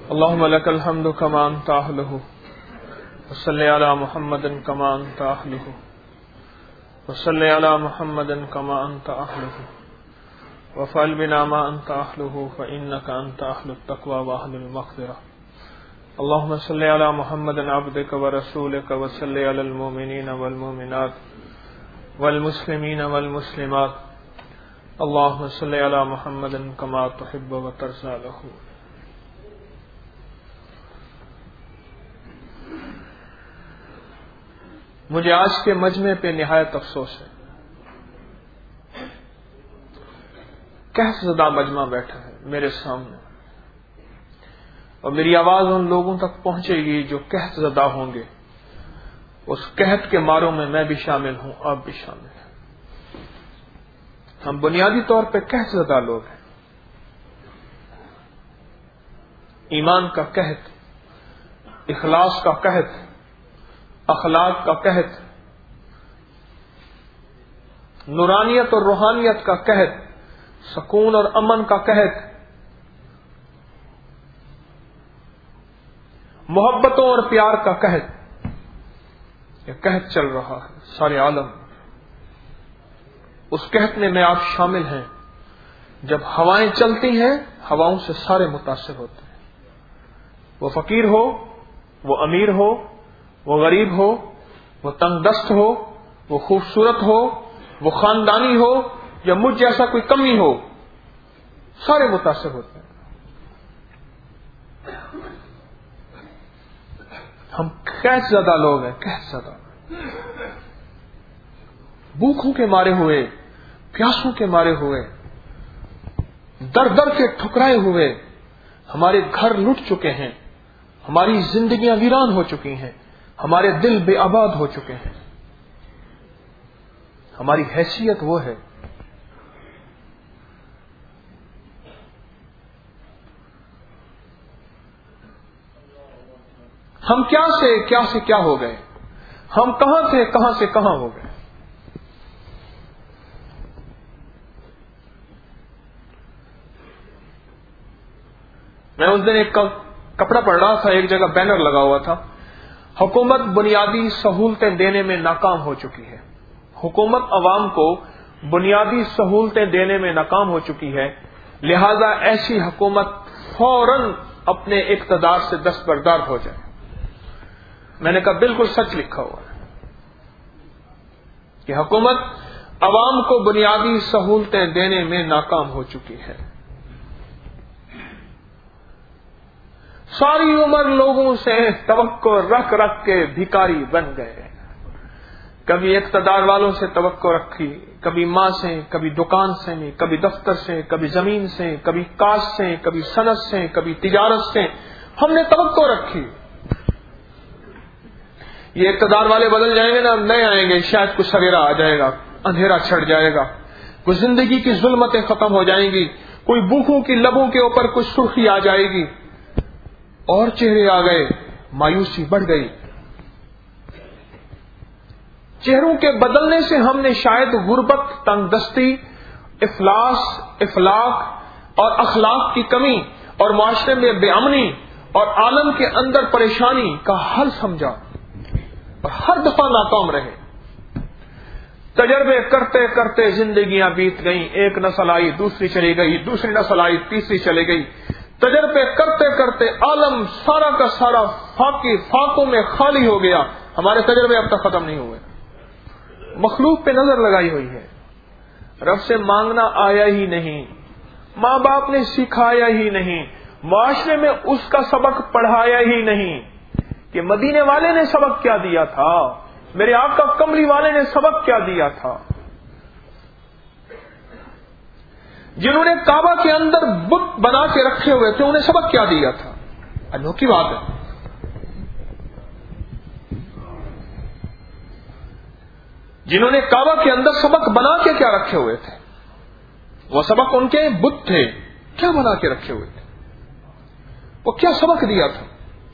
اللهم لك الحمد كما أنت أهله وصل على محمد كما أنت أهله وصل على محمد كما أنت أهله وفعل بنا ما أنت أهله فإنك أنت أهل التقوى وأهل المغفرة. اللهم صل على محمد عبدك ورسولك وصل على المؤمنين والمؤمنات والمسلمين والمسلمات. اللهم صل على محمد كما تحب وترضى له. مجھے آج کے مجمع پہ نہایت افسوس ہے. قحط زدہ مجمع بیٹھا ہے میرے سامنے اور میری آواز ان لوگوں تک پہنچے گی جو قحط زدہ ہوں گے. اس قحط کے ماروں میں بھی شامل ہوں، آپ بھی شامل ہیں. ہم بنیادی طور پہ قحط زدہ لوگ ہیں. ایمان کا قحط، اخلاص کا قحط، اخلاق کا قحط، نورانیت اور روحانیت کا قحط، سکون اور امن کا قحط، محبتوں اور پیار کا قحط، یہ قحط چل رہا ہے سارے عالم. اس قحط میں آپ شامل ہیں. جب ہوائیں چلتی ہیں ہواؤں سے سارے متاثر ہوتے ہیں. وہ فقیر ہو، وہ امیر ہو، وہ غریب ہو، وہ تنگ دست ہو، وہ خوبصورت ہو، وہ خاندانی ہو یا مجھ جیسا کوئی کمی ہو، سارے متاثر ہوتے ہیں. ہم قحط زدہ لوگ ہیں، قحط زدہ، بھوکوں کے مارے ہوئے، پیاسوں کے مارے ہوئے، در در کے ٹھکرائے ہوئے. ہمارے گھر لٹ چکے ہیں، ہماری زندگیاں ویران ہو چکی ہیں، ہمارے دل بے آباد ہو چکے ہیں. ہماری حیثیت وہ ہے. ہم کیا سے کیا ہو گئے، ہم کہاں سے کہاں ہو گئے. میں اس دن ایک کپڑا پڑھ رہا تھا، ایک جگہ بینر لگا ہوا تھا، حکومت بنیادی سہولتیں دینے میں ناکام ہو چکی ہے. حکومت عوام کو بنیادی سہولتیں دینے میں ناکام ہو چکی ہے، لہذا ایسی حکومت فوراً اپنے اقتدار سے دستبردار ہو جائے. میں نے کہا بالکل سچ لکھا ہوا ہے کہ حکومت عوام کو بنیادی سہولتیں دینے میں ناکام ہو چکی ہے. ساری عمر لوگوں سے توقع رکھ کے بھکاری بن گئے. کبھی اقتدار والوں سے توقع رکھی، کبھی ماں سے، کبھی دکان سے، کبھی دفتر سے، کبھی زمین سے، کبھی کاشت سے، کبھی صنعت سے، کبھی تجارت سے ہم نے توقع رکھی. یہ اقتدار والے بدل جائیں گے نا، نئے آئیں گے، شاید کچھ سویرا آ جائے گا، اندھیرا چھڑ جائے گا، کوئی زندگی کی ظلمتیں ختم ہو جائیں گی، کوئی بھوکوں کی لبوں کے اوپر کچھ سرخی آ جائے گی. اور چہرے آ گئے، مایوسی بڑھ گئی. چہروں کے بدلنے سے ہم نے شاید غربت، تنگ دستی، افلاس، افلاق اور اخلاق کی کمی اور معاشرے میں بے امنی اور عالم کے اندر پریشانی کا حل سمجھا اور ہر دفعہ ناکام رہے. تجربے کرتے کرتے زندگیاں بیت گئیں. ایک نسل آئی، دوسری چلی گئی، دوسری نسل آئی، تیسری چلی گئی. تجربے کرتے کرتے عالم سارا کا سارا فاقوں میں خالی ہو گیا. ہمارے تجربے اب تک ختم نہیں ہوئے. مخلوق پہ نظر لگائی ہوئی ہے، رب سے مانگنا آیا ہی نہیں، ماں باپ نے سکھایا ہی نہیں، معاشرے میں اس کا سبق پڑھایا ہی نہیں کہ مدینے والے نے سبق کیا دیا تھا، میرے آقا کملی والے نے سبق کیا دیا تھا. جنہوں نے کعبہ کے اندر بت بنا کے رکھے ہوئے تھے انہیں سبق کیا دیا تھا. انوکھی بات ہے. جنہوں نے کعبہ کے اندر سبق بنا کے کیا رکھے ہوئے تھے، وہ سبق ان کے بت تھے. کیا بنا کے رکھے ہوئے تھے، وہ کیا سبق دیا تھا.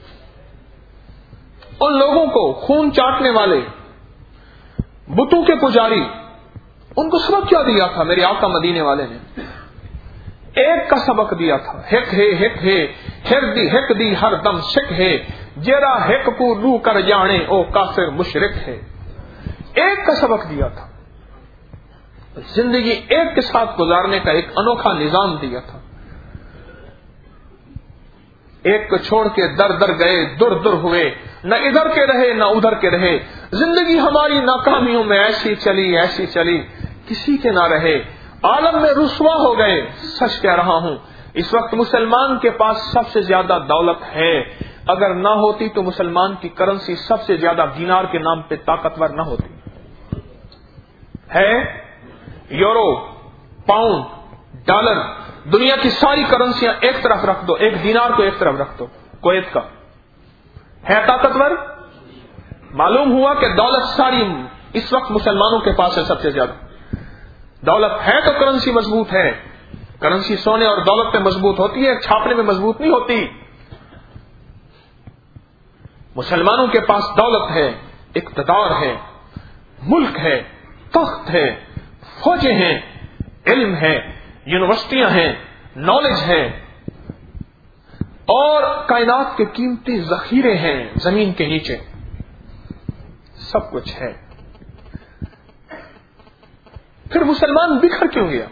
ان لوگوں کو خون چاٹنے والے بتوں کے پجاری، ان کو سبق کیا دیا تھا میرے آقا مدینے والے نے؟ ایک کا سبق دیا تھا، ہک ہے ہک دی ہر دم شک ہے، جیرا ہک کو لو کر جانے او کافر مشرک ہے۔ ایک کا سبق دیا تھا، زندگی ایک کے ساتھ گزارنے کا ایک انوکھا نظام دیا تھا۔ ایک کو چھوڑ کے در در گئے، در در ہوئے، نہ ادھر کے رہے نہ ادھر کے رہے۔ زندگی ہماری ناکامیوں میں ایسی چلی کسی کے نہ رہے، عالم میں رسوا ہو گئے۔ سچ کہہ رہا ہوں، اس وقت مسلمان کے پاس سب سے زیادہ دولت ہے، اگر نہ ہوتی تو مسلمان کی کرنسی سب سے زیادہ دینار کے نام پہ طاقتور نہ ہوتی ہے۔ یورو، پاؤنڈ، ڈالر، دنیا کی ساری کرنسیاں ایک طرف رکھ دو، ایک دینار کو ایک طرف رکھ دو، کویت کا ہے طاقتور؟ معلوم ہوا کہ دولت ساری اس وقت مسلمانوں کے پاس ہے، سب سے زیادہ دولت ہے تو کرنسی مضبوط ہے۔ کرنسی سونے اور دولت پہ مضبوط ہوتی ہے، چھاپنے میں مضبوط نہیں ہوتی۔ مسلمانوں کے پاس دولت ہے، اقتدار ہے، ملک ہے، تخت ہے، فوجیں ہیں، علم ہے، یونیورسٹیاں ہیں، نالج ہے، اور کائنات کے قیمتی ذخیرے ہیں زمین کے نیچے، سب کچھ ہے۔ پھر مسلمان بکھر کیوں گیا؟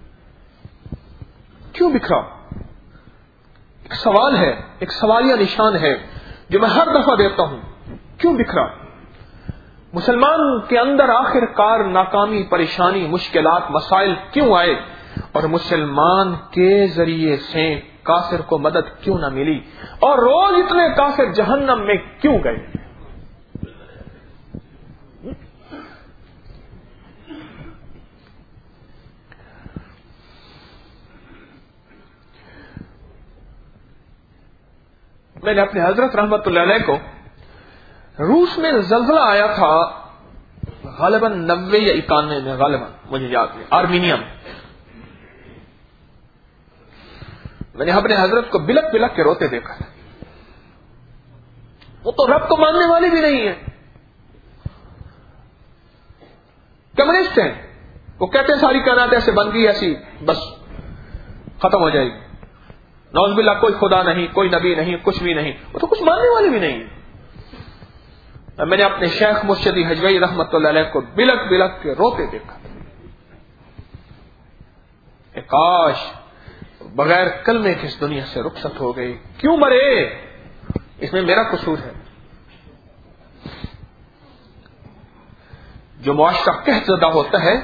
کیوں بکھرا؟ ایک سوال ہے، ایک سوالیہ نشان ہے جو میں ہر دفعہ دیتا ہوں، کیوں بکھرا؟ مسلمان کے اندر آخر کار ناکامی، پریشانی، مشکلات، مسائل کیوں آئے، اور مسلمان کے ذریعے سے کافر کو مدد کیوں نہ ملی، اور روز اتنے کافر جہنم میں کیوں گئے؟ میں نے اپنے حضرت رحمت اللہ علیہ کو، روس میں زلزلہ آیا تھا غالباً 90 یا 91 میں، غالباً مجھے یاد ہے، آرمینیم۔ میں نے اپنے حضرت کو بلک بلک کے روتے دیکھا تھا۔ وہ تو رب کو ماننے والے بھی نہیں ہیں، کمیونسٹ ہیں، وہ کہتے ہیں ساری کائنات ایسے بن گئی، ایسی بس ختم ہو جائے گی، نعوذ باللہ، کوئی خدا نہیں، کوئی نبی نہیں، کچھ بھی نہیں، وہ تو کچھ ماننے والے بھی نہیں ہیں۔ میں نے اپنے شیخ مرشدی حجوی رحمت اللہ علیہ کو بلک بلک کے روتے دیکھا، کاش بغیر کلمے کی اس دنیا سے رخصت ہو گئی، کیوں مرے؟ اس میں میرا قصور ہے۔ جو معاشرہ قحط زدہ ہوتا ہے،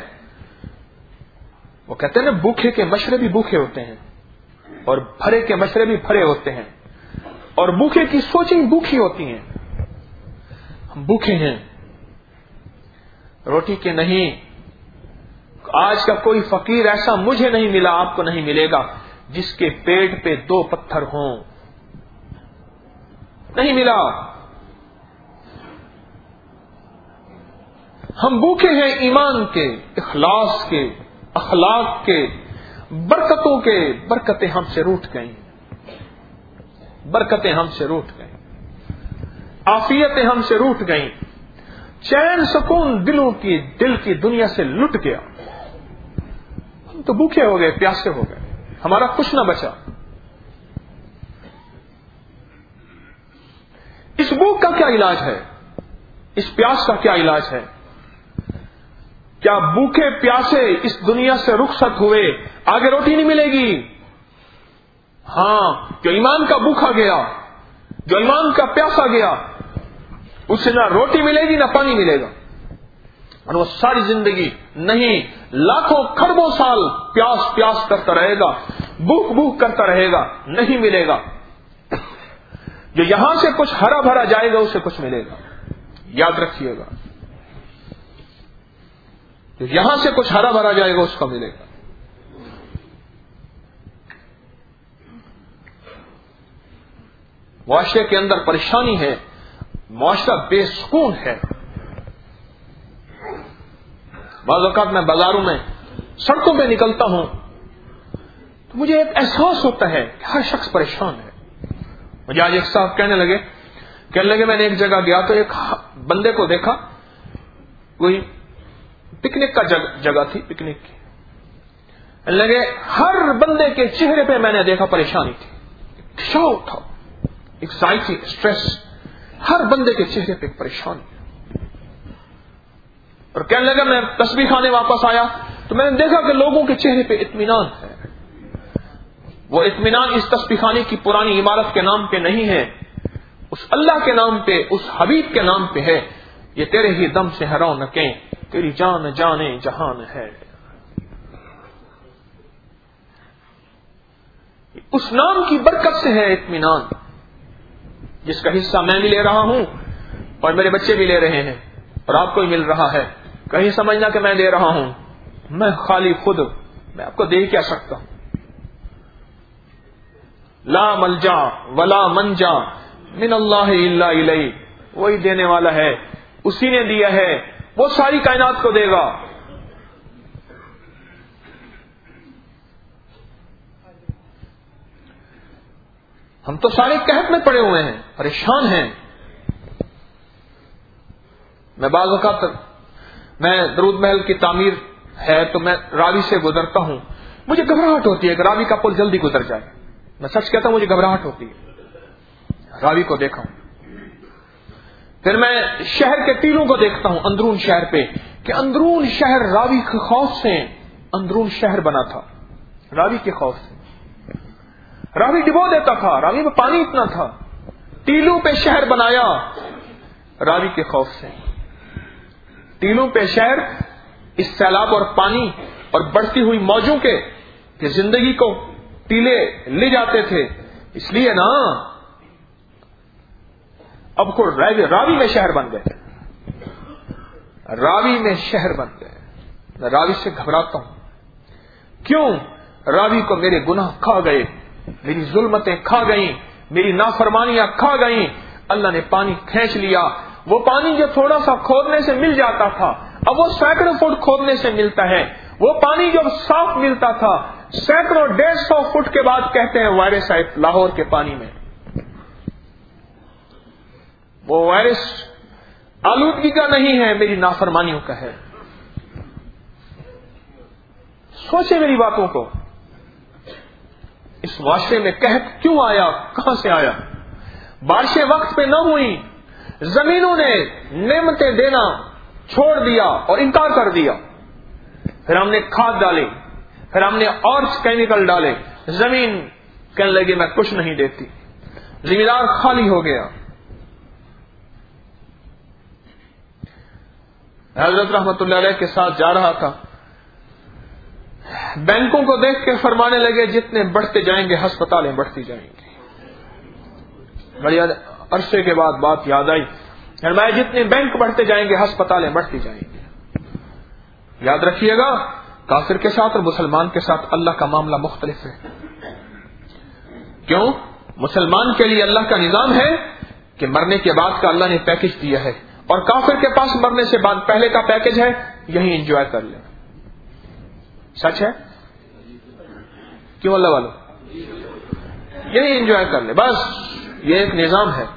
وہ کہتے ہیں نا، بھوکے کے مشرے بھی بھوکے ہوتے ہیں، اور بھرے کے مشرے بھی بھرے ہوتے ہیں، اور بھوکے کی سوچیں بھوکھی ہوتی ہیں۔ ہم بھوکے ہیں روٹی کے نہیں۔ آج کا کوئی فقیر ایسا مجھے نہیں ملا، آپ کو نہیں ملے گا، جس کے پیٹ پہ 2 پتھر ہوں، نہیں ملا۔ ہم بھوکے ہیں ایمان کے، اخلاص کے، اخلاق کے، برکتوں کے۔ برکتیں ہم سے روٹ گئیں، برکتیں ہم سے روٹ گئیں، عافیتیں ہم سے روٹ گئیں، چین سکون دل کی دنیا سے لٹ گیا۔ ہم تو بھوکے ہو گئے، پیاسے ہو گئے، ہمارا کچھ نہ بچا۔ اس بھوک کا کیا علاج ہے؟ اس پیاس کا کیا علاج ہے؟ کیا بھوکے پیاسے اس دنیا سے رخصت ہوئے آگے روٹی نہیں ملے گی؟ ہاں، جو ایمان کا بھوکا گیا، جو ایمان کا پیاسا گیا، اسے نہ روٹی ملے گی نہ پانی ملے گا، اور وہ ساری زندگی نہیں، لاکھوں کھربوں سال پیاس پیاس کرتا رہے گا، بھوک بھوک کرتا رہے گا، نہیں ملے گا۔ جو یہاں سے کچھ ہرا بھرا جائے گا اسے کچھ ملے گا، یاد رکھیے گا، جو یہاں سے کچھ ہرا بھرا جائے گا اس کا ملے گا۔ معاشرے کے اندر پریشانی ہے، معاشرہ بے سکون ہے۔ بعض اوقات میں بازاروں میں، سڑکوں پہ نکلتا ہوں تو مجھے ایک احساس ہوتا ہے کہ ہر شخص پریشان ہے۔ مجھے آج ایک صاحب کہنے لگے میں نے ایک جگہ گیا تو ایک بندے کو دیکھا، کوئی پکنک کا جگہ تھی، پکنک کی، لگے ہر بندے کے چہرے پہ میں نے دیکھا پریشانی تھی، شو تھا, ایکسائٹی, اسٹریس, ہر بندے کے چہرے پہ پریشانی. اور کہنے لگا میں تسبیح خانے واپس آیا تو میں نے دیکھا کہ لوگوں کے چہرے پہ اطمینان ہے. وہ اطمینان اس تسبیح خانے کی پرانی عمارت کے نام پہ نہیں ہے, اس اللہ کے نام پہ, اس حبیب کے نام پہ ہے. یہ تیرے ہی دم سے ہے رونقیں, تیری جان جانے جہان ہے. اس نام کی برکت سے ہے اطمینان, جس کا حصہ میں بھی لے رہا ہوں اور میرے بچے بھی لے رہے ہیں اور آپ کو بھی مل رہا ہے. کہیں سمجھنا کہ میں دے رہا ہوں, میں خالی خود, میں آپ کو دے کیا سکتا ہوں. لا ملجا ولا منجا من اللہ الا الیہ, وہی دینے والا ہے, اسی نے دیا ہے, وہ ساری کائنات کو دے گا. ہم تو سارے قحط میں پڑے ہوئے ہیں, پریشان ہیں. میں بعض اوقات میں درود محل کی تعمیر ہے تو میں راوی سے گزرتا ہوں, مجھے گھبراہٹ ہوتی ہے کہ راوی کا پل جلدی گزر جائے. میں سچ کہتا ہوں, مجھے گھبراہٹ ہوتی ہے راوی کو دیکھا ہوں. پھر میں شہر کے ٹیلوں کو دیکھتا ہوں اندرون شہر پہ, کہ اندرون شہر راوی کے خوف سے اندرون شہر بنا تھا. راوی کے خوف سے راوی ڈبو دیتا تھا, راوی میں پانی اتنا تھا. ٹیلوں پہ شہر بنایا راوی کے خوف سے. ٹیلوں پہ شہر اس سیلاب اور پانی اور بڑھتی ہوئی موجوں کے کہ زندگی کو ٹیلے لے جاتے تھے, اس لیے نا اب کو راوی میں شہر بن گئے, راوی میں شہر بن گئے. میں راوی سے گھبراتا ہوں. کیوں؟ راوی کو میرے گناہ کھا گئے, میری ظلمتیں کھا گئیں, میری نافرمانیاں کھا گئیں. اللہ نے پانی کھینچ لیا. وہ پانی جو تھوڑا سا کھودنے سے مل جاتا تھا اب وہ سینکڑوں فٹ کھودنے سے ملتا ہے. وہ پانی جو صاف ملتا تھا سینکڑوں 150 فٹ کے بعد کہتے ہیں وائرس آئے لاہور کے پانی میں. وہ وائرس آلودگی کا نہیں ہے, میری نافرمانیوں کا ہے. سوچے میری باتوں کو. اس معاشرے میں قحط کیوں آیا, کہاں سے آیا؟ بارشیں وقت پہ نہ ہوئی, زمینوں نے نعمتیں دینا چھوڑ دیا اور انکار کر دیا. پھر ہم نے کھاد ڈالی, پھر ہم نے اور کیمیکل ڈالے, زمین کہنے لگی میں کچھ نہیں دیتی, زمیندار خالی ہو گیا. حضرت رحمت اللہ علیہ کے ساتھ جا رہا تھا, بینکوں کو دیکھ کے فرمانے لگے جتنے بڑھتے جائیں گے ہسپتالیں بڑھتی جائیں گی. بڑی عرصے کے بعد بات یاد آئی, فرمایا جتنے بینک بڑھتے جائیں گے ہسپتالیں بڑھتی جائیں گی. یاد رکھیے گا, کافر کے ساتھ اور مسلمان کے ساتھ اللہ کا معاملہ مختلف ہے. کیوں؟ مسلمان کے لیے اللہ کا نظام ہے کہ مرنے کے بعد کا اللہ نے پیکج دیا ہے, اور کافر کے پاس مرنے سے بعد پہلے کا پیکج ہے یہی انجوائے کر لیں. سچ ہے کیوں اللہ والوں؟ یہی انجوائے کر لیں بس, یہ ایک نظام ہے.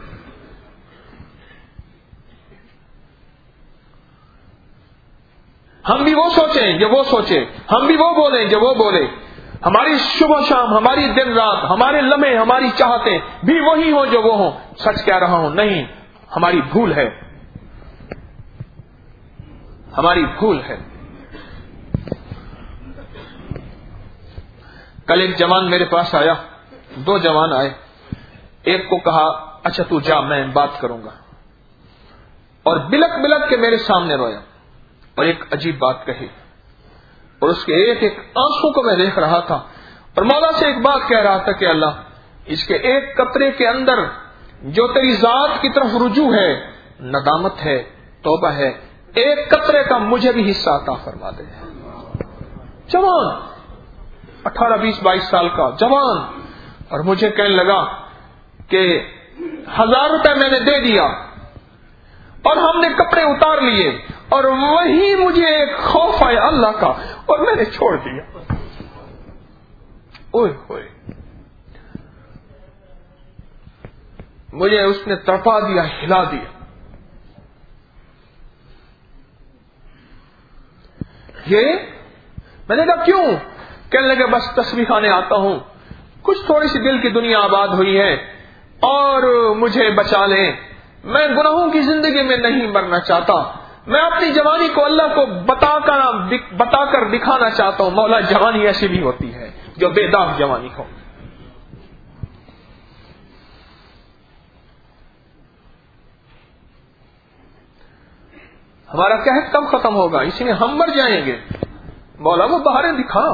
ہم بھی وہ سوچیں جو وہ سوچے, ہم بھی وہ بولیں جو وہ بولے, ہماری صبح شام, ہماری دن رات, ہمارے لمحے, ہماری چاہتیں بھی وہی ہوں جو وہ ہوں. سچ کہہ رہا ہوں, نہیں, ہماری بھول ہے, ہماری بھول ہے. کل ایک جوان میرے پاس آیا, 2 جوان آئے. ایک کو کہا اچھا تو جا میں بات کروں گا, اور بلک بلک کے میرے سامنے رویا اور ایک عجیب بات کہی, اور اس کے ایک ایک آنسو کو میں دیکھ رہا تھا, اور مولا سے ایک بات کہہ رہا تھا کہ اللہ اس کے ایک قطرے کے اندر جو تیری ذات کی طرف رجوع ہے, ندامت ہے, توبہ ہے, ایک قطرے کا مجھے بھی حصہ عطا فرما دے. جوان 18, 20, 22 سال کا جوان, اور مجھے کہنے لگا کہ 1000 روپے میں نے دے دیا اور ہم نے کپڑے اتار لیے, اور وہی مجھے ایک خوف آیا اللہ کا, اور میں نے چھوڑ دیا. اوئے ہوئے, مجھے اس نے تڑپا دیا, ہلا دیا. یہ میں نے کہا کیوں؟ کہنے لگے بس تسبیح خانے آتا ہوں کچھ تھوڑی سی دل کی دنیا آباد ہوئی ہے اور مجھے بچا لیں، میں گناہوں کی زندگی میں نہیں مرنا چاہتا، میں اپنی جوانی کو اللہ کو بتا کر دکھانا چاہتا ہوں۔ مولا جوانی ایسی بھی ہوتی ہے جو بے داغ جوانی ہو۔ ہمارا قحط کب ختم ہوگا؟ اسی میں ہم مر جائیں گے۔ مولا وہ بہاریں دکھا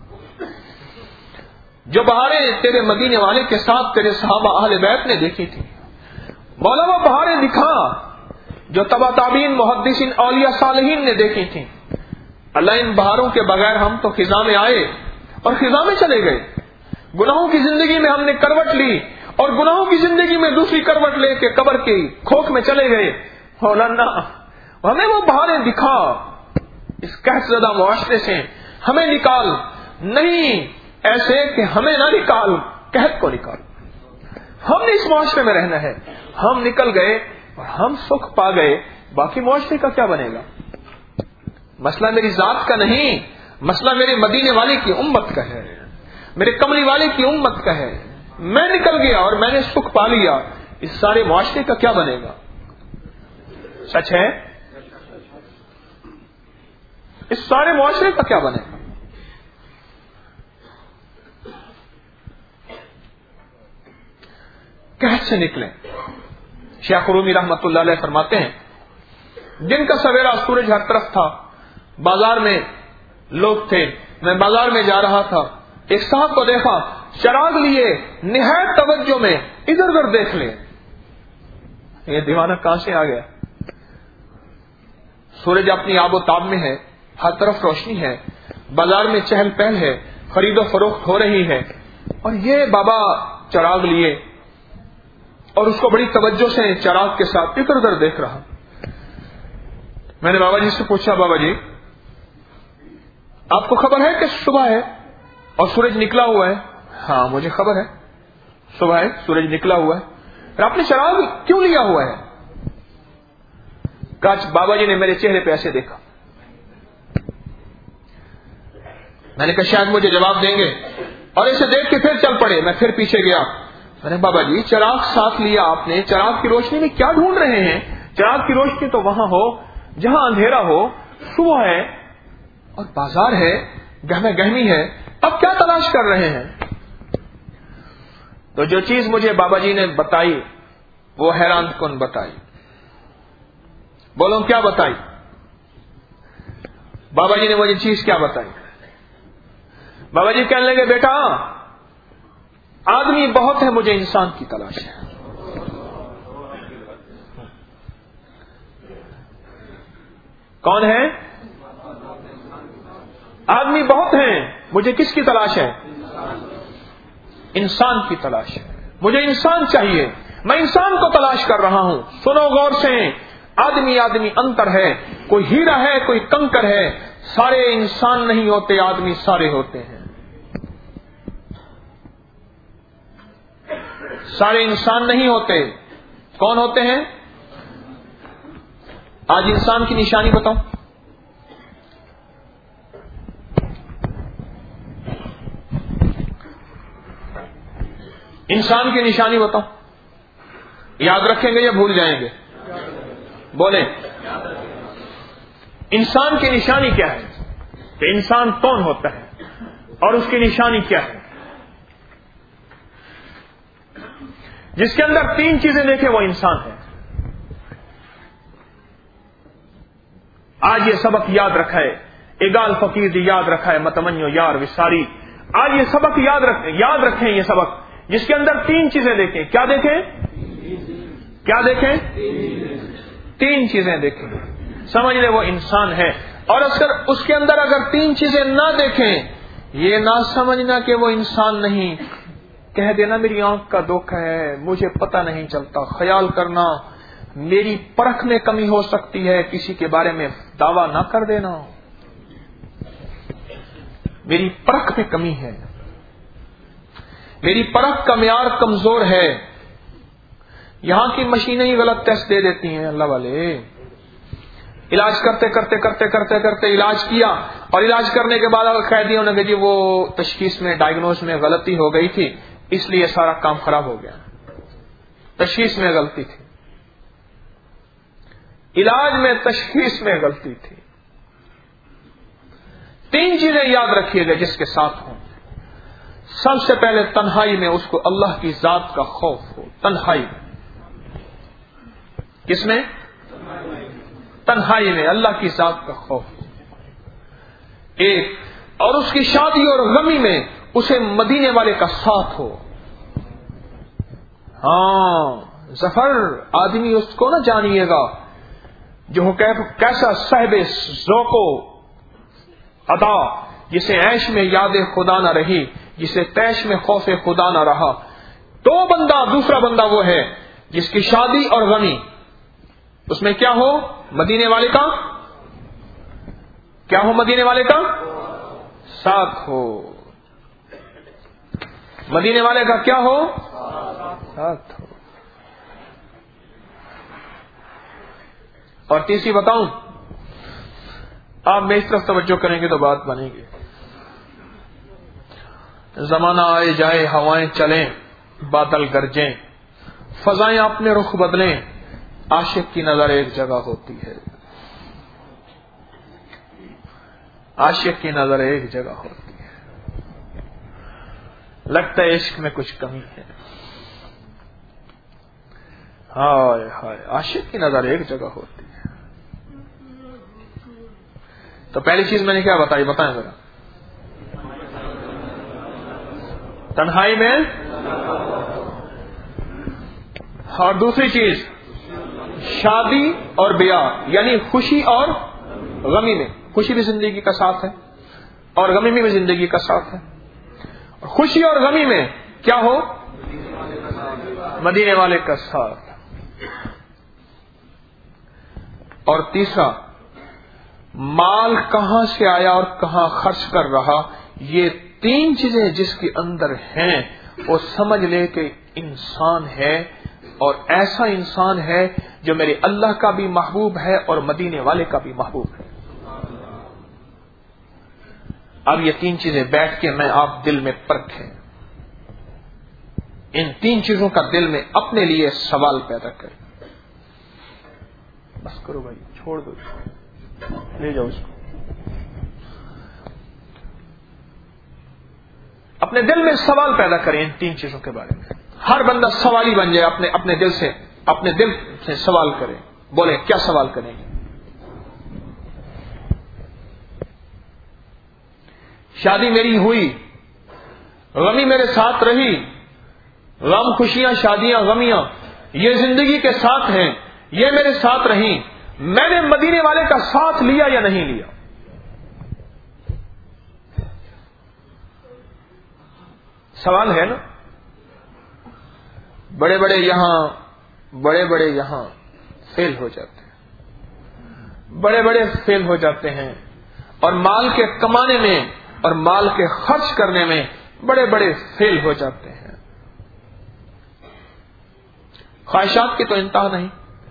جو بہاریں تیرے مدینے والے کے ساتھ تیرے صحابہ اہل بیت نے دیکھی تھی۔ مولا وہ بہاریں دکھا جو تبع تابعین محدثین اولیاء صالحین نے دیکھی تھی۔ اللہ ان بہاروں کے بغیر ہم تو خزاں میں آئے اور خزاں میں چلے گئے۔ گناہوں کی زندگی میں ہم نے کروٹ لی اور گناہوں کی زندگی میں دوسری کروٹ لے کے قبر کی کھوک میں چلے گئے۔ مولانا ہمیں وہ بہاریں دکھا، اس قحط زدہ معاشرے سے ہمیں نکال، نہیں ایسے کہ ہمیں نہ نکال، قحط کو نکال۔ ہم نے اس معاشرے میں رہنا ہے، ہم نکل گئے اور ہم سکھ پا گئے، باقی معاشرے کا کیا بنے گا؟ مسئلہ میری ذات کا نہیں، مسئلہ میرے مدینے والے کی امت کا ہے، میرے کملی والے کی امت کا ہے۔ میں نکل گیا اور میں نے سکھ پا لیا، اس سارے معاشرے کا کیا بنے گا؟ سچ ہے؟ اس سارے معاشرے کا کیا بنے گا؟ قحط سے نکلیں۔ شیخ رومی رحمت اللہ علیہ فرماتے ہیں دن کا سویرا سورج ہر طرف تھا، بازار میں لوگ تھے، میں بازار میں جا رہا تھا، ایک صاحب کو دیکھا، چراغ لیے نہایت توجہ میں ادھر ادھر دیکھ لے، یہ دیوانہ کہاں سے آ گیا؟ سورج اپنی آب و تاب میں ہے، ہر طرف روشنی ہے، بازار میں چہل پہل ہے، خرید و فروخت ہو رہی ہے، اور یہ بابا چراغ لیے اور اس کو بڑی توجہ سے چراغ کے ساتھ ادھر ادھر دیکھ رہا۔ میں نے بابا جی سے پوچھا، بابا جی آپ کو خبر ہے کہ صبح ہے اور سورج نکلا ہوا ہے؟ ہاں مجھے خبر ہے، صبح ہے، سورج نکلا ہوا ہے، اور آپ نے چراغ کیوں لیا ہوا ہے؟ کہا بابا جی نے میرے چہرے پہ ایسے دیکھا۔ میں نے کہا شاید مجھے جواب دیں گے، اور اسے دیکھ کے پھر چل پڑے۔ میں پھر پیچھے گیا، میں نے بابا جی چراغ ساتھ لیا آپ نے، چراغ کی روشنی میں کیا ڈھونڈ رہے ہیں؟ چراغ کی روشنی تو وہاں ہو جہاں اندھیرا ہو، صبح ہے اور بازار ہے، گہما گہمی ہے، اب کیا تلاش کر رہے ہیں؟ تو جو چیز مجھے بابا جی نے بتائی وہ حیران کن بتائی۔ بولو کیا بتائی؟ بابا جی نے مجھے چیز کیا بتائی؟ بابا جی کہنے لگے بیٹا آدمی بہت ہے، مجھے انسان کی تلاش ہے۔ کون ہے؟ آدمی بہت ہیں، مجھے کس کی تلاش ہے؟ انسان کی تلاش ہے، مجھے انسان چاہیے، میں انسان کو تلاش کر رہا ہوں۔ سنو غور سے، آدمی آدمی انتر ہے، کوئی ہیرا ہے کوئی کنکر ہے، سارے انسان نہیں ہوتے، آدمی سارے ہوتے ہیں۔ سارے انسان نہیں ہوتے، کون ہوتے ہیں؟ آج انسان کی نشانی بتاؤں؟ انسان کی نشانی بتاؤں، یاد رکھیں گے یا بھول جائیں گے؟ بولیں انسان کی نشانی کیا ہے، کہ انسان کون ہوتا ہے اور اس کی نشانی کیا ہے؟ جس کے اندر تین چیزیں دیکھیں وہ انسان ہے۔ آج یہ سبق یاد رکھا ہے، اگال فقیر دی یاد رکھا ہے، متمنیو یار وساری۔ آج یہ سبق یاد رکھیں یہ سبق، جس کے اندر تین چیزیں دیکھیں۔ کیا دیکھیں؟ کیا دیکھیں؟ تین چیزیں دیکھیں، سمجھ لیں وہ انسان ہے۔ اور اس کے اندر اگر تین چیزیں نہ دیکھیں، یہ نہ سمجھنا کہ وہ انسان نہیں، کہہ دینا میری آنکھ کا دھوکہ ہے، مجھے پتہ نہیں چلتا، خیال کرنا میری پرکھ میں کمی ہو سکتی ہے، کسی کے بارے میں دعویٰ نہ کر دینا، میری پرکھ میں کمی ہے، میری پرکھ کا معیار کمزور ہے۔ یہاں کی مشینیں ہی غلط ٹیسٹ دے دیتی ہیں۔ اللہ والے علاج کرتے علاج کیا، اور علاج کرنے کے بعد اگر قیدیوں نے کہ جی وہ تشخیص میں ڈائگنوز میں غلطی ہو گئی تھی، اس لیے سارا کام خراب ہو گیا. تشخیص میں غلطی تھی, علاج میں تشخیص میں غلطی تھی. 3 چیزیں یاد رکھیے گا جس کے ساتھ ہوں. سب سے پہلے تنہائی میں اس کو اللہ کی ذات کا خوف ہو. تنہائی میں. کس میں؟ تنہائی میں اللہ کی ذات کا خوف ہو. ایک اور اس کی شادی اور غمی میں اسے مدینے والے کا ساتھ ہو. ہاں ظفر آدمی اس کو نہ جانیے گا جو کیسا صاحب ذوق و ادا, جسے عیش میں یاد خدا نہ رہی, جسے تیش میں خوف خدا نہ رہا. دوسرا بندہ وہ ہے جس کی شادی اور غمی اس میں کیا ہو؟ مدینے والے کا کیا ہو؟ مدینے والے کا ساتھ ہو. مدینے والے کا کیا ہو؟ ساتھ ہو. اور تیسری بتاؤں, آپ میری طرف توجہ کریں گے تو بات بنے گی. زمانہ آئے جائے, ہوائیں چلیں, بادل گرجیں, فضائیں اپنے رخ بدلیں, عاشق کی نظر ایک جگہ ہوتی ہے. عاشق کی نظر ایک جگہ ہوتی ہے. لگتا ہے عشق میں کچھ کمی ہے. ہائے ہائے, عاشق کی نظر ایک جگہ ہوتی ہے. تو پہلی چیز میں نے کیا بتائی, بتائیں ذرا. تنہائی میں. اور دوسری چیز شادی اور بیاہ, یعنی خوشی اور غمی میں. خوشی بھی زندگی کا ساتھ ہے اور غمی میں بھی زندگی کا ساتھ ہے. اور خوشی اور غمی میں کیا ہو؟ مدینے والے کا ساتھ. اور تیسرا, مال کہاں سے آیا اور کہاں خرچ کر رہا, یہ 3 چیزیں جس کے اندر ہیں وہ سمجھ لے کہ انسان ہے, اور ایسا انسان ہے جو میرے اللہ کا بھی محبوب ہے اور مدینے والے کا بھی محبوب ہے. اب یہ 3 چیزیں بیٹھ کے میں آپ دل میں پرکھیں. ان 3 چیزوں کا دل میں اپنے لیے سوال پیدا کریں. بس کرو بھائی, چھوڑ دو, لے جاؤ اس کو. اپنے دل میں سوال پیدا کریں ان 3 چیزوں کے بارے میں. ہر بندہ سوالی بن جائے, اپنے دل سے سوال کرے. بولے کیا سوال کریں گے؟ شادی میری ہوئی, غمی میرے ساتھ رہی, غم خوشیاں شادیاں غمیاں یہ زندگی کے ساتھ ہیں, یہ میرے ساتھ رہیں. میں نے مدینے والے کا ساتھ لیا یا نہیں لیا؟ سوال ہے نا. بڑے بڑے یہاں فیل ہو جاتے ہیں, بڑے فیل ہو جاتے ہیں, اور مال کے کمانے میں اور مال کے خرچ کرنے میں بڑے فیل ہو جاتے ہیں. خواہشات کی تو انتہا نہیں.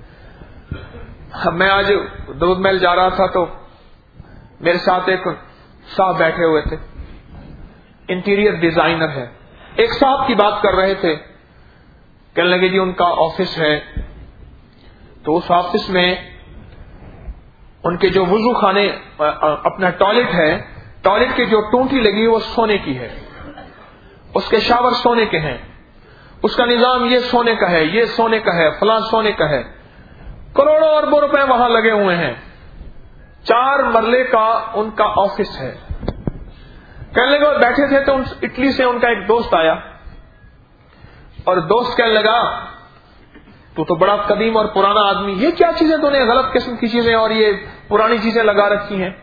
میں آج دودھ محل جا رہا تھا تو میرے ساتھ ایک صاحب بیٹھے ہوئے تھے, انٹیریئر ڈیزائنر ہے. ایک صاحب کی بات کر رہے تھے, کہنے لگے جی ان کا آفس ہے, تو اس آفس میں ان کے جو وضو خانے اپنا ٹوائلٹ ہے, ٹوائلٹ کی جو ٹونٹی لگی وہ سونے کی ہے, اس کے شاور سونے کے ہیں, اس کا نظام یہ سونے کا ہے, یہ سونے کا ہے, فلاں سونے کا ہے. کروڑوں اربوں روپے وہاں لگے ہوئے ہیں. 4 مرلے کا ان کا آفس ہے. کہنے لگے بیٹھے تھے تو اٹلی سے ان کا ایک دوست آیا, اور دوست کہنے لگا تو بڑا قدیم اور پرانا آدمی, یہ کیا چیزیں تو نے غلط قسم کی چیزیں اور یہ پرانی چیزیں لگا رکھی ہیں.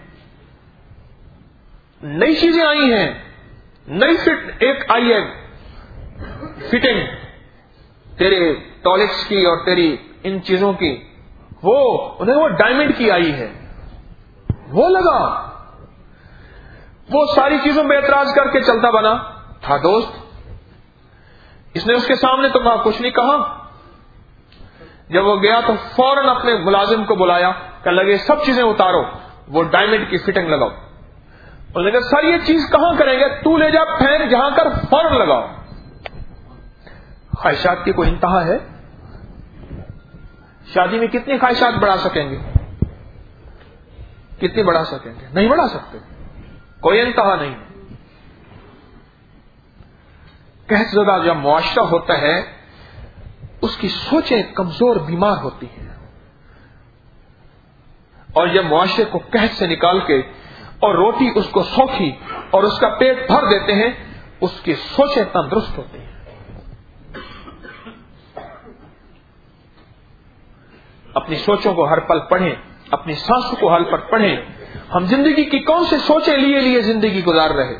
نئی چیزیں آئی ہیں, نئی ایک آئی ہے فٹنگ تیرے ٹوائلٹس کی اور تیری ان چیزوں کی, وہ ڈائمنڈ کی آئی ہے, وہ لگا. وہ ساری چیزوں پہ اعتراض کر کے چلتا بنا تھا دوست. اس نے اس کے سامنے تو کچھ نہیں کہا. جب وہ گیا تو فوراً اپنے ملازم کو بلایا, کہ لگے سب چیزیں اتارو, وہ ڈائمنڈ کی فٹنگ لگاؤ. انہوں نے کہا سر یہ چیز کہاں کریں گے, تو لے جا پھینک جہاں کر فوراً لگاؤ. خواہشات کی کوئی انتہا ہے؟ شادی میں کتنی خواہشات بڑھا سکیں گے؟ کتنی بڑھا سکیں گے؟ نہیں بڑھا سکتے، کوئی انتہا نہیں. قحط زدہ جب معاشرہ ہوتا ہے اس کی سوچیں کمزور بیمار ہوتی ہیں، اور جب معاشرے کو قحط سے نکال کے اور روٹی اس کو سوکھی اور اس کا پیٹ بھر دیتے ہیں، اس کی سوچیں تندرست ہوتی ہیں. اپنی سوچوں کو ہر پل پڑھیں، اپنی سانسوں کو ہر پل پڑھیں. ہم زندگی کی کون سے سوچیں لیے زندگی گزار رہے.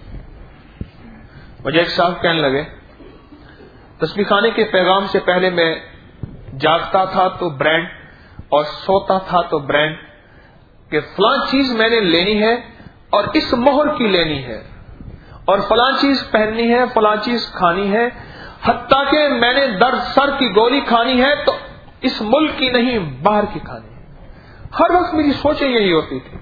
مجھے ایک صاحب کہنے لگے، تسبیح خانے کے پیغام سے پہلے میں جاگتا تھا تو برانڈ اور سوتا تھا تو برانڈ، کہ فلاں چیز میں نے لینی ہے اور اس مہر کی لینی ہے، اور فلاں چیز پہننی ہے، فلاں چیز کھانی ہے، حتیٰ کہ میں نے درد سر کی گولی کھانی ہے تو اس ملک کی نہیں باہر کی کھانی ہے. ہر وقت میری سوچیں یہی ہوتی تھی.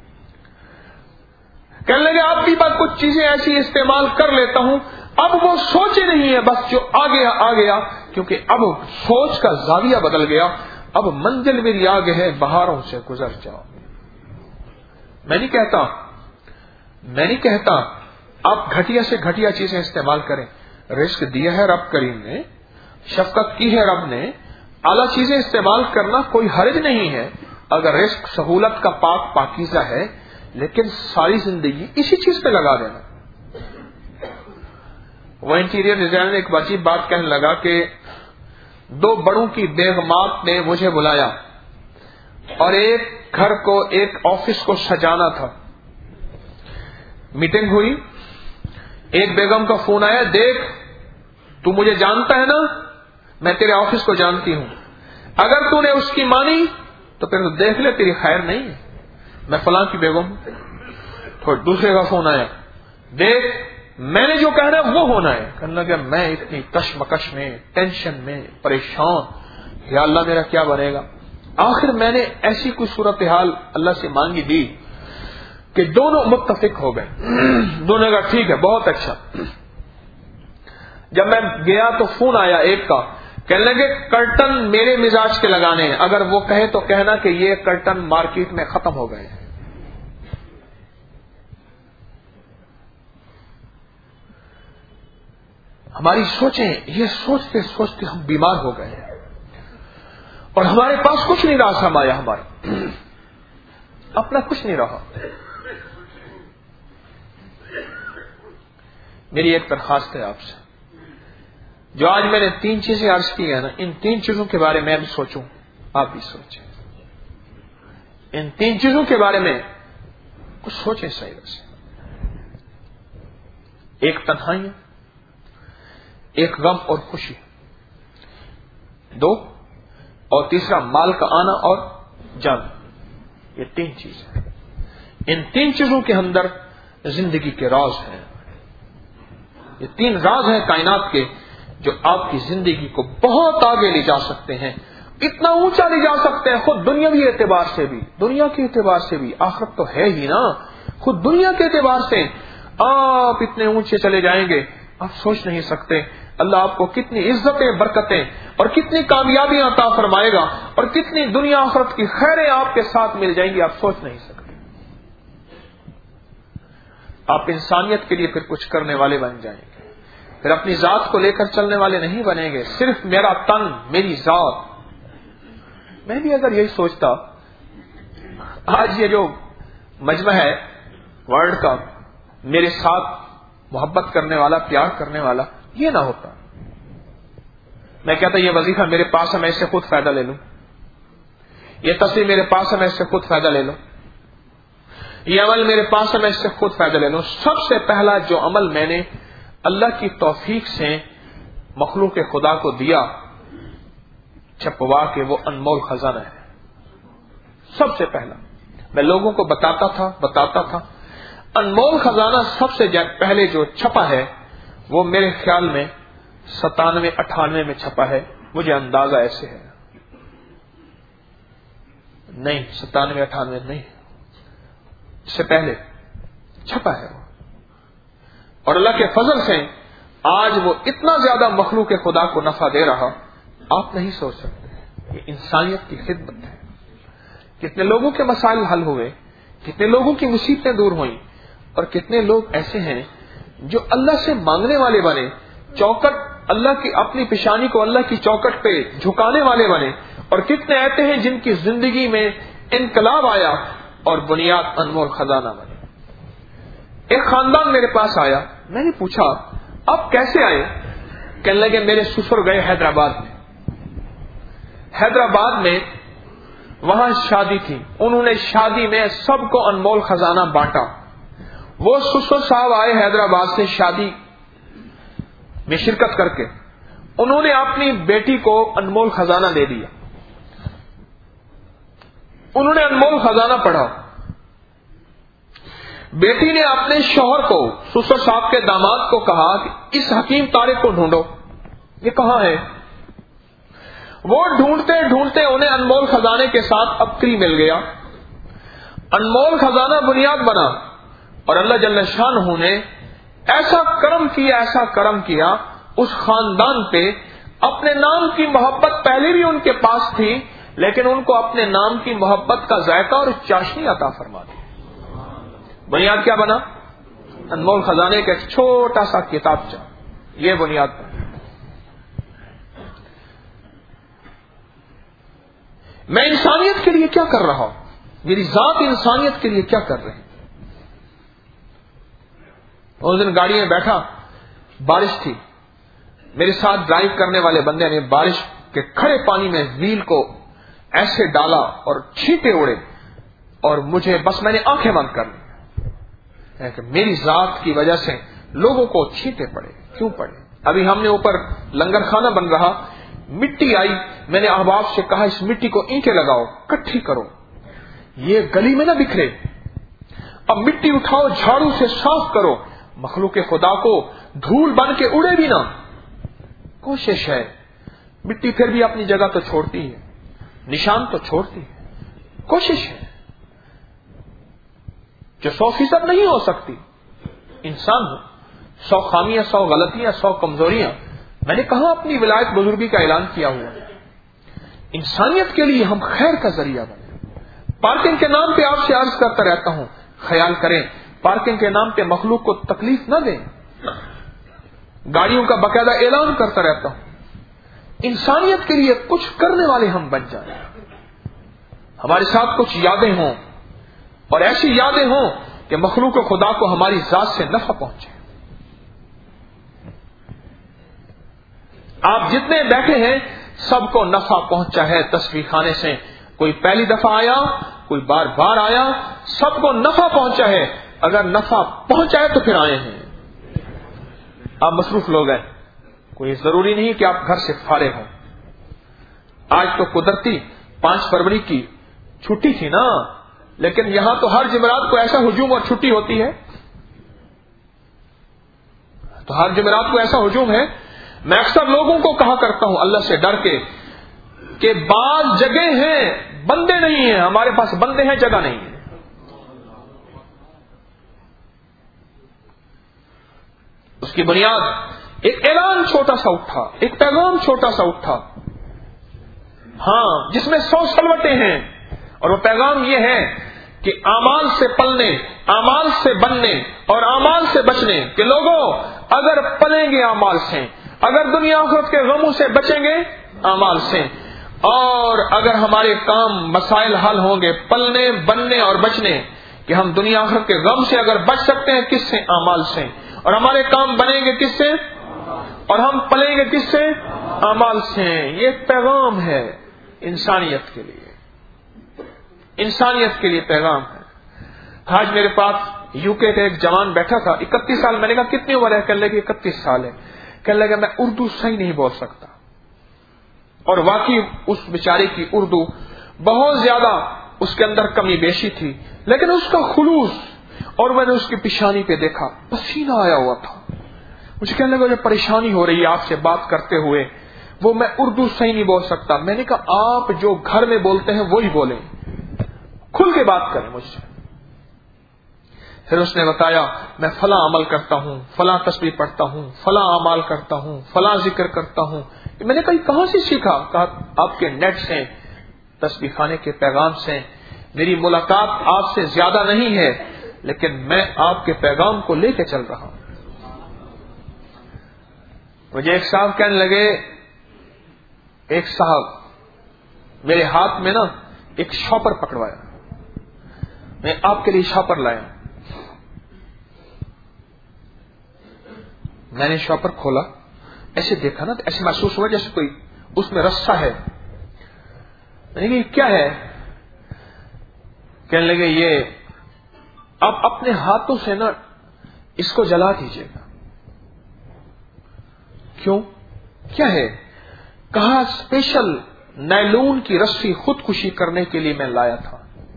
کہنے لگے اب بھی میں کچھ چیزیں ایسی استعمال کر لیتا ہوں، اب وہ سوچیں نہیں ہے، بس جو آ گیا، کیونکہ اب سوچ کا زاویہ بدل گیا. اب منزل میری آگے ہے، بہاروں سے گزر جاؤ. میں نہیں کہتا آپ گھٹیا سے گھٹیا چیزیں استعمال کریں. رزق دیا ہے رب کریم نے، شفقت کی ہے رب نے، اعلیٰ چیزیں استعمال کرنا کوئی حرج نہیں ہے اگر رزق سہولت کا پاکیزہ ہے، لیکن ساری زندگی اسی چیز پہ لگا دینا. وہ انٹیریئر ڈیزائنر ایک عجیب بات کہنے لگا کہ 2 بڑوں کی بیگمات نے مجھے بلایا اور ایک گھر کو، ایک آفس کو سجانا تھا. میٹنگ ہوئی، ایک بیگم کا فون آیا، دیکھ تو مجھے جانتا ہے نا، میں تیرے آفس کو جانتی ہوں، اگر تو نے اس کی مانی تو پھر تو دیکھ لے تیری خیر نہیں ہے، میں فلاں کی بیگم ہوں. تھوڑا دوسرے کا فون آیا، دیکھ میں نے جو کہنا ہے وہ ہونا ہے. کہنے لگا میں اتنی کشمکش میں، ٹینشن میں، پریشان، یا اللہ میرا کیا بنے گا. آخر میں نے ایسی کوئی صورتحال اللہ سے مانگی دی کہ دونوں متفق ہو گئے. دونوں کا ٹھیک ہے، بہت اچھا. جب میں گیا تو فون آیا ایک کا، کہنے لگے کرٹن میرے مزاج کے لگانے ہیں، اگر وہ کہے تو کہنا کہ یہ کرٹن مارکیٹ میں ختم ہو گئے ہیں. ہماری سوچیں، یہ سوچتے سوچتے ہم بیمار ہو گئے ہیں اور ہمارے پاس کچھ نہیں رہا. سرمایہ ہمارا اپنا کچھ نہیں رہا. میری ایک درخواست ہے آپ سے، جو آج میں نے 3 چیزیں عرض کی ہیں نا، ان 3 چیزوں کے بارے میں بھی سوچوں، آپ بھی سوچیں. ان 3 چیزوں کے بارے میں کچھ سوچیں صحیح سے. ایک تنہائی، ایک غم اور خوشی، 2 اور تیسرا مال کا آنا اور جانا. یہ 3 چیزیں، ان 3 چیزوں کے اندر زندگی کے راز ہیں. یہ 3 راز ہیں کائنات کے جو آپ کی زندگی کو بہت آگے لے جا سکتے ہیں، اتنا اونچا لے جا سکتے ہیں. خود دنیاوی اعتبار سے بھی، دنیا کے اعتبار سے بھی، آخرت تو ہے ہی نا، خود دنیا کے اعتبار سے آپ اتنے اونچے چلے جائیں گے آپ سوچ نہیں سکتے. اللہ آپ کو کتنی عزتیں، برکتیں اور کتنی کامیابیاں عطا فرمائے گا، اور کتنی دنیا آخرت کی خیریں آپ کے ساتھ مل جائیں گی، آپ سوچ نہیں سکتے. آپ انسانیت کے لیے پھر کچھ کرنے والے بن جائیں گے، پھر اپنی ذات کو لے کر چلنے والے نہیں بنیں گے، صرف میرا تن، میری ذات. میں بھی اگر یہی سوچتا، آج یہ جو مجمع ہے ورلڈ کا، میرے ساتھ محبت کرنے والا، پیار کرنے والا، یہ نہ ہوتا. میں کہتا یہ وظیفہ میرے پاس ہے، میں اس سے خود فائدہ لے لوں، یہ تصویر میرے پاس ہے، میں اس سے خود فائدہ لے لوں، یہ عمل میرے پاس ہے، میں اس سے خود فائدہ لے لوں. سب سے پہلا جو عمل میں نے اللہ کی توفیق سے مخلوق خدا کو دیا، چھپوا کے، وہ انمول خزانہ ہے. سب سے پہلا میں لوگوں کو بتاتا تھا انمول خزانہ سب سے پہلے جو چھپا ہے وہ میرے خیال میں 97-98 میں چھپا ہے. مجھے اندازہ ایسے ہے، نہیں 97-98 نہیں، اس سے پہلے چھپا ہے وہ. اور اللہ کے فضل سے آج وہ اتنا زیادہ مخلوق خدا کو نفع دے رہا، آپ نہیں سوچ سکتے. یہ انسانیت کی خدمت ہے. کتنے لوگوں کے مسائل حل ہوئے، کتنے لوگوں کی مصیبتیں دور ہوئیں، اور کتنے لوگ ایسے ہیں جو اللہ سے مانگنے والے بنے، چوکٹ اللہ کی اپنی پیشانی کو اللہ کی چوکٹ پہ جھکانے والے بنے، اور کتنے ایسے ہیں جن کی زندگی میں انقلاب آیا اور بنیاد انمول خزانہ بنے. ایک خاندان میرے پاس آیا، میں نے پوچھا آپ کیسے آئے؟ کہنے لگے میرے سسر گئے حیدرآباد میں وہاں شادی تھی، انہوں نے شادی میں سب کو انمول خزانہ بانٹا. وہ سسر صاحب آئے حیدرآباد سے شادی میں شرکت کر کے، انہوں نے اپنی بیٹی کو انمول خزانہ دے دیا. انہوں نے انمول خزانہ پڑھا. بیٹی نے اپنے شوہر کو، سسر صاحب کے داماد کو کہا کہ اس حکیم طارق کو ڈھونڈو، یہ کہاں ہے؟ وہ ڈھونڈتے ڈھونڈتے انہیں انمول خزانے کے ساتھ عبقری مل گیا. انمول خزانہ بنیاد بنا، اور اللہ جل شانہ نے ایسا کرم کیا اس خاندان پہ. اپنے نام کی محبت پہلے بھی ان کے پاس تھی، لیکن ان کو اپنے نام کی محبت کا ذائقہ اور چاشنی عطا فرما دی. بنیاد کیا بنا؟ انمول خزانے کا ایک چھوٹا سا کتابچہ، یہ بنیاد بنا. میں انسانیت کے لیے کیا کر رہا ہوں؟ میری ذات انسانیت کے لیے کیا کر رہے ہیں؟ اس دن گاڑی میں بیٹھا، بارش تھی، میرے ساتھ ڈرائیو کرنے والے بندے نے بارش کے کھڑے پانی میں ویل کو ایسے ڈالا اور چھینٹے اڑے، اور مجھے بس میں نے آنکھیں بند کر لی کہ میری ذات کی وجہ سے لوگوں کو چھینٹے پڑے. کیوں پڑے؟ ابھی ہم نے اوپر لنگر خانہ بن رہا، مٹی آئی، میں نے احباب سے کہا اس مٹی کو اینٹیں لگاؤ، کٹھی کرو، یہ گلی میں نہ بکھرے. اب مٹی اٹھاؤ، جھاڑو سے صاف کرو، مخلوق خدا کو دھول بن کے اڑے بھی نہ. کوشش ہے. مٹی پھر بھی اپنی جگہ تو چھوڑتی ہے، نشان تو چھوڑتی ہے. کوشش ہے جو 100% نہیں ہو سکتی. انسان ہو، 100 خامیاں، 100 غلطیاں، 100 کمزوریاں. میں نے کہا اپنی ولایت بزرگی کا اعلان کیا ہوا ہے. انسانیت کے لیے ہم خیر کا ذریعہ بنے. پارکنگ کے نام پہ آپ سے عرض کرتا رہتا ہوں، خیال کریں پارکنگ کے نام پہ مخلوق کو تکلیف نہ دیں. گاڑیوں کا باقاعدہ اعلان کرتا رہتا ہوں. انسانیت کے لیے کچھ کرنے والے ہم بن جائیں. ہمارے ساتھ کچھ یادیں ہوں، اور ایسی یادیں ہوں کہ مخلوق خدا کو ہماری ذات سے نفع پہنچے. آپ جتنے بیٹھے ہیں سب کو نفع پہنچا ہے تصویر خانے سے. کوئی پہلی دفعہ آیا، کوئی بار بار آیا، سب کو نفع پہنچا ہے. اگر نفع پہنچائے تو پھر آئے ہیں. آپ مصروف لوگ ہیں، کوئی ضروری نہیں کہ آپ گھر سے فارغ ہوں. آج تو قدرتی 5 فروری کی چھٹی تھی نا، لیکن یہاں تو ہر جمعرات کو ایسا ہجوم اور چھٹی ہوتی ہے. تو ہر جمعرات کو ایسا ہجوم ہے. میں اکثر لوگوں کو کہا کرتا ہوں اللہ سے ڈر کے کہ بعض جگہ ہیں بندے نہیں ہیں، ہمارے پاس بندے ہیں، جگہ نہیں ہے. اس کی بنیاد ایک اعلان چھوٹا سا اٹھا، ایک پیغام چھوٹا سا اٹھا، ہاں، جس میں 100 سلوٹیں ہیں. اور وہ پیغام یہ ہے کہ اعمال سے پلنے، اعمال سے بننے اور اعمال سے بچنے. کہ لوگوں اگر پلیں گے اعمال سے، اگر دنیا آخرت کے غموں سے بچیں گے اعمال سے، اور اگر ہمارے کام مسائل حل ہوں گے پلنے، بننے اور بچنے، کہ ہم دنیا آخرت کے غم سے اگر بچ سکتے ہیں کس سے؟ اعمال سے. اور ہمارے کام بنیں گے کس سے؟ اور ہم پلیں گے کس سے؟ اعمال سے. یہ پیغام ہے انسانیت کے لیے، انسانیت کے لیے پیغام ہے. آج میرے پاس UK کا ایک جوان بیٹھا تھا، 31 سال. میں نے کہا کتنی عمر ہے؟ کہنے لگے 31 سال ہے. کہنے لگا میں اردو صحیح نہیں بول سکتا. اور واقعی اس بیچارے کی اردو بہت زیادہ اس کے اندر کمی بیشی تھی، لیکن اس کا خلوص. اور میں نے اس کی پیشانی پہ دیکھا پسینہ آیا ہوا تھا. مجھے کہنے لگا جو پریشانی ہو رہی ہے آپ سے بات کرتے ہوئے، وہ میں اردو صحیح نہیں بول سکتا. میں نے کہا آپ جو گھر میں بولتے ہیں وہی بولیں، کھل کے بات کریں مجھ سے. پھر اس نے بتایا میں فلاں عمل کرتا ہوں، فلاں تسبیح پڑھتا ہوں، فلاں اعمال کرتا ہوں، فلاں ذکر کرتا ہوں. میں نے کہا کہاں سے سیکھا؟ کہا آپ کے نیٹ سے، تسبیح خانے کے پیغام سے. میری ملاقات آپ سے زیادہ نہیں ہے لیکن میں آپ کے پیغام کو لے کے چل رہا ہوں. مجھے ایک صاحب کہنے لگے، ایک صاحب میرے ہاتھ میں نا ایک شاپر پکڑوایا، میں آپ کے لیے شاپر لایا. میں نے شاپر کھولا، ایسے دیکھا نا تو ایسے محسوس ہوا جیسے کوئی اس میں رسہ ہے. میں نے کہا یہ کیا ہے؟ کہنے لگے یہ آپ اپنے ہاتھوں سے نا اس کو جلا دیجیے گا. کیوں؟ کیا ہے؟ کہا اسپیشل نائلون کی رسی خودکشی کرنے کے لیے میں لایا تھا.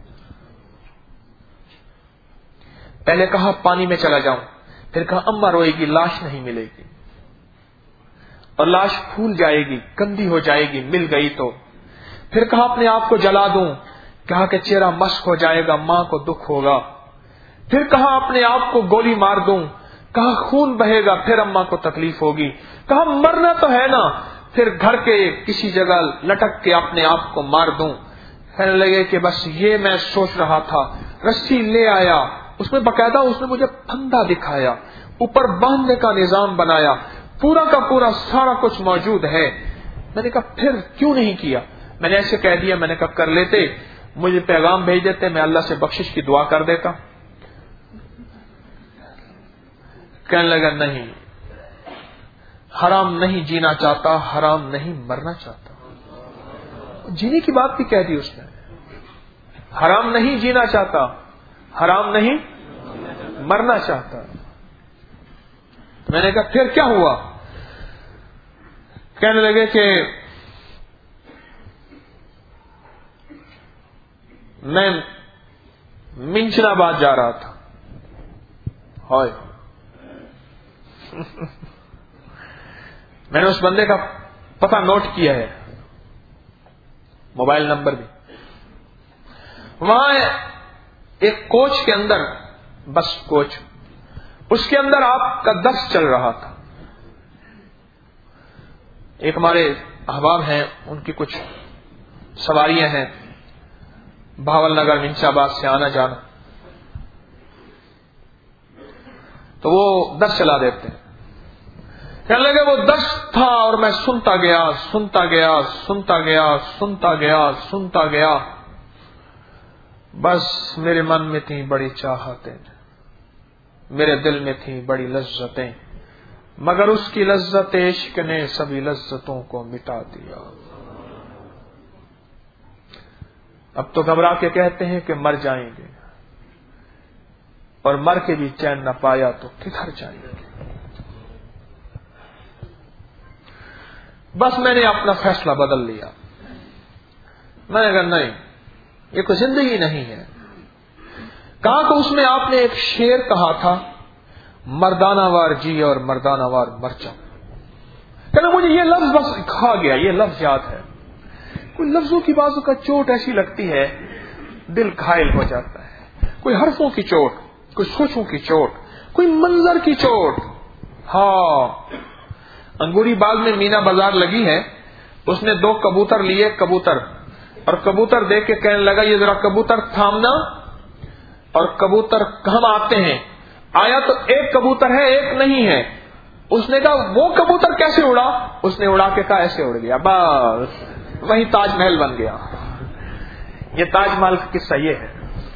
پہلے کہا پانی میں چلا جاؤں، پھر کہا اماں روئے گی، لاش نہیں ملے گی اور لاش پھول جائے گی، گندی ہو جائے گی، مل گئی تو. پھر کہا اپنے آپ کو جلا دوں، کہا کہ چہرہ مشق ہو جائے گا، ماں کو دکھ ہوگا. پھر کہا اپنے آپ کو گولی مار دوں، کہا خون بہے گا، پھر اماں کو تکلیف ہوگی. کہا مرنا تو ہے نا، پھر گھر کے کسی جگہ لٹک کے اپنے آپ کو مار دوں. کہنے لگے کہ بس یہ میں سوچ رہا تھا. رسی لے آیا، اس میں باقاعدہ اس نے مجھے پھندا دکھایا، اوپر باندھنے کا نظام بنایا، پورا کا پورا سارا کچھ موجود ہے. میں نے کہا پھر کیوں نہیں کیا؟ میں نے ایسے کہہ دیا، میں نے کہا کر لیتے، مجھے پیغام بھیج دیتے، میں اللہ سے بخشش کی دعا کر دیتا. کہنے لگا نہیں، حرام نہیں جینا چاہتا، حرام نہیں مرنا چاہتا. جینے کی بات بھی کہہ دی اس نے، حرام نہیں جینا چاہتا، حرام نہیں مرنا چاہتا. میں نے کہا پھر کیا ہوا؟ کہنے لگے کہ میں منچن آباد جا رہا تھا. ہائے میں نے اس بندے کا پتہ نوٹ کیا ہے، موبائل نمبر بھی. وہاں ایک کوچ کے اندر، بس کوچ، اس کے اندر آپ کا درس چل رہا تھا. ایک ہمارے احباب ہیں، ان کی کچھ سواریاں ہیں بھاول نگر منچ آباد سے آنا جانا، تو وہ درس چلا دیتے ہیں. کہنے لگے وہ درس تھا اور میں سنتا گیا، سنتا گیا، سنتا گیا، سنتا گیا، سنتا گیا. بس میرے من میں تھی بڑی چاہتیں، میرے دل میں تھی بڑی لذتیں، مگر اس کی لذت عشق نے سبھی لذتوں کو مٹا دیا. اب تو گھبرا کے کہتے ہیں کہ مر جائیں گے، اور مر کے بھی چین نہ پایا تو کدھر جائیں گے. بس میں نے اپنا فیصلہ بدل لیا. میں نے کہا نہیں، یہ کوئی زندگی نہیں ہے. کہا کہ اس میں آپ نے ایک شعر کہا تھا، مردانہ وار جی اور مردانہ وار مر جاؤ. کہنا مجھے یہ لفظ بس کھا گیا، یہ لفظ یاد ہے. کوئی لفظوں کی بازو کا چوٹ ایسی لگتی ہے دل گھائل ہو جاتا ہے. کوئی حرفوں کی چوٹ، کوئی سوچوں کی چوٹ، کوئی منظر کی چوٹ. ہاں، انگوری باغ میں مینا بازار لگی ہے، اس نے 2 کبوتر لیے، کبوتر، اور کبوتر دیکھ کے کہنے لگا یہ ذرا کبوتر تھامنا. اور کبوتر کہاں آتے ہیں، آیا تو ایک کبوتر ہے، ایک نہیں ہے. اس نے کہا وہ کبوتر کیسے اڑا؟ اس نے اڑا کے کہا ایسے اڑ گیا. بس وہی تاج محل بن گیا. یہ تاج محل کا قصہ یہ ہے.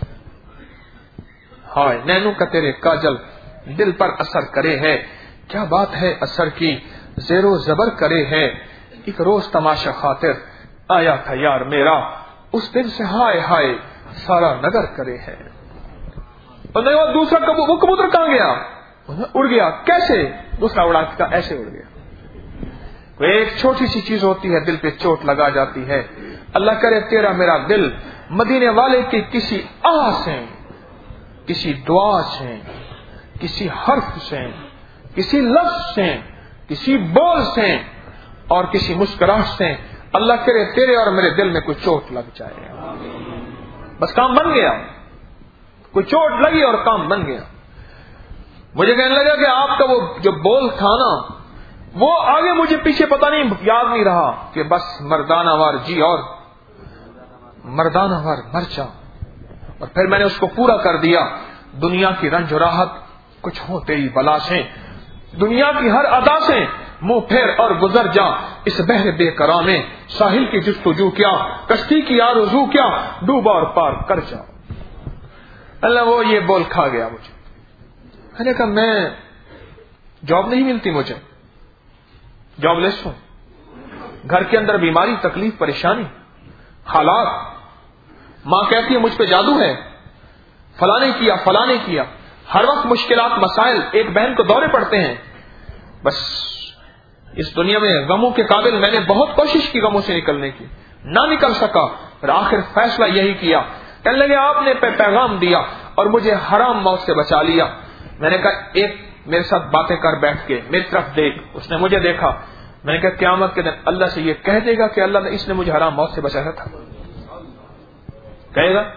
ہائے نینو کا تیرے کاجل دل پر اثر کرے ہے، کیا بات ہے اثر کی زیر و زبر کرے ہے. ایک روز تماشا خاطر آیا تھا یار میرا، اس دن سے ہائے ہائے سارا نگر کرے ہے. اور نہیں وہ دوسرا وہ کبوتر کہاں گیا؟ اڑ گیا. کیسے؟ دوسرا اڑا کا ایسے اڑ گیا. ایک چھوٹی سی چیز ہوتی ہے دل پہ چوٹ لگا جاتی ہے. اللہ کرے تیرا میرا دل مدینے والے کی کسی آہ سے، کسی دعا سے، کسی حرف سے، کسی لفظ سے، کسی بول سے اور کسی مسکراہٹ سے، اللہ کرے تیرے اور میرے دل میں کوئی چوٹ لگ جائے. بس کام بن گیا. کوئی چوٹ لگی اور کام بن گیا. مجھے کہنے لگا کہ آپ کا وہ جو بول تھا نا وہ آگے مجھے پیچھے پتہ نہیں یاد نہیں رہا کہ بس مردانہ وار جی اور مردانہ وار مر جا. اور پھر میں نے اس کو پورا کر دیا. دنیا کی رنج و راحت کچھ ہو تیری بلا سے, دنیا کی ہر ادا سے منہ پھیر اور گزر جا اس بحر بے قرار میں. ساحل کی جستجو کیا, کشتی کی آرزو کیا, ڈوبا اور پار کر جا. اللہ وہ یہ بول کھا گیا مجھے. میں نے کہا میں جاب نہیں ملتی, مجھے جاب لیس ہوں, گھر کے اندر بیماری, تکلیف, پریشانی, حالات. ماں کہتی ہے مجھ پہ جادو ہے, فلاں نے کیا فلاں نے کیا. ہر وقت مشکلات, مسائل. ایک بہن کو دورے پڑتے ہیں. بس اس دنیا میں غموں کے قابل میں نے بہت کوشش کی غموں سے نکلنے کی, نہ نکل سکا. پھر آخر فیصلہ یہی کیا. کہنے لگے آپ نے پیغام دیا اور مجھے حرام موت سے بچا لیا. میں نے کہا ایک میرے ساتھ باتیں کر, بیٹھ کے میری طرف دیکھ. اس نے مجھے دیکھا. میں نے کہا قیامت کے دن اللہ سے یہ کہہ دے گا کہ اللہ نے اس نے مجھے حرام موت سے بچایا تھا, کہے گا؟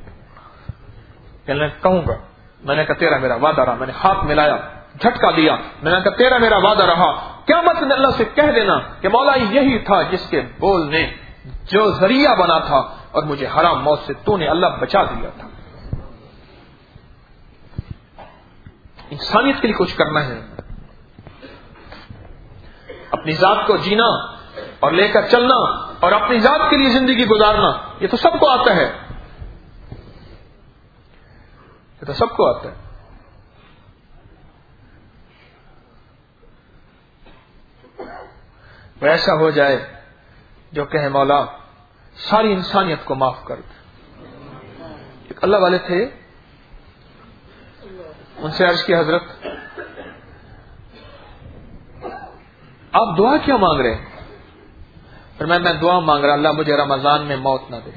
کہوں گا. میں نے کہا تیرا میرا وعدہ رہا. میں نے ہاتھ ملایا, جھٹکا دیا. میں نے کہا تیرا میرا وعدہ رہا. قیامت نے اللہ سے کہہ دینا کہ مولا یہی تھا جس کے بول نے جو ذریعہ بنا تھا اور مجھے حرام موت سے تو نے اللہ بچا دیا تھا. انسانیت کے لیے کچھ کرنا ہے, اپنی ذات کو جینا اور لے کر چلنا اور اپنی ذات کے لیے زندگی گزارنا. یہ تو سب کو آتا ہے, یہ تو سب کو آتا ہے. ویسا ہو جائے جو کہے مولا ساری انسانیت کو معاف کر دے. ایک اللہ والے تھے, ان سے عرض کی حضرت آپ دعا کیا مانگ رہے ہیں؟ پھر میں دعا مانگ رہا اللہ مجھے رمضان میں موت نہ دے.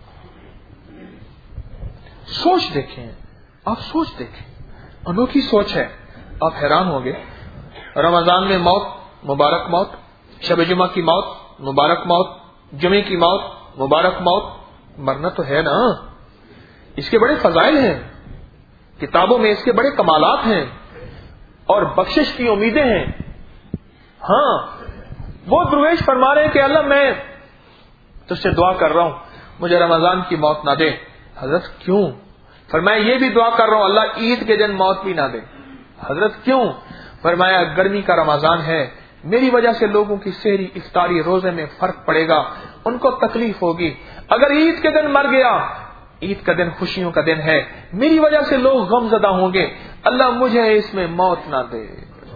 سوچ دیکھیں, آپ سوچ دیکھیں, انوکھی سوچ ہے, آپ حیران ہوں گے. رمضان میں موت, مبارک موت. شب جمعہ کی موت, مبارک موت. جمعے کی موت, مبارک موت. مرنا تو ہے نا, اس کے بڑے فضائل ہیں, کتابوں میں اس کے بڑے کمالات ہیں اور بخشش کی امیدیں ہیں. ہاں وہ درویش فرما رہے ہیں کہ اللہ میں تجھ سے دعا کر رہا ہوں مجھے رمضان کی موت نہ دے. حضرت کیوں؟ فرمایا یہ بھی دعا کر رہا ہوں اللہ عید کے دن موت بھی نہ دے. حضرت کیوں؟ فرمایا گرمی کا رمضان ہے, میری وجہ سے لوگوں کی سحری افطاری روزے میں فرق پڑے گا, ان کو تکلیف ہوگی. اگر عید کے دن مر گیا, عید کا دن خوشیوں کا دن ہے, میری وجہ سے لوگ غم زدہ ہوں گے, اللہ مجھے اس میں موت نہ دے.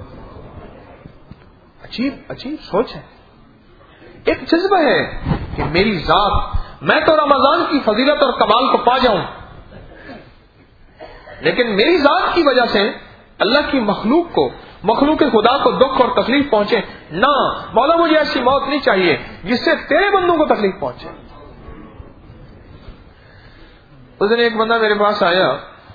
عجیب عجیب سوچ ہے. ایک جذبہ ہے کہ میری ذات, میں تو رمضان کی فضیلت اور کمال کو پا جاؤں, لیکن میری ذات کی وجہ سے اللہ کی مخلوق کو, مخلوق خدا کو دکھ اور تکلیف پہنچے نہ. مولا مجھے ایسی موت نہیں چاہیے جس سے تیرے بندوں کو تکلیف پہنچے. اس دن ایک بندہ میرے پاس آیا,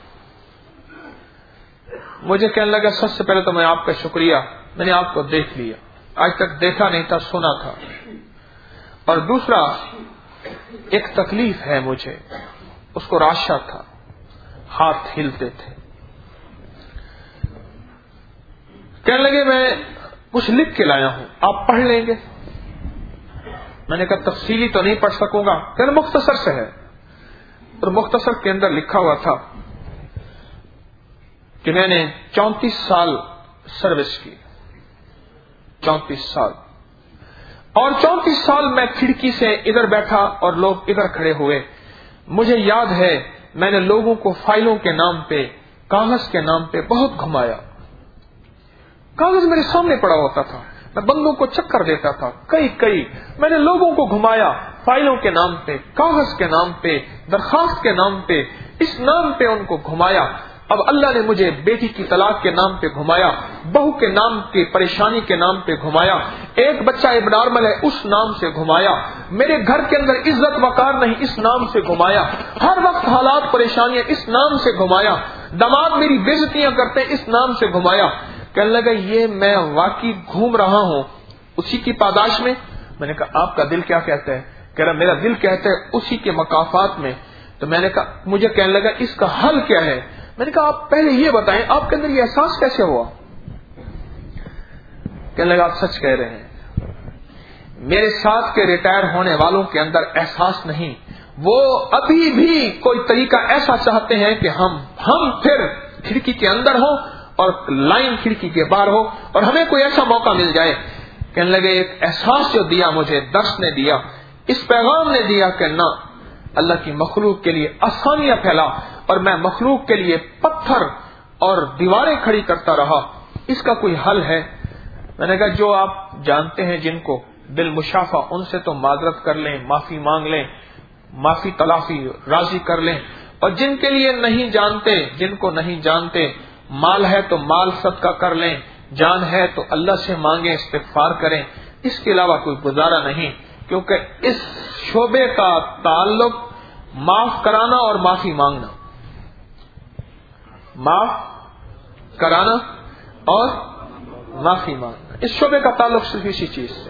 مجھے کہنے لگا سب سے پہلے تو میں آپ کا شکریہ, میں نے آپ کو دیکھ لیا, آج تک دیکھا نہیں تھا, سنا تھا. اور دوسرا ایک تکلیف ہے مجھے. اس کو راشا تھا, ہاتھ ہلتے تھے. کہنے لگے میں کچھ لکھ کے لایا ہوں, آپ پڑھ لیں گے؟ میں نے کہا تفصیلی تو نہیں پڑھ سکوں گا. کہنے مختصر سے ہے. اور مختصر کے اندر لکھا ہوا تھا کہ میں نے 34 سال سروس کی, 34 سال, اور 34 سال میں کھڑکی سے ادھر بیٹھا اور لوگ ادھر کھڑے ہوئے. مجھے یاد ہے میں نے لوگوں کو فائلوں کے نام پہ, کاغذ کے نام پہ بہت گھمایا. کاغذ میرے سامنے پڑا ہوتا تھا, میں بندوں کو چکر دیتا تھا. کئی میں نے لوگوں کو گھمایا, فائلوں کے نام پہ, کاغذ کے نام پہ, درخواست کے نام پہ, اس نام پہ ان کو گھمایا. اب اللہ نے مجھے بیٹی کی طلاق کے نام پہ گھمایا, بہو کے نام کی پریشانی کے نام پہ گھمایا, ایک بچہ اب نارمل ہے اس نام سے گھمایا, میرے گھر کے اندر عزت وقار نہیں اس نام سے گھمایا, ہر وقت حالات پریشانیاں اس نام سے گھمایا, داماد میری بےعزتیاں کرتے اس نام سے گھمایا. کہنے لگا یہ میں واقعی گھوم رہا ہوں اسی کی پاداش میں. میں نے کہا آپ کا دل کیا کہتا ہے؟ کہہ رہا میرا دل کہتا ہے اسی کے مقافات میں. تو میں نے کہا, مجھے کہنے لگا اس کا حل کیا ہے. میں نے کہا آپ پہلے یہ بتائیں آپ کے اندر یہ احساس کیسے ہوا. کہنے لگا آپ سچ کہہ رہے ہیں, میرے ساتھ کے ریٹائر ہونے والوں کے اندر احساس نہیں, وہ ابھی بھی کوئی طریقہ ایسا چاہتے ہیں کہ ہم پھر کھڑکی کے اندر ہوں اور لائن کھڑکی کے باہر ہو اور ہمیں کوئی ایسا موقع مل جائے. کہنے لگے ایک احساس جو دیا مجھے, درس نے دیا, اس پیغام نے دیا کہ نہ, اللہ کی مخلوق کے لیے آسانیاں پھیلا اور میں مخلوق کے لیے پتھر اور دیواریں کھڑی کرتا رہا, اس کا کوئی حل ہے. میں نے کہا جو آپ جانتے ہیں جن کو بالمشافہ, ان سے تو معذرت کر لیں, معافی مانگ لیں, معافی تلافی راضی کر لیں, اور جن کے لیے نہیں جانتے, جن کو نہیں جانتے, مال ہے تو مال صدقہ کر لیں, جان ہے تو اللہ سے مانگیں, استغفار کریں, اس کے علاوہ کوئی گزارا نہیں. کیونکہ اس شعبے کا تعلق معاف کرانا اور معافی مانگنا, معاف کرانا اور معافی مانگنا, اس شعبے کا تعلق صرف اسی چیز سے,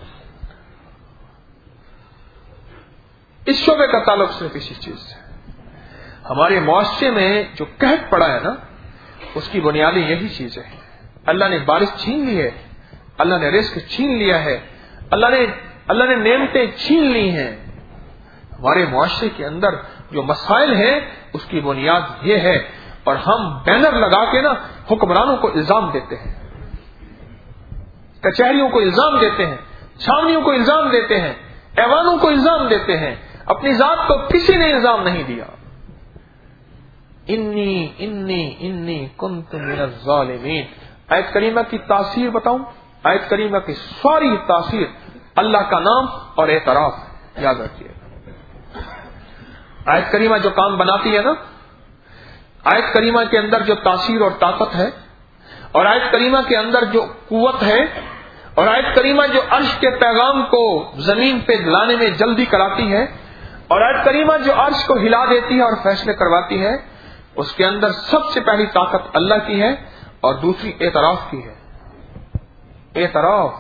اس شعبے کا تعلق صرف اسی چیز سے. ہمارے معاشرے میں جو قحط پڑا ہے نا, اس کی بنیادی یہی چیز ہے. اللہ نے بارش چھین لی ہے, اللہ نے رزق چھین لیا ہے, اللہ نے نعمتیں چھین لی ہیں. ہمارے معاشرے کے اندر جو مسائل ہیں اس کی بنیاد یہ ہے, اور ہم بینر لگا کے نا حکمرانوں کو الزام دیتے ہیں, کچہریوں کو الزام دیتے ہیں, چھاونیوں کو الزام دیتے ہیں, ایوانوں کو الزام دیتے ہیں, اپنی ذات کو کسی نے الزام نہیں دیا. انی کنت من الظالمین. آیت کریمہ کی تاثیر بتاؤں, آیت کریمہ کی ساری تاثیر اللہ کا نام اور اعتراف, یاد رکھیے. آیت کریمہ جو کام بناتی ہے نا, آیت کریمہ کے اندر جو تاثیر اور طاقت ہے, اور آیت کریمہ کے اندر جو قوت ہے, اور آیت کریمہ جو عرش کے پیغام کو زمین پہ لانے میں جلدی کراتی ہے, اور آیت کریمہ جو عرش کو ہلا دیتی ہے اور فیصلے کرواتی ہے, اس کے اندر سب سے پہلی طاقت اللہ کی ہے اور دوسری اعتراف کی ہے. اعتراف,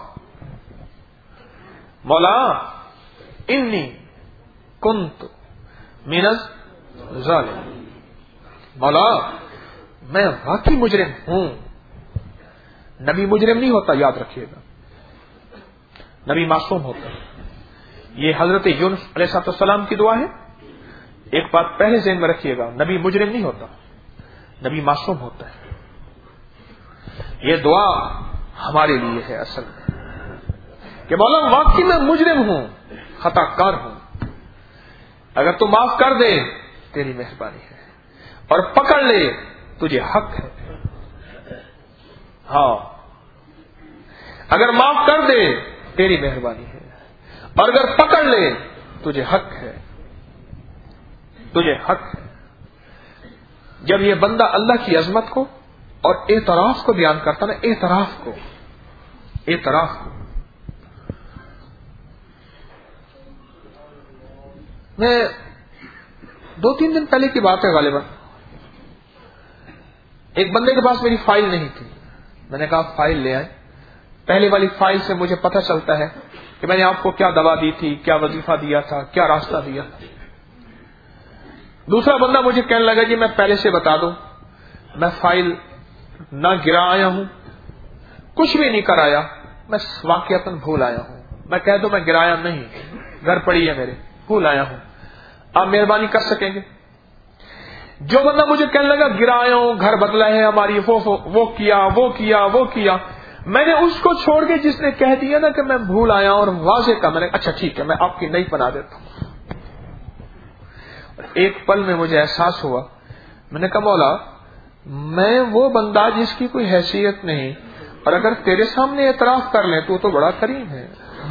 مولا انی کنت من الظالمین, مولا میں واقعی مجرم ہوں. نبی مجرم نہیں ہوتا, یاد رکھیے گا, نبی معصوم ہوتا ہے. یہ حضرت یونس علیہ السلام کی دعا ہے. ایک بات پہلے ذہن میں رکھیے گا, نبی مجرم نہیں ہوتا, نبی معصوم ہوتا ہے. یہ دعا ہمارے لیے ہے اصل میں کہ مولا واقعی میں مجرم ہوں, خطا کار ہوں, اگر تو معاف کر دے تیری مہربانی ہے, اور پکڑ لے تجھے حق ہے. ہاں, اگر معاف کر دے تیری مہربانی ہے, اور اگر پکڑ لے تجھے حق ہے, تجھے حق ہے. جب یہ بندہ اللہ کی عظمت کو اور اعتراف کو بیان کرتا نا, اعتراف کو, میں 2-3 دن پہلے کی بات ہے غالباً, ایک بندے کے پاس میری فائل نہیں تھی. میں نے کہا فائل لے آئے. پہلے والی فائل سے مجھے پتہ چلتا ہے کہ میں نے آپ کو کیا دوا دی تھی, کیا وظیفہ دیا تھا, کیا راستہ دیا تھا. دوسرا بندہ مجھے کہنے لگا جی میں پہلے سے بتا دوں, میں فائل نہ گرا آیا ہوں, کچھ بھی نہیں کرایا, میں واقعتاً بھول آیا ہوں. میں کہہ دوں میں گرایا نہیں, گھر پڑی ہے میرے, بھول آیا ہوں, آپ مہربانی کر سکیں گے. جو بندہ مجھے کہنے لگا گرا آیا ہوں, گھر بدلا ہے ہماری, وہ کیا, میں نے اس کو چھوڑ کے جس نے کہہ دیا نا کہ میں بھول آیا اور واضح کا, میں نے اچھا ٹھیک ہے میں آپ کی نئی بنا دیتا ہوں. ایک پل میں مجھے احساس ہوا, میں نے کہا مولا میں وہ بندہ جس کی کوئی حیثیت نہیں, اور اگر تیرے سامنے اعتراف کر لیں تو بڑا کریم ہے,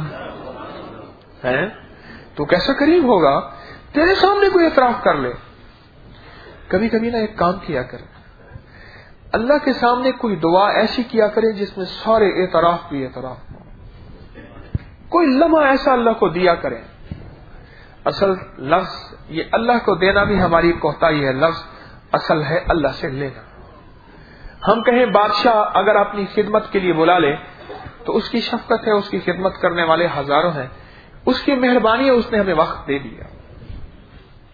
تو کیسا کریم ہوگا, تیرے سامنے کوئی اعتراف کر لے. کبھی کبھی نا ایک کام کیا کرے, اللہ کے سامنے کوئی دعا ایسی کیا کرے جس میں سارے اعتراف بھی اعتراف ہوں. کوئی لمحہ ایسا اللہ کو دیا کرے. اصل لفظ یہ اللہ کو دینا بھی ہماری کوتاہی ہے, لفظ اصل ہے اللہ سے لینا. ہم کہیں بادشاہ اگر اپنی خدمت کے لیے بلا لے تو اس کی شفقت ہے, اس کی خدمت کرنے والے ہزاروں ہیں, اس کی مہربانی ہے, اس نے ہمیں وقت دے دیا.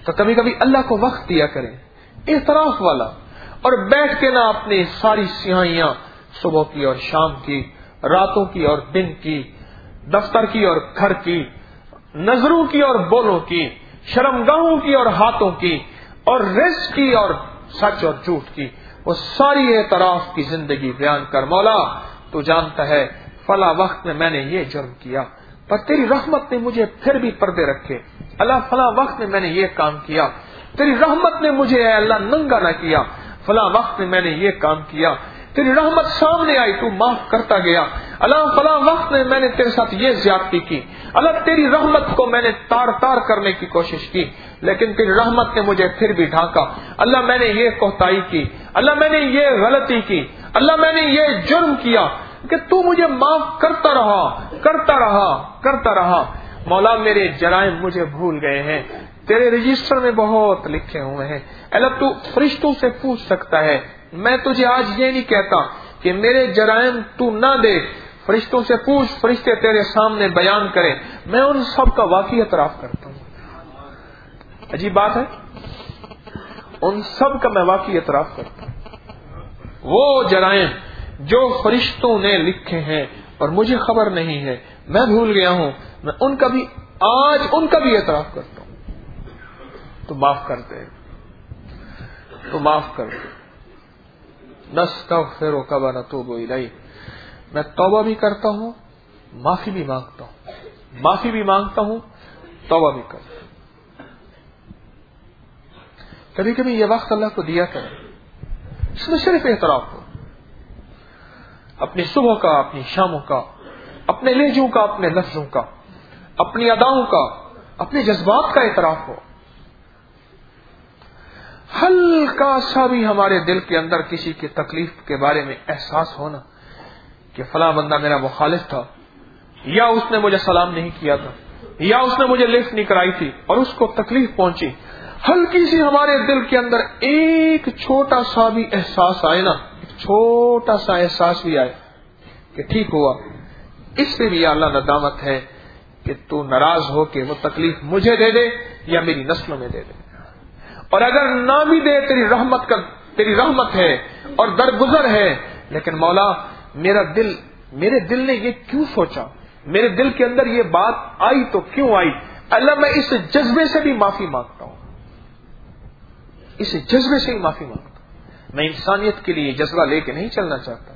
تو کبھی کبھی اللہ کو وقت دیا کریں اعتراف والا، اور بیٹھ کے نہ اپنی ساری سیاہیاں صبح کی اور شام کی، راتوں کی اور دن کی، دفتر کی اور گھر کی، نظروں کی اور بولوں کی، شرمگاہوں کی اور ہاتھوں کی، اور رزق کی اور سچ اور جھوٹ کی، وہ ساری اعتراف کی زندگی بیان کر، مولا تو جانتا ہے فلاں وقت میں میں نے یہ جرم کیا پر تیری رحمت نے مجھے پھر بھی پردے رکھے، اللہ فلاں وقت میں نے یہ کام کیا، تیری رحمت نے مجھے اے اللہ ننگا نہ کیا، فلاں وقت میں نے یہ کام کیا، تیری رحمت سامنے آئی تو معاف کرتا گیا، اللہ فلاں وقت میں نے تیرے ساتھ یہ زیادتی کی، اللہ تیری رحمت کو میں نے تار تار کرنے کی کوشش کی لیکن تیری رحمت نے مجھے پھر بھی ڈھانکا، اللہ میں نے یہ کوتاہی کی، اللہ میں نے یہ غلطی کی، اللہ میں نے یہ جرم کیا کہ تو مجھے معاف کرتا رہا کرتا رہا کرتا رہا، مولا میرے جرائم مجھے بھول گئے ہیں، تیرے رجسٹر میں بہت لکھے ہوئے ہیں، اللہ تو فرشتوں سے پوچھ سکتا ہے، میں تجھے آج یہ نہیں کہتا کہ میرے جرائم تو نہ دے، فرشتوں سے پوچھ، فرشتے تیرے سامنے بیان کریں، میں ان سب کا واقعی اعتراف کرتا ہوں۔ عجیب بات ہے، ان سب کا میں واقعی اعتراف کرتا ہوں، وہ جرائم جو فرشتوں نے لکھے ہیں اور مجھے خبر نہیں ہے، میں بھول گیا ہوں، میں ان کا بھی آج ان کا بھی اعتراف کرتا ہوں، تو معاف کر دے، تو معاف کر دے، نستغفرک و نتوب الیک، میں توبہ بھی کرتا ہوں، معافی بھی مانگتا ہوں، معافی بھی مانگتا ہوں، توبہ بھی کرتا ہوں۔ کبھی کبھی یہ وقت اللہ کو دیا کریں، اس میں صرف اعتراف ہو، اپنی صبح کا، اپنی شاموں کا، اپنے لہجوں کا، اپنے لفظوں کا، اپنی اداؤں کا، اپنے جذبات کا اعتراف ہو، ہلکا سا بھی ہمارے دل کے اندر کسی کی تکلیف کے بارے میں احساس ہونا کہ فلاں بندہ میرا مخالف تھا، یا اس نے مجھے سلام نہیں کیا تھا، یا اس نے مجھے لفٹ نہیں کرائی تھی اور اس کو تکلیف پہنچی، ہلکی سی ہمارے دل کے اندر ایک چھوٹا سا بھی احساس آئے نا، ایک چھوٹا سا احساس بھی آئے کہ ٹھیک ہوا، اس سے بھی اللہ ندامت ہے کہ تو ناراض ہو کے وہ تکلیف مجھے دے دے یا میری نسلوں میں دے دے، اور اگر نہ بھی دے تیری رحمت ہے اور درگزر ہے، لیکن مولا میرے دل نے یہ کیوں سوچا، میرے دل کے اندر یہ بات آئی تو کیوں آئی، اللہ میں اس جذبے سے بھی معافی مانگتا ہوں، اس جذبے سے ہی معافی مانگتا ہوں، میں انسانیت کے لیے جذبہ لے کے نہیں چلنا چاہتا۔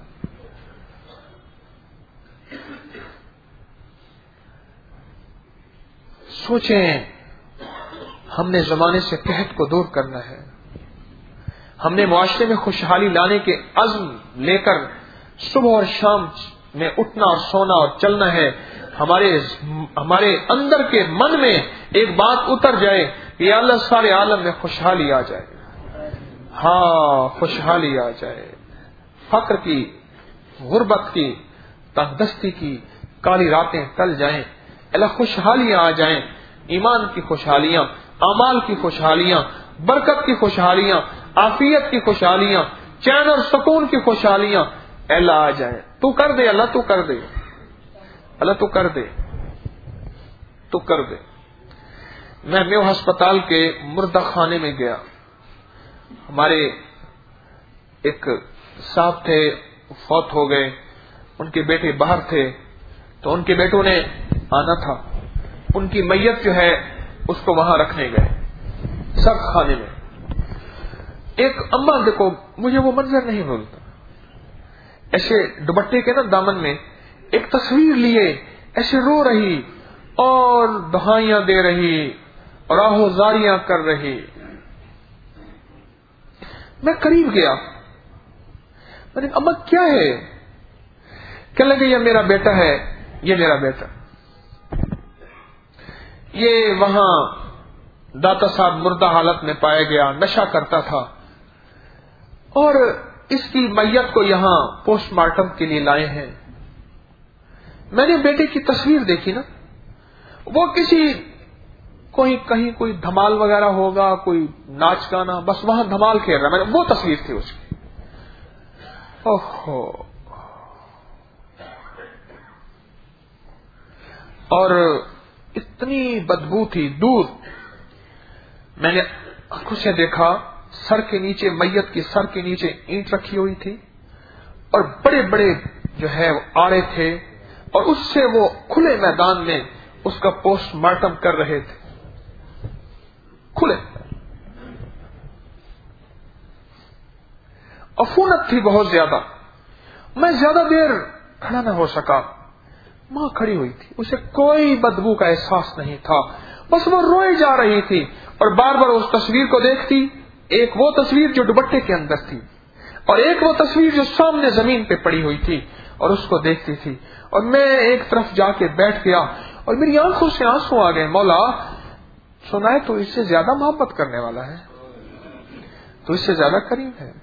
سوچیں، ہم نے زمانے سے قحط کو دور کرنا ہے، ہم نے معاشرے میں خوشحالی لانے کے عزم لے کر صبح اور شام میں اٹھنا اور سونا اور چلنا ہے، ہمارے اندر کے من میں ایک بات اتر جائے کہ یا اللہ سارے عالم میں خوشحالی آ جائے، ہاں خوشحالی آ جائے، فقر کی، غربت کی، تنگدستی کی کالی راتیں ٹل جائیں، اللہ خوشحالیاں آ جائیں، ایمان کی خوشحالیاں، اعمال کی خوشحالیاں، برکت کی خوشحالیاں، عافیت کی خوشحالیاں، چین اور سکون کی خوشحالیاں اللہ آ جائیں۔ تو کر دے اللہ، تو کر دے اللہ، تو کر دے، تو کر دے۔ میں میو ہسپتال کے مردہ خانے میں گیا، ہمارے ایک صاحب تھے، فوت ہو گئے، ان کے بیٹے باہر تھے، تو ان کے بیٹوں نے آنا تھا، ان کی میت جو ہے اس کو وہاں رکھنے گئے سب خانے میں۔ ایک اماں، دیکھو مجھے وہ منظر نہیں بھولتا، ایسے دوپٹے کے نا دامن میں ایک تصویر لیے ایسے رو رہی اور دہائیاں دے رہی اور آہوزاریاں کر رہی۔ میں قریب گیا، میں نے کہا اماں کیا ہے؟ کہنے لگے یہ میرا بیٹا ہے، یہ میرا بیٹا، یہ وہاں داتا صاحب مردہ حالت میں پایا گیا، نشہ کرتا تھا، اور اس کی میت کو یہاں پوسٹ مارٹم کے لیے لائے ہیں۔ میں نے بیٹے کی تصویر دیکھی نا، وہ کہیں کوئی دھمال وغیرہ ہوگا، کوئی ناچ گانا، بس وہاں دھمال کھیل رہا، میں نے وہ تصویر تھی اس کی۔ اوہو، اور اتنی بدبو تھی، دودھ۔ میں نے آنکھوں سے دیکھا سر کے نیچے، میت کی سر کے نیچے اینٹ رکھی ہوئی تھی اور بڑے بڑے جو ہے آڑے تھے، اور اس سے وہ کھلے میدان میں اس کا پوسٹ مارٹم کر رہے تھے، کھلے۔ عفونت تھی بہت زیادہ، میں زیادہ دیر کھڑا نہ ہو سکا، ماں کھڑی ہوئی تھی، اسے کوئی بدبو کا احساس نہیں تھا، بس وہ روئے جا رہی تھی اور بار بار اس تصویر کو دیکھتی، ایک وہ تصویر جو دوپٹے کے اندر تھی اور ایک وہ تصویر جو سامنے زمین پہ پڑی ہوئی تھی، اور اس کو دیکھتی تھی۔ اور میں ایک طرف جا کے بیٹھ گیا اور میری آنکھوں سے آنسو آ گئے، مولا سنا ہے تو اس سے زیادہ محبت کرنے والا ہے، تو اس سے زیادہ قریب ہے۔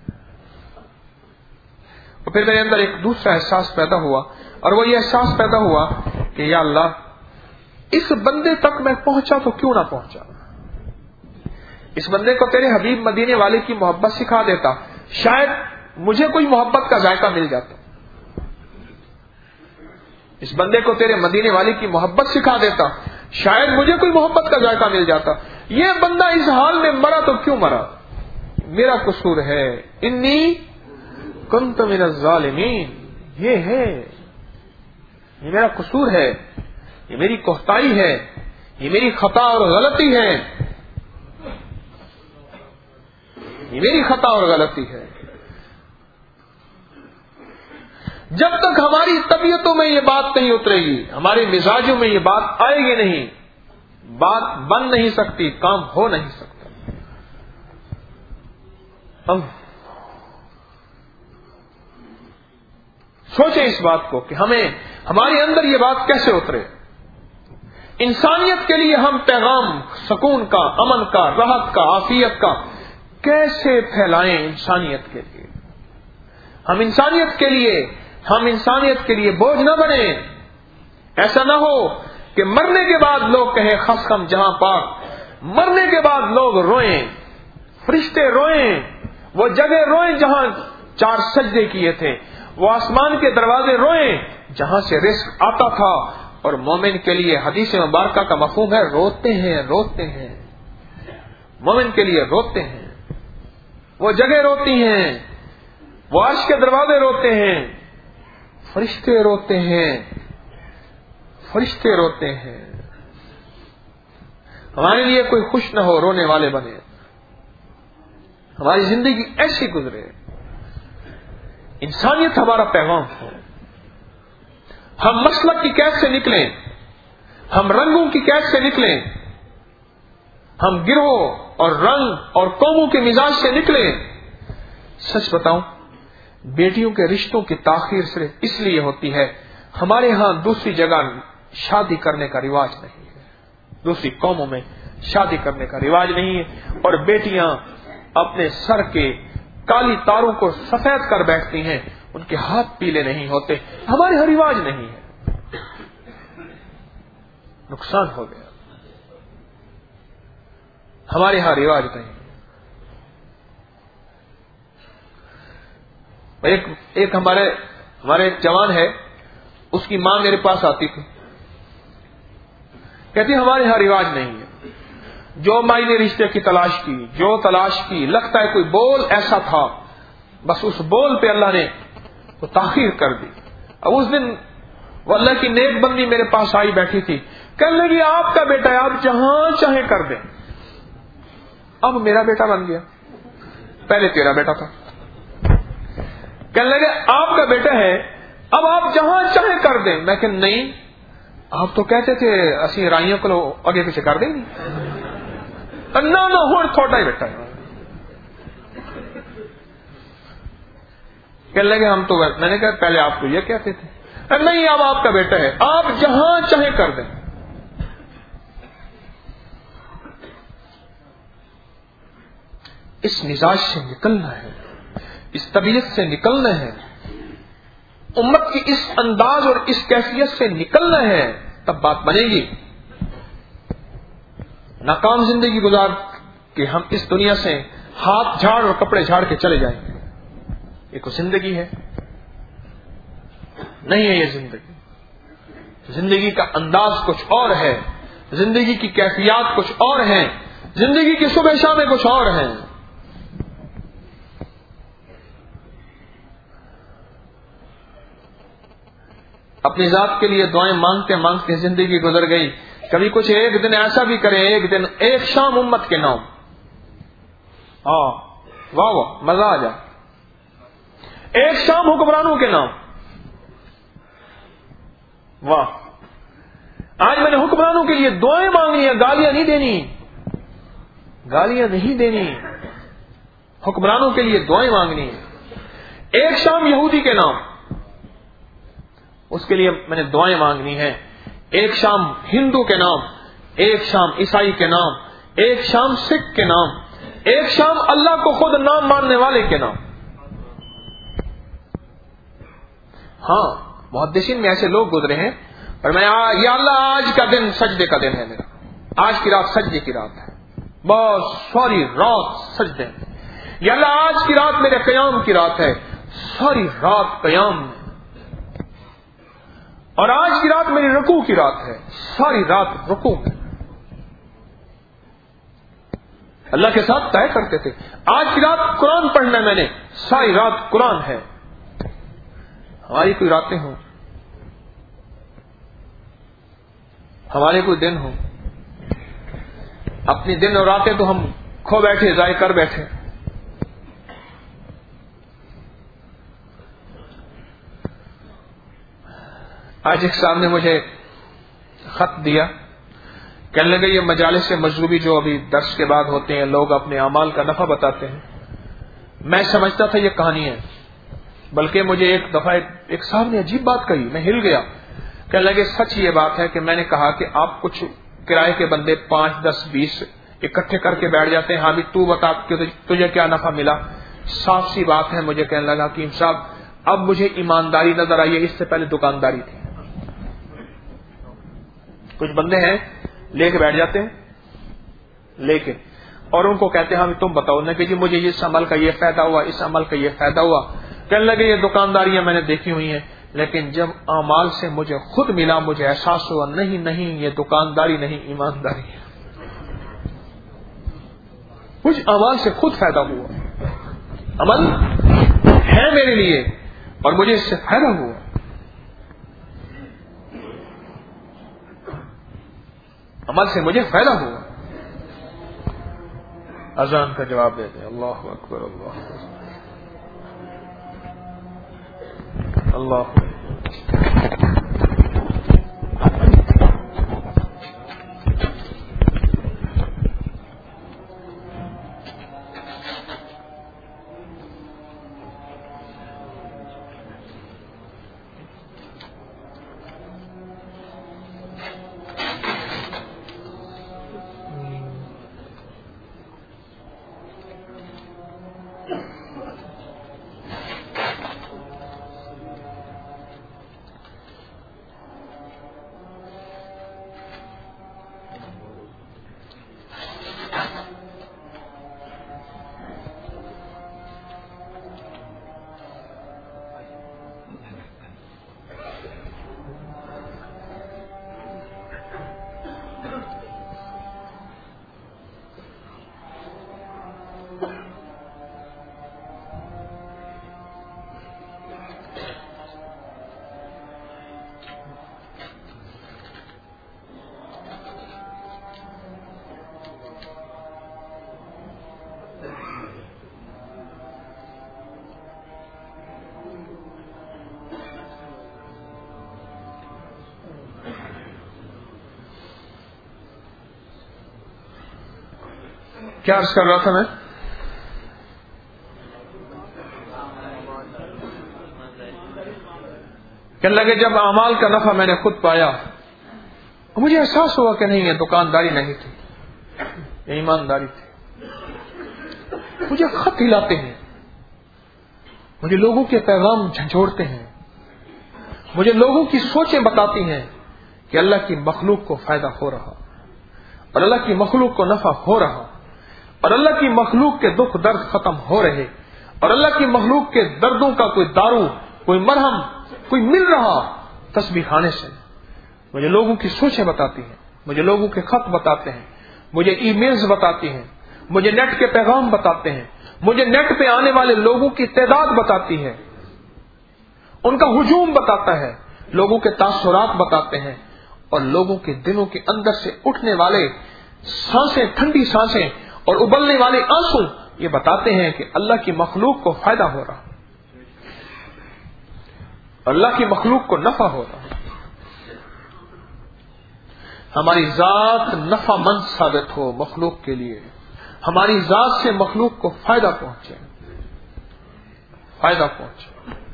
اور پھر میرے اندر ایک دوسرا احساس پیدا ہوا، اور وہ یہ احساس پیدا ہوا کہ یا اللہ، اس بندے تک میں پہنچا تو کیوں نہ پہنچا، اس بندے کو تیرے حبیب مدینے والے کی محبت سکھا دیتا، شاید مجھے کوئی محبت کا ذائقہ مل جاتا، اس بندے کو تیرے مدینے والے کی محبت سکھا دیتا، شاید مجھے کوئی محبت کا ذائقہ مل جاتا۔ یہ بندہ اس حال میں مرا تو کیوں مرا، میرا قصور ہے، انی کنت من الظالمین، یہ ہے، یہ میرا قصور ہے، یہ میری کوتاہی ہے، یہ میری خطا اور غلطی ہے، یہ میری خطا اور غلطی ہے۔ جب تک ہماری طبیعتوں میں یہ بات نہیں اترے گی، ہمارے مزاجوں میں یہ بات آئے گی نہیں، بات بن نہیں سکتی، کام ہو نہیں سکتا۔ ہم سوچیں اس بات کو کہ ہمارے اندر یہ بات کیسے اترے۔ انسانیت کے لیے ہم پیغام سکون کا، امن کا، راحت کا، عافیت کا کیسے پھیلائیں انسانیت کے لیے۔ ہم انسانیت کے لیے بوجھ نہ بنے۔ ایسا نہ ہو کہ مرنے کے بعد لوگ کہیں خسخم جہاں پاک، مرنے کے بعد لوگ روئیں، فرشتے روئیں، وہ جگہ روئیں جہاں 4 سجدے کیے تھے، وہ آسمان کے دروازے روئیں جہاں سے رزق آتا تھا۔ اور مومن کے لیے حدیث مبارکہ کا مفہوم ہے روتے ہیں، روتے ہیں، مومن کے لیے روتے ہیں، وہ جگہ روتی ہیں، وہ عرش کے دروازے روتے ہیں، فرشتے روتے ہیں، فرشتے روتے ہیں۔ ہمارے لیے کوئی خوش نہ ہو، رونے والے بنے، ہماری زندگی ایسی گزرے، انسانیت ہمارا پیغام ہو، ہم مسلک کی قید سے نکلیں، ہم رنگوں کی قید سے نکلیں، ہم گروہ اور رنگ اور قوموں کے مزاج سے نکلیں۔ سچ بتاؤں، بیٹیوں کے رشتوں کی تاخیر صرف اس لیے ہوتی ہے، ہمارے ہاں دوسری جگہ شادی کرنے کا رواج نہیں ہے، دوسری قوموں میں شادی کرنے کا رواج نہیں ہے، اور بیٹیاں اپنے سر کے کالی تاروں کو سفید کر بیٹھتی ہیں، ان کے ہاتھ پیلے نہیں ہوتے، ہمارے ہاں رواج نہیں ہے، نقصان ہو گیا، ہمارے ہاں رواج نہیں۔ ایک ہمارے جوان ہے، اس کی ماں میرے پاس آتی تھی، کہتی ہمارے ہاں رواج نہیں ہے، جو مائی نے رشتے کی تلاش کی، جو تلاش کی، لگتا ہے کوئی بول ایسا تھا، بس اس بول پہ اللہ نے وہ تاخیر کر دی۔ اب اس دن وہ اللہ کی نیک بندی میرے پاس آئی بیٹھی تھی، کہنے لگی آپ کا بیٹا ہے، آپ جہاں چاہیں کر دیں۔ اب میرا بیٹا بن گیا، پہلے تیرا بیٹا تھا، کہنے لگے آپ کا بیٹا ہے، اب آپ جہاں چاہیں کر دیں۔ میں کہ نہیں، آپ تو کہتے تھے اسی رائیوں کو آگے پیچھے کر دیں گے، نہ ہو تھوڑا ہی بیٹا ہے۔ کہنے لگے ہم تو، میں نے کہا پہلے آپ تو یہ کہتے تھے، نہیں اب آپ کا بیٹا ہے، آپ جہاں چاہیں کر دیں۔ اس مزاج سے نکلنا ہے، اس طبیعت سے نکلنا ہے، امت کی اس انداز اور اس کیفیت سے نکلنا ہے، تب بات بنے گی۔ ناکام زندگی گزار کے ہم اس دنیا سے ہاتھ جھاڑ اور کپڑے جھاڑ کے چلے جائیں گے، یہ کوئی زندگی ہے؟ نہیں ہے یہ زندگی۔ زندگی کا انداز کچھ اور ہے، زندگی کی کیفیات کچھ اور ہیں، زندگی کی صبح شامیں کچھ اور ہیں. اپنی ذات کے لیے دعائیں مانگتے مانگتے زندگی گزر گئی. کبھی کچھ ایک دن ایسا بھی کریں، ایک شام امت کے نام. ہاں واہ واہ مزہ آ جائے. ایک شام حکمرانوں کے نام. واہ، آج میں نے حکمرانوں کے لیے دعائیں مانگنی ہیں، گالیاں نہیں دینی، گالیاں نہیں دینی، حکمرانوں کے لیے دعائیں مانگنی ہیں. ایک شام یہودی کے نام، اس کے لیے میں نے دعائیں مانگنی ہیں. ایک شام ہندو کے نام، ایک شام عیسائی کے نام، ایک شام سکھ کے نام، ایک شام اللہ کو خود نام ماننے والے کے نام. ہاں محدثین میں ایسے لوگ گزرے ہیں، اور میں یا اللہ آج کا دن سجدے کا دن ہے میرا، آج کی رات سجدے کی رات ہے، بس ساری رات سجدے میں. یا اللہ آج کی رات میرے قیام کی رات ہے، ساری رات قیام میں. اور آج کی رات میری رکوع کی رات ہے، ساری رات رکوع میں. اللہ کے ساتھ طے کرتے تھے آج کی رات قرآن پڑھنا ہے میں نے، ساری رات قرآن ہے. ہماری کوئی راتیں ہوں، ہمارے کوئی دن ہوں، اپنی دن اور راتیں تو ہم کھو بیٹھے، ضائع کر بیٹھے. آج ایک صاحب نے مجھے خط دیا، کہنے لگے یہ مجالس مجروبی جو ابھی درس کے بعد ہوتے ہیں، لوگ اپنے اعمال کا نفع بتاتے ہیں. میں سمجھتا تھا یہ کہانی ہے، بلکہ مجھے ایک دفعہ ایک صاحب نے عجیب بات کہی، میں ہل گیا. کہنے لگے سچ یہ بات ہے کہ میں نے کہا کہ آپ کچھ کرائے کے بندے 5 10 20 اکٹھے کر کے بیٹھ جاتے ہیں، ہاں بھی تو بتا کہ تجھے کیا نفع ملا. صاف سی بات ہے. مجھے کہنے لگا حکیم صاحب اب مجھے ایمانداری نظر آئی ہے، اس سے پہلے دکانداری تھی. کچھ بندے ہیں لے کے بیٹھ جاتے ہیں، لے کے، اور ان کو کہتے ہیں ہاں تم بتاؤ نا کہ جی مجھے اس عمل کا یہ فائدہ ہوا، اس عمل کا یہ فائدہ ہوا. کہنے لگے یہ دکانداریاں میں نے دیکھی ہوئی ہیں، لیکن جب اعمال سے مجھے خود ملا مجھے احساس ہوا نہیں یہ دکانداری نہیں ایمانداری ہے. کچھ اعمال سے خود فائدہ ہوا، عمل ہے میرے لیے اور مجھے اس سے فائدہ ہوا. عمل سے مجھے فائدہ ہوا. اذان کا جواب دے دیں. اللہ اکبر، اللہ اللہ. کیا عرض کر رہا تھا میں؟ کہنے لگے جب اعمال کا نفع میں نے خود پایا مجھے احساس ہوا کہ نہیں یہ دکانداری نہیں تھی، یہ ایمانداری تھی. مجھے خط ہلاتے ہیں، مجھے لوگوں کے پیغام جھنجھوڑتے ہیں، مجھے لوگوں کی سوچیں بتاتی ہیں کہ اللہ کی مخلوق کو فائدہ ہو رہا اور اللہ کی مخلوق کو نفع ہو رہا اور اللہ کی مخلوق کے دکھ درد ختم ہو رہے اور اللہ کی مخلوق کے دردوں کا کوئی دارو، کوئی مرہم، کوئی مل رہا تسبیح خانے سے. مجھے لوگوں کی سوچیں بتاتی ہیں، مجھے لوگوں کے خط بتاتے ہیں، مجھے ای میلز بتاتی ہیں، مجھے نیٹ کے پیغام بتاتے ہیں، مجھے نیٹ پہ آنے والے لوگوں کی تعداد بتاتی ہے، ان کا ہجوم بتاتا ہے، لوگوں کے تاثرات بتاتے ہیں، اور لوگوں کے دلوں کے اندر سے اٹھنے والے سانسیں، ٹھنڈی سانسیں اور ابلنے والے آنسو یہ بتاتے ہیں کہ اللہ کی مخلوق کو فائدہ ہو رہا، اللہ کی مخلوق کو نفع ہو رہا، ہماری ذات نفع مند ثابت ہو مخلوق کے لیے، ہماری ذات سے مخلوق کو فائدہ پہنچے، فائدہ پہنچے۔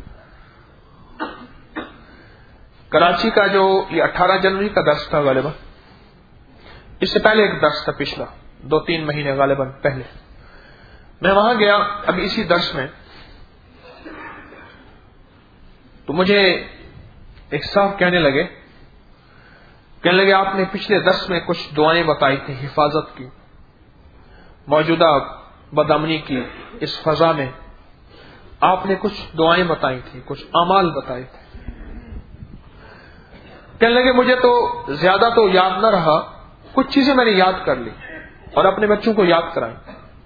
کراچی کا جو یہ 18 جنوری کا درس تھا غالباً، اس سے پہلے ایک درس تھا پچھلا 2-3 مہینے غالباً پہلے، میں وہاں گیا ابھی اسی درس میں، تو مجھے ایک صاحب کہنے لگے آپ نے پچھلے درس میں کچھ دعائیں بتائی تھی حفاظت کی، موجودہ بدامنی کی اس فضا میں آپ نے کچھ دعائیں بتائی تھی، کچھ اعمال بتائے تھے۔ کہنے لگے مجھے تو زیادہ تو یاد نہ رہا، کچھ چیزیں میں نے یاد کر لی اور اپنے بچوں کو یاد کرائی۔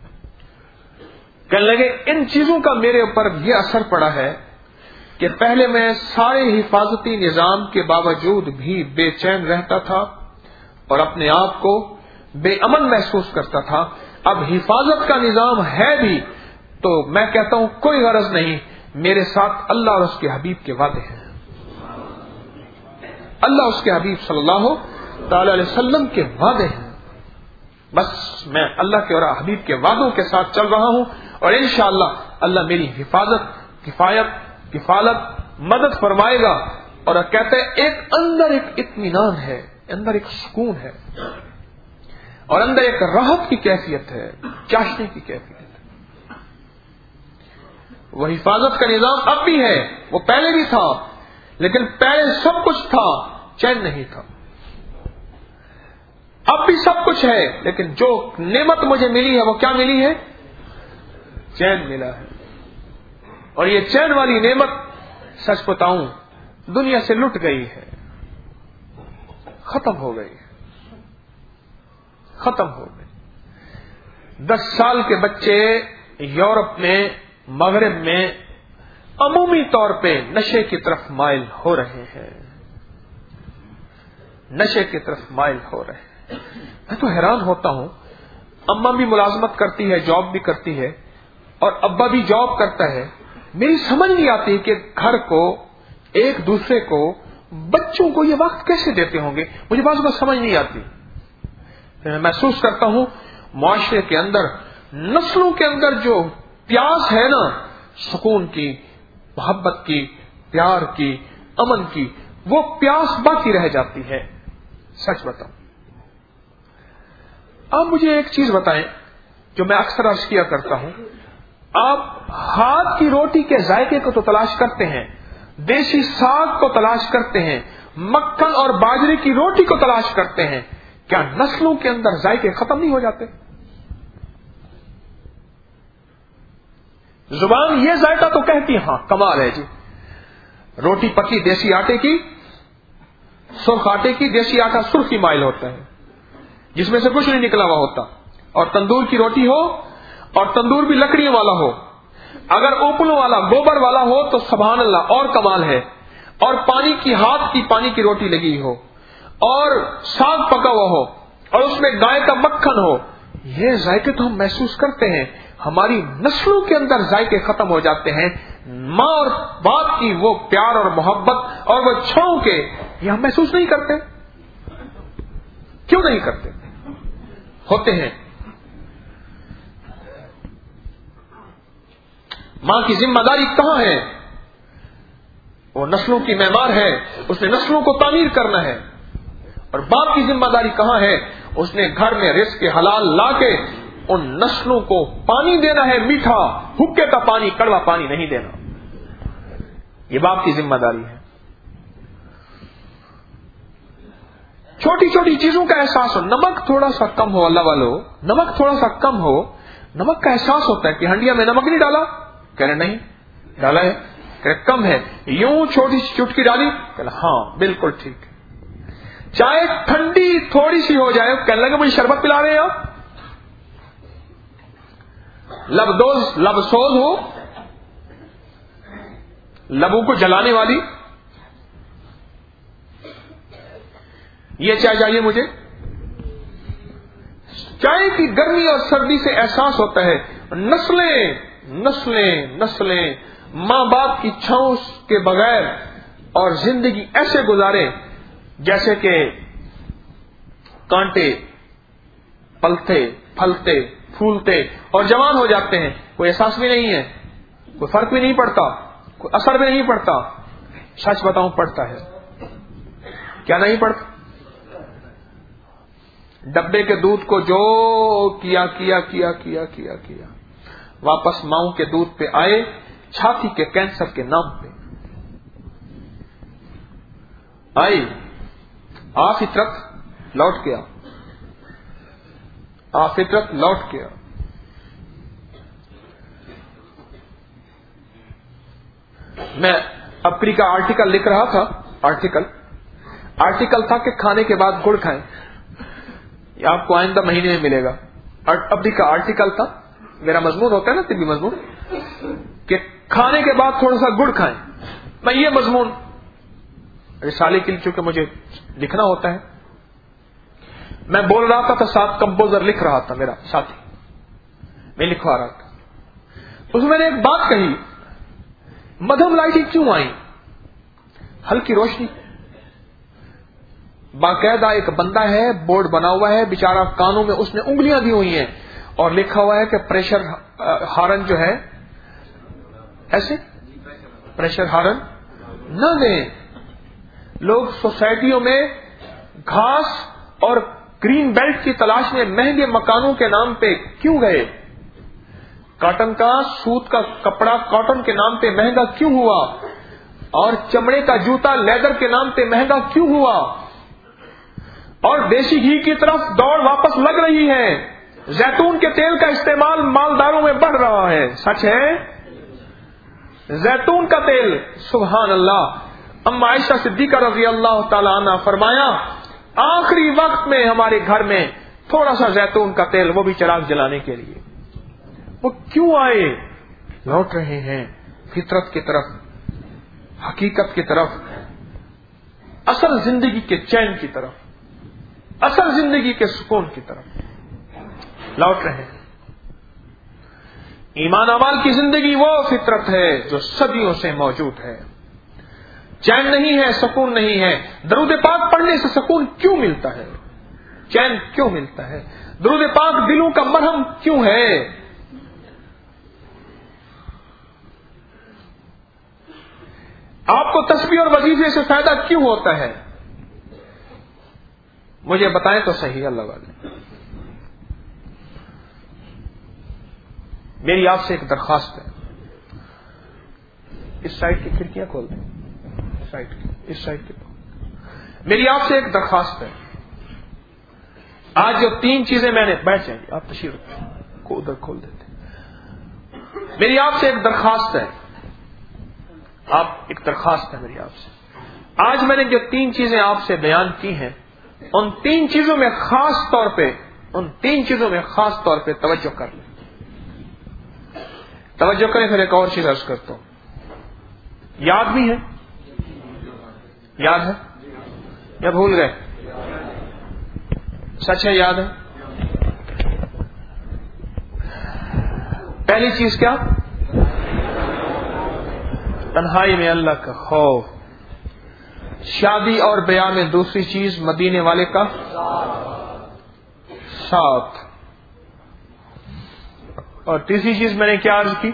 کہنے لگے ان چیزوں کا میرے اوپر یہ اثر پڑا ہے کہ پہلے میں سارے حفاظتی نظام کے باوجود بھی بے چین رہتا تھا اور اپنے آپ کو بے امن محسوس کرتا تھا، اب حفاظت کا نظام ہے بھی تو میں کہتا ہوں کوئی غرض نہیں، میرے ساتھ اللہ اور اس کے حبیب کے وعدے ہیں، اللہ اس کے حبیب صلی اللہ تعالی علیہ وسلم کے وعدے ہیں، بس میں اللہ کے اور حبیب کے وعدوں کے ساتھ چل رہا ہوں اور انشاءاللہ اللہ میری حفاظت، کفالت، مدد فرمائے گا۔ اور کہتے ہیں ایک اندر ایک اطمینان ہے، اندر ایک سکون ہے اور اندر ایک راحت کی کیفیت ہے، چاشنے کی کیفیت ہے۔ وہ حفاظت کا نظام اب بھی ہے، وہ پہلے بھی تھا، لیکن پہلے سب کچھ تھا، چین نہیں تھا، اب بھی سب کچھ ہے، لیکن جو نعمت مجھے ملی ہے وہ کیا ملی ہے؟ چین ملا ہے، اور یہ چین والی نعمت سچ بتاؤں دنیا سے لٹ گئی ہے، ختم ہو گئی، ختم ہو گئی۔ 10 سال کے بچے یورپ میں، مغرب میں عمومی طور پہ نشے کی طرف مائل ہو رہے ہیں، نشے کی طرف مائل ہو رہے ہیں۔ میں تو حیران ہوتا ہوں، اماں بھی ملازمت کرتی ہے، جاب بھی کرتی ہے، اور ابا بھی جاب کرتا ہے، میری سمجھ نہیں آتی کہ گھر کو، ایک دوسرے کو، بچوں کو یہ وقت کیسے دیتے ہوں گے، مجھے بعض بات سمجھ نہیں آتی۔ میں محسوس کرتا ہوں معاشرے کے اندر، نسلوں کے اندر جو پیاس ہے نا، سکون کی، محبت کی، پیار کی، امن کی، وہ پیاس باقی رہ جاتی ہے، سچ بتاؤں۔ آپ مجھے ایک چیز بتائیں جو میں اکثر عرض کیا کرتا ہوں، آپ ہاتھ کی روٹی کے ذائقے کو تو تلاش کرتے ہیں، دیسی ساگ کو تلاش کرتے ہیں، مکھن اور باجرے کی روٹی کو تلاش کرتے ہیں، کیا نسلوں کے اندر ذائقے ختم نہیں ہو جاتے؟ زبان یہ ذائقہ تو کہتی ہے، ہاں کمال ہے جی، روٹی پکی دیسی آٹے کی، سرخ آٹے کی، دیسی آٹا سرخی مائل ہوتا ہے جس میں سے کچھ نہیں نکلا ہوا ہوتا، اور تندور کی روٹی ہو، اور تندور بھی لکڑیوں والا ہو، اگر اوپلوں والا، گوبر والا ہو تو سبحان اللہ اور کمال ہے، اور پانی کی، ہاتھ کی پانی کی روٹی لگی ہو، اور ساگ پکا ہوا ہو، اور اس میں گائے کا مکھن ہو، یہ ذائقے تو ہم محسوس کرتے ہیں، ہماری نسلوں کے اندر ذائقے ختم ہو جاتے ہیں، ماں اور باپ کی وہ پیار اور محبت اور وہ چھاؤں کے، یہ ہم محسوس نہیں کرتے، کیوں نہیں کرتے؟ ہوتے ہیں۔ ماں کی ذمہ داری کہاں ہے؟ وہ نسلوں کی معمار ہے، اس نے نسلوں کو تعمیر کرنا ہے، اور باپ کی ذمہ داری کہاں ہے؟ اس نے گھر میں رزق حلال لا کے ان نسلوں کو پانی دینا ہے، میٹھا، حکے کا پانی، کڑوا پانی نہیں دینا، یہ باپ کی ذمہ داری ہے۔ چھوٹی چھوٹی چیزوں کا احساس ہو، نمک تھوڑا سا کم ہو، اللہ والو نمک تھوڑا سا کم ہو، نمک کا احساس ہوتا ہے کہ ہنڈیا میں نمک نہیں ڈالا، کہہ رہے نہیں ڈالا ہے، کہہ رہے کم ہے، یوں چھوٹی سی چٹکی ڈالی، کہہ رہے ہاں بالکل ٹھیک۔ چائے ٹھنڈی थोड़ी सी हो जाए, कहने लगे मुझे शरबत पिला रहे हैं आप, लबसोज हो, लबों को जलाने वाली, ये चाय चाहिए मुझे। चाय की गर्मी और सर्दी से एहसास होता है नस्लें नस्लें नस्लें मां बाप की छांव के बगैर और जिंदगी ऐसे गुजारे जैसे कि कांटे पलते फलते फूलते और जवान हो जाते हैं, कोई एहसास भी नहीं है, कोई फर्क भी नहीं पड़ता, कोई असर भी नहीं पड़ता। सच बताऊं पड़ता है, क्या नहीं पड़ता? डब्बे के दूध को जो किया किया किया किया किया किया वापस मां के दूध पे आए, छाती के कैंसर के नाम पे आई, आफितरत लौट गया, आफितरत लौट गया। मैं अपनी का आर्टिकल लिख रहा था, आर्टिकल था कि खाने के बाद गुड़ खाएं, आपको आइंदा महीने में मिलेगा। अपनी का आर्टिकल था, मेरा मजमून होता है ना तिब्बी मजमून, कि खाने के बाद थोड़ा सा गुड़ खाएं। मैं ये मजमून रिसाले के लिए चूंकि मुझे लिखना होता है, मैं बोल रहा था साथ कंपोजर लिख रहा था, मेरा साथी, मैं लिखवा रहा था। उसमें मैंने एक बात कही, मध्यम लाइटें क्यों आई? हल्की रोशनी, बाकायदा एक बंदा है, बोर्ड बना हुआ है, बेचारा कानों में उसने उंगलियां दी हुई हैं और लिखा हुआ है कि प्रेशर हारन जो है ऐसे प्रेशर हारन न दें। लोग सोसाइटियों में घास और ग्रीन बेल्ट की तलाश में महंगे मकानों के नाम पे क्यों गए? कॉटन का सूत का कपड़ा कॉटन के नाम पे महंगा क्यों हुआ? और चमड़े का जूता लेदर के नाम पे महंगा क्यों हुआ? और देसी घी की तरफ दौड़ वापस लग रही है। जैतून के तेल का इस्तेमाल मालदारों में बढ़ रहा है, सच है। जैतून का तेल, सुभान अल्लाह। अम्मा आयशा सिद्दीका रज़ी अल्लाह ताला अन्हा फरमाया, आखिरी वक्त में हमारे घर में थोड़ा सा जैतून का तेल, वो भी चिराग जलाने के लिए। वो क्यों आए? लौट रहे हैं फितरत की तरफ, हकीकत की तरफ, असल जिंदगी के चैन की तरफ, असल जिंदगी के सुकून की तरफ लौट रहे हैं। ईमान अमाल की जिंदगी वो फितरत है जो सदियों से मौजूद है। चैन नहीं है, सुकून नहीं है। दरूद पाक पढ़ने से सुकून क्यों मिलता है? चैन क्यों मिलता है? दरूद पाक दिलों का मरहम क्यों है? आपको तस्बीह और वजीफे से फायदा क्यों होता है? मुझे बताएं तो सही अल्लाह वाले। मेरी आपसे एक दरखास्त है, इस साइड की खिड़कियां खोल दें, इस साइड की। मेरी आपसे एक दरखास्त है, आज जो 3 चीजें मैंने, बैठ जाएंगे आप, तशरीफ को उधर खोल देते। मेरी आपसे एक दरखास्त है, एक दरखास्त है मेरी आपसे। आज मैंने जो 3 चीजें आपसे बयान की हैं, उन 3 चीजों में खास तौर पे तवज्जो कर लें। तवज्जो करें। फिर एक और चीज अर्ज करता हूं, याद भी है? याद है या भूल गए? सच है, याद है। पहली चीज क्या? तन्हाई में अल्लाह का खौफ। शादी और ब्याह में दूसरी चीज मदीने वाले का साथ। और तीसरी चीज मैंने क्या अर्ज की?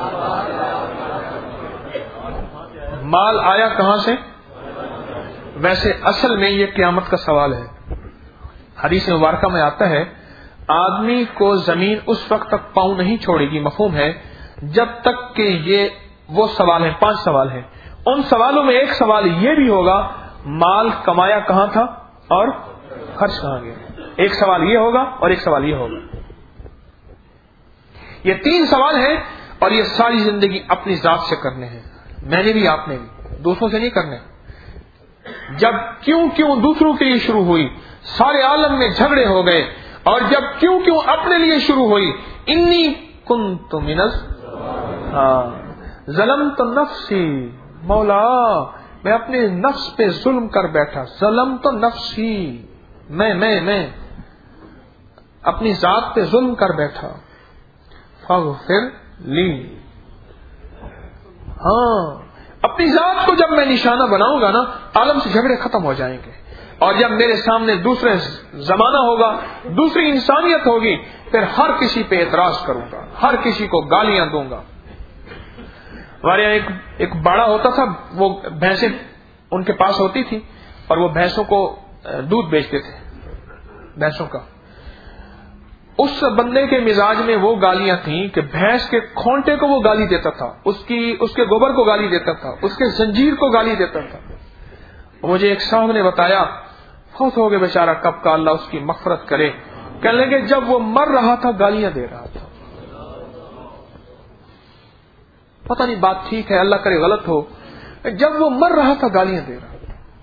माल आया कहां से? वैसे असल में यह क़यामत का सवाल है। हदीस मुबारका में आता है, आदमी को जमीन उस वक्त तक पांव नहीं छोड़ेगी, मफहूम है, जब तक कि ये वो सवाल है, 5 सवाल है। उन सवालों में एक सवाल ये भी होगा, माल कमाया कहां था और खर्च कहां गया। एक सवाल ये होगा और एक सवाल ये होगा। ये 3 सवाल हैं और ये सारी जिंदगी अपनी जात से करने हैं। मैंने भी, आपने भी, दूसरों से नहीं करने। جب کیوں دوسروں کے لیے شروع ہوئی سارے عالم میں جھگڑے ہو گئے، اور جب کیوں اپنے لیے شروع ہوئی انی کنت من ظلمت نفسی، مولا میں اپنے نفس پہ ظلم کر بیٹھا، ظلمت نفسی، میں اپنی ذات پہ ظلم کر بیٹھا، فاغفر لی، اپنی ذات کو جب میں نشانہ بناؤں گا نا عالم سے جھگڑے ختم ہو جائیں گے، اور جب میرے سامنے دوسرے زمانہ ہوگا، دوسری انسانیت ہوگی، پھر ہر کسی پہ اعتراض کروں گا، ہر کسی کو گالیاں دوں گا۔ ہمارے یہاں ایک باڑا ہوتا تھا، وہ بھینسیں ان کے پاس ہوتی تھی اور وہ بھینسوں کو دودھ بیچتے تھے بھینسوں کا۔ اس بندے کے مزاج میں وہ گالیاں تھیں کہ بھینس کے کھونٹے کو وہ گالی دیتا تھا، اس کے گوبر کو گالی دیتا تھا، اس کے زنجیر کو گالی دیتا تھا۔ مجھے ایک صاحب نے بتایا، فوت ہو گئے بیچارہ، کب کا اللہ اس کی مغفرت کرے، کہنے لگے جب وہ مر رہا تھا گالیاں دے رہا تھا، پتہ نہیں بات ٹھیک ہے، اللہ کرے غلط ہو، جب وہ مر رہا تھا گالیاں دے رہا تھا۔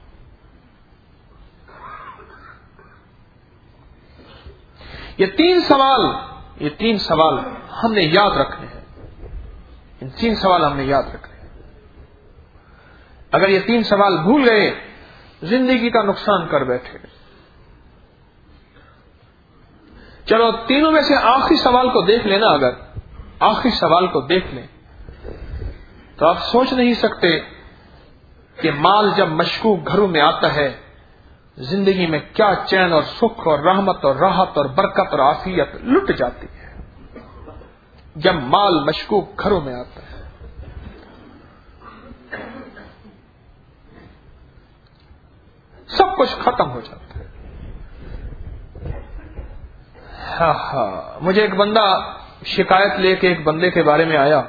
یہ تین سوال ہم نے یاد رکھنے ہیں، ان 3 سوال ہم نے یاد رکھنے ہیں۔ اگر یہ 3 سوال بھول گئے زندگی کا نقصان کر بیٹھے۔ چلو تینوں میں سے آخری سوال کو دیکھ لینا، اگر آخری سوال کو دیکھ لیں تو آپ سوچ نہیں سکتے کہ مال جب مشکوک گھروں میں آتا ہے زندگی میں کیا چین اور سکھ اور رحمت اور راحت اور برکت اور عافیت لٹ جاتی ہے جب مال مشکوک گھروں میں آتا ہے۔ سب کچھ ختم ہو جاتا ہے۔ مجھے ایک بندہ شکایت لے کے ایک بندے کے بارے میں آیا،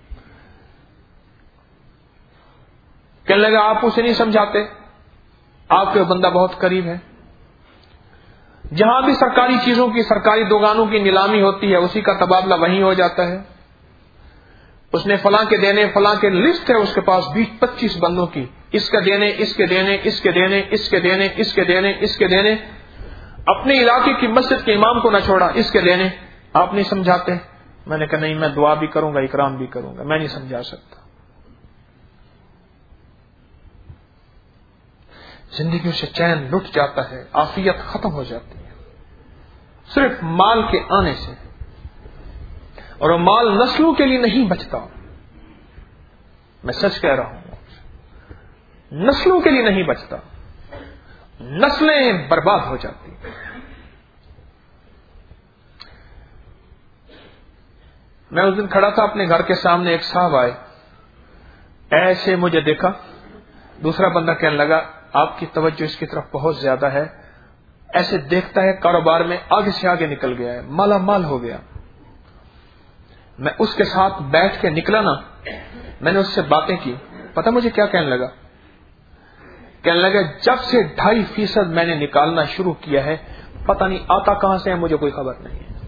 کہنے لگا آپ اسے نہیں سمجھاتے، آپ کے بندہ بہت قریب ہے، جہاں بھی سرکاری چیزوں کی، سرکاری دکانوں کی نیلامی ہوتی ہے اسی کا تبادلہ وہیں ہو جاتا ہے، اس نے فلاں کے دینے، فلاں کے لسٹ ہے اس کے پاس 20-25 بندوں کی، اس کے دینے، اس کے دینے، اس کے دینے، اس کے دینے، اس کے دینے، اس کے دینے، اپنے علاقے کی مسجد کے امام کو نہ چھوڑا، اس کے دینے، آپ نہیں سمجھاتے؟ میں نے کہا نہیں، میں دعا بھی کروں گا، اکرام بھی کروں گا، میں نہیں سمجھا سکتا۔ زندگیوں سے چین لٹ جاتا ہے، عافیت ختم ہو جاتی ہے صرف مال کے آنے سے، اور وہ مال نسلوں کے لیے نہیں بچتا، میں سچ کہہ رہا ہوں، نسلوں کے لیے نہیں بچتا، نسلیں برباد ہو جاتی ہیں۔ میں اس دن کھڑا تھا اپنے گھر کے سامنے، ایک صاحب آئے، ایسے مجھے دیکھا، دوسرا بندہ کہنے لگا آپ کی توجہ اس کی طرف بہت زیادہ ہے، ایسے دیکھتا ہے کاروبار میں آگے سے آگے نکل گیا ہے، مالا مال ہو گیا۔ میں اس کے ساتھ بیٹھ کے نکلا نا، میں نے اس سے باتیں کی، پتہ مجھے کیا کہنے لگا؟ کہنے لگا جب سے 2.5% میں نے نکالنا شروع کیا ہے، پتہ نہیں آتا کہاں سے ہے، مجھے کوئی خبر نہیں ہے۔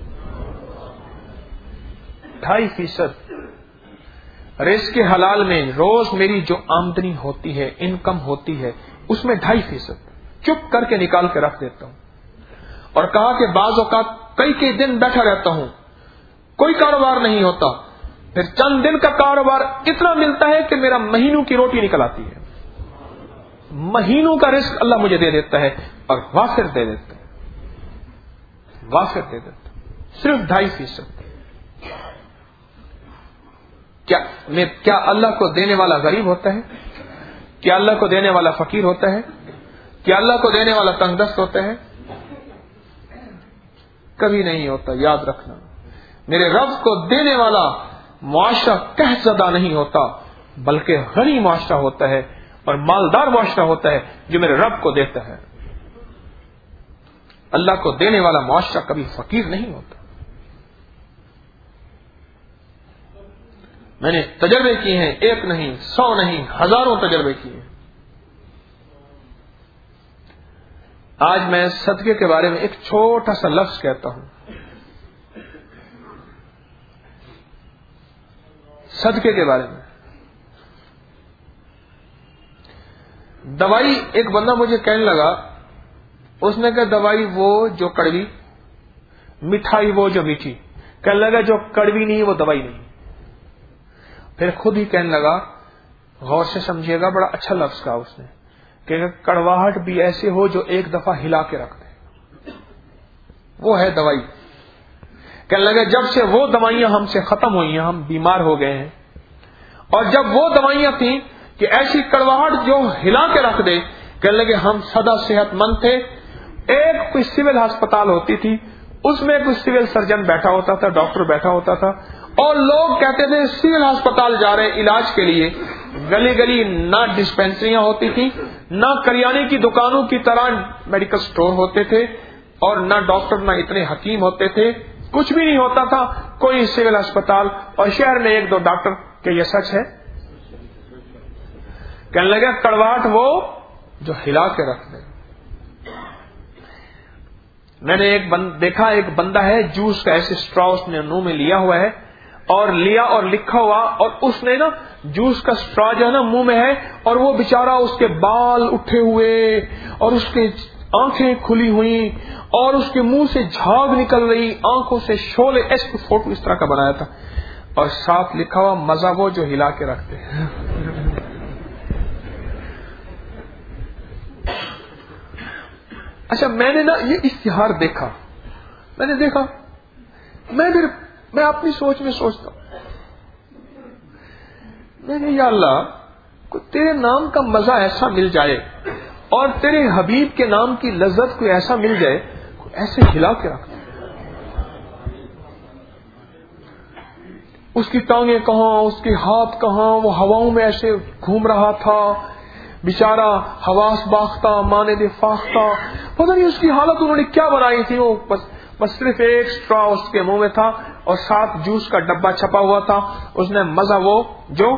2.5% رزق کے حلال میں روز میری جو آمدنی ہوتی ہے، انکم ہوتی ہے، اس میں 2.5% چپ کر کے نکال کے رکھ دیتا ہوں، اور کہا کہ بعض اوقات کئی دن بیٹھا رہتا ہوں، کوئی کاروبار نہیں ہوتا، پھر چند دن کا کاروبار اتنا ملتا ہے کہ میرا مہینوں کی روٹی نکل آتی ہے، مہینوں کا رزق اللہ مجھے دے دیتا ہے، اور وافر دے دیتا ہے، وافر دے دیتا ہے، صرف 2.5%۔ کیا اللہ کو دینے والا غریب ہوتا ہے؟ کیا اللہ کو دینے والا فقیر ہوتا ہے؟ کیا اللہ کو دینے والا تنگ دست ہوتا ہے؟ کبھی نہیں ہوتا، یاد رکھنا۔ میرے رب کو دینے والا معاشرہ قحط زدہ نہیں ہوتا، بلکہ غنی معاشرہ ہوتا ہے، اور مالدار معاشرہ ہوتا ہے جو میرے رب کو دیتا ہے۔ اللہ کو دینے والا معاشرہ کبھی فقیر نہیں ہوتا۔ میں نے تجربے کیے ہیں، 1 نہیں، 100 نہیں، ہزاروں تجربے کیے ہیں۔ آج میں صدقے کے بارے میں ایک چھوٹا سا لفظ کہتا ہوں۔ صدقے کے بارے میں دوائی ایک بندہ مجھے کہنے لگا، اس نے کہا دوائی وہ جو کڑوی، مٹھائی وہ جو میٹھی. کہنے لگا جو کڑوی نہیں وہ دوائی نہیں. پھر خود ہی کہنے لگا، غور سے سمجھیے گا، بڑا اچھا لفظ کہا اس نے کہ کڑواہٹ بھی ایسے ہو جو ایک دفعہ ہلا کے رکھ دے، وہ ہے دوائی. کہنے لگا جب سے وہ دوائیاں ہم سے ختم ہوئی ہیں ہم بیمار ہو گئے ہیں، اور جب وہ دوائیاں تھیں کہ ایسی کڑواہٹ جو ہلا کے رکھ دے، کہنے لگے ہم سدا صحت مند تھے. ایک کوئی سول ہسپتال ہوتی تھی، اس میں کوئی سول سرجن بیٹھا ہوتا تھا، ڈاکٹر بیٹھا ہوتا تھا، اور لوگ کہتے تھے سول ہسپتال جا رہے ہیں علاج کے لیے. گلی گلی نہ ڈسپینسریاں ہوتی تھی، نہ کریانے کی دکانوں کی طرح میڈیکل سٹور ہوتے تھے، اور نہ ڈاکٹر نہ اتنے حکیم ہوتے تھے، کچھ بھی نہیں ہوتا تھا، کوئی سول ہسپتال، اور شہر میں ایک دو ڈاکٹر. کہ یہ سچ ہے؟ کہنے لگا کڑواہٹ وہ جو ہلا کے رکھ دے. میں نے دیکھا ایک بندہ ہے جوس کا ایسے اسٹرا اس نے منہ میں لیا ہوا ہے، اور لکھا ہوا، اور اس نے نا جوس کا اسٹرا جو ہے نا منہ میں ہے، اور وہ بیچارہ اس کے بال اٹھے ہوئے اور اس کے آنکھیں کھلی ہوئی اور اس کے منہ سے جھاگ نکل رہی، آنکھوں سے شعلے، ایسے فوٹو اس طرح کا بنایا تھا، اور ساتھ لکھا ہوا مزہ وہ جو ہلا کے رکھتے ہیں. اچھا میں نے نا یہ اشتہار دیکھا، میں نے دیکھا، میں اپنی سوچ میں سوچتا ہوں، میں نے یا اللہ تیرے نام کا مزہ ایسا مل جائے اور تیرے حبیب کے نام کی لذت کوئی ایسا مل جائے، ایسے ہلا کے رکھ. اس کی ٹانگیں کہاں، اس کے ہاتھ کہاں، وہ ہواؤں میں ایسے گھوم رہا تھا بیچارہ، حواس باختہ ماند فاختہ، پتہ نہیں اس کی حالت انہوں نے کیا بنائی تھی. وہ بس صرف ایک سٹرا اس کے منہ میں تھا اور ساتھ جوس کا ڈبہ چھپا ہوا تھا. اس نے مزہ وہ جو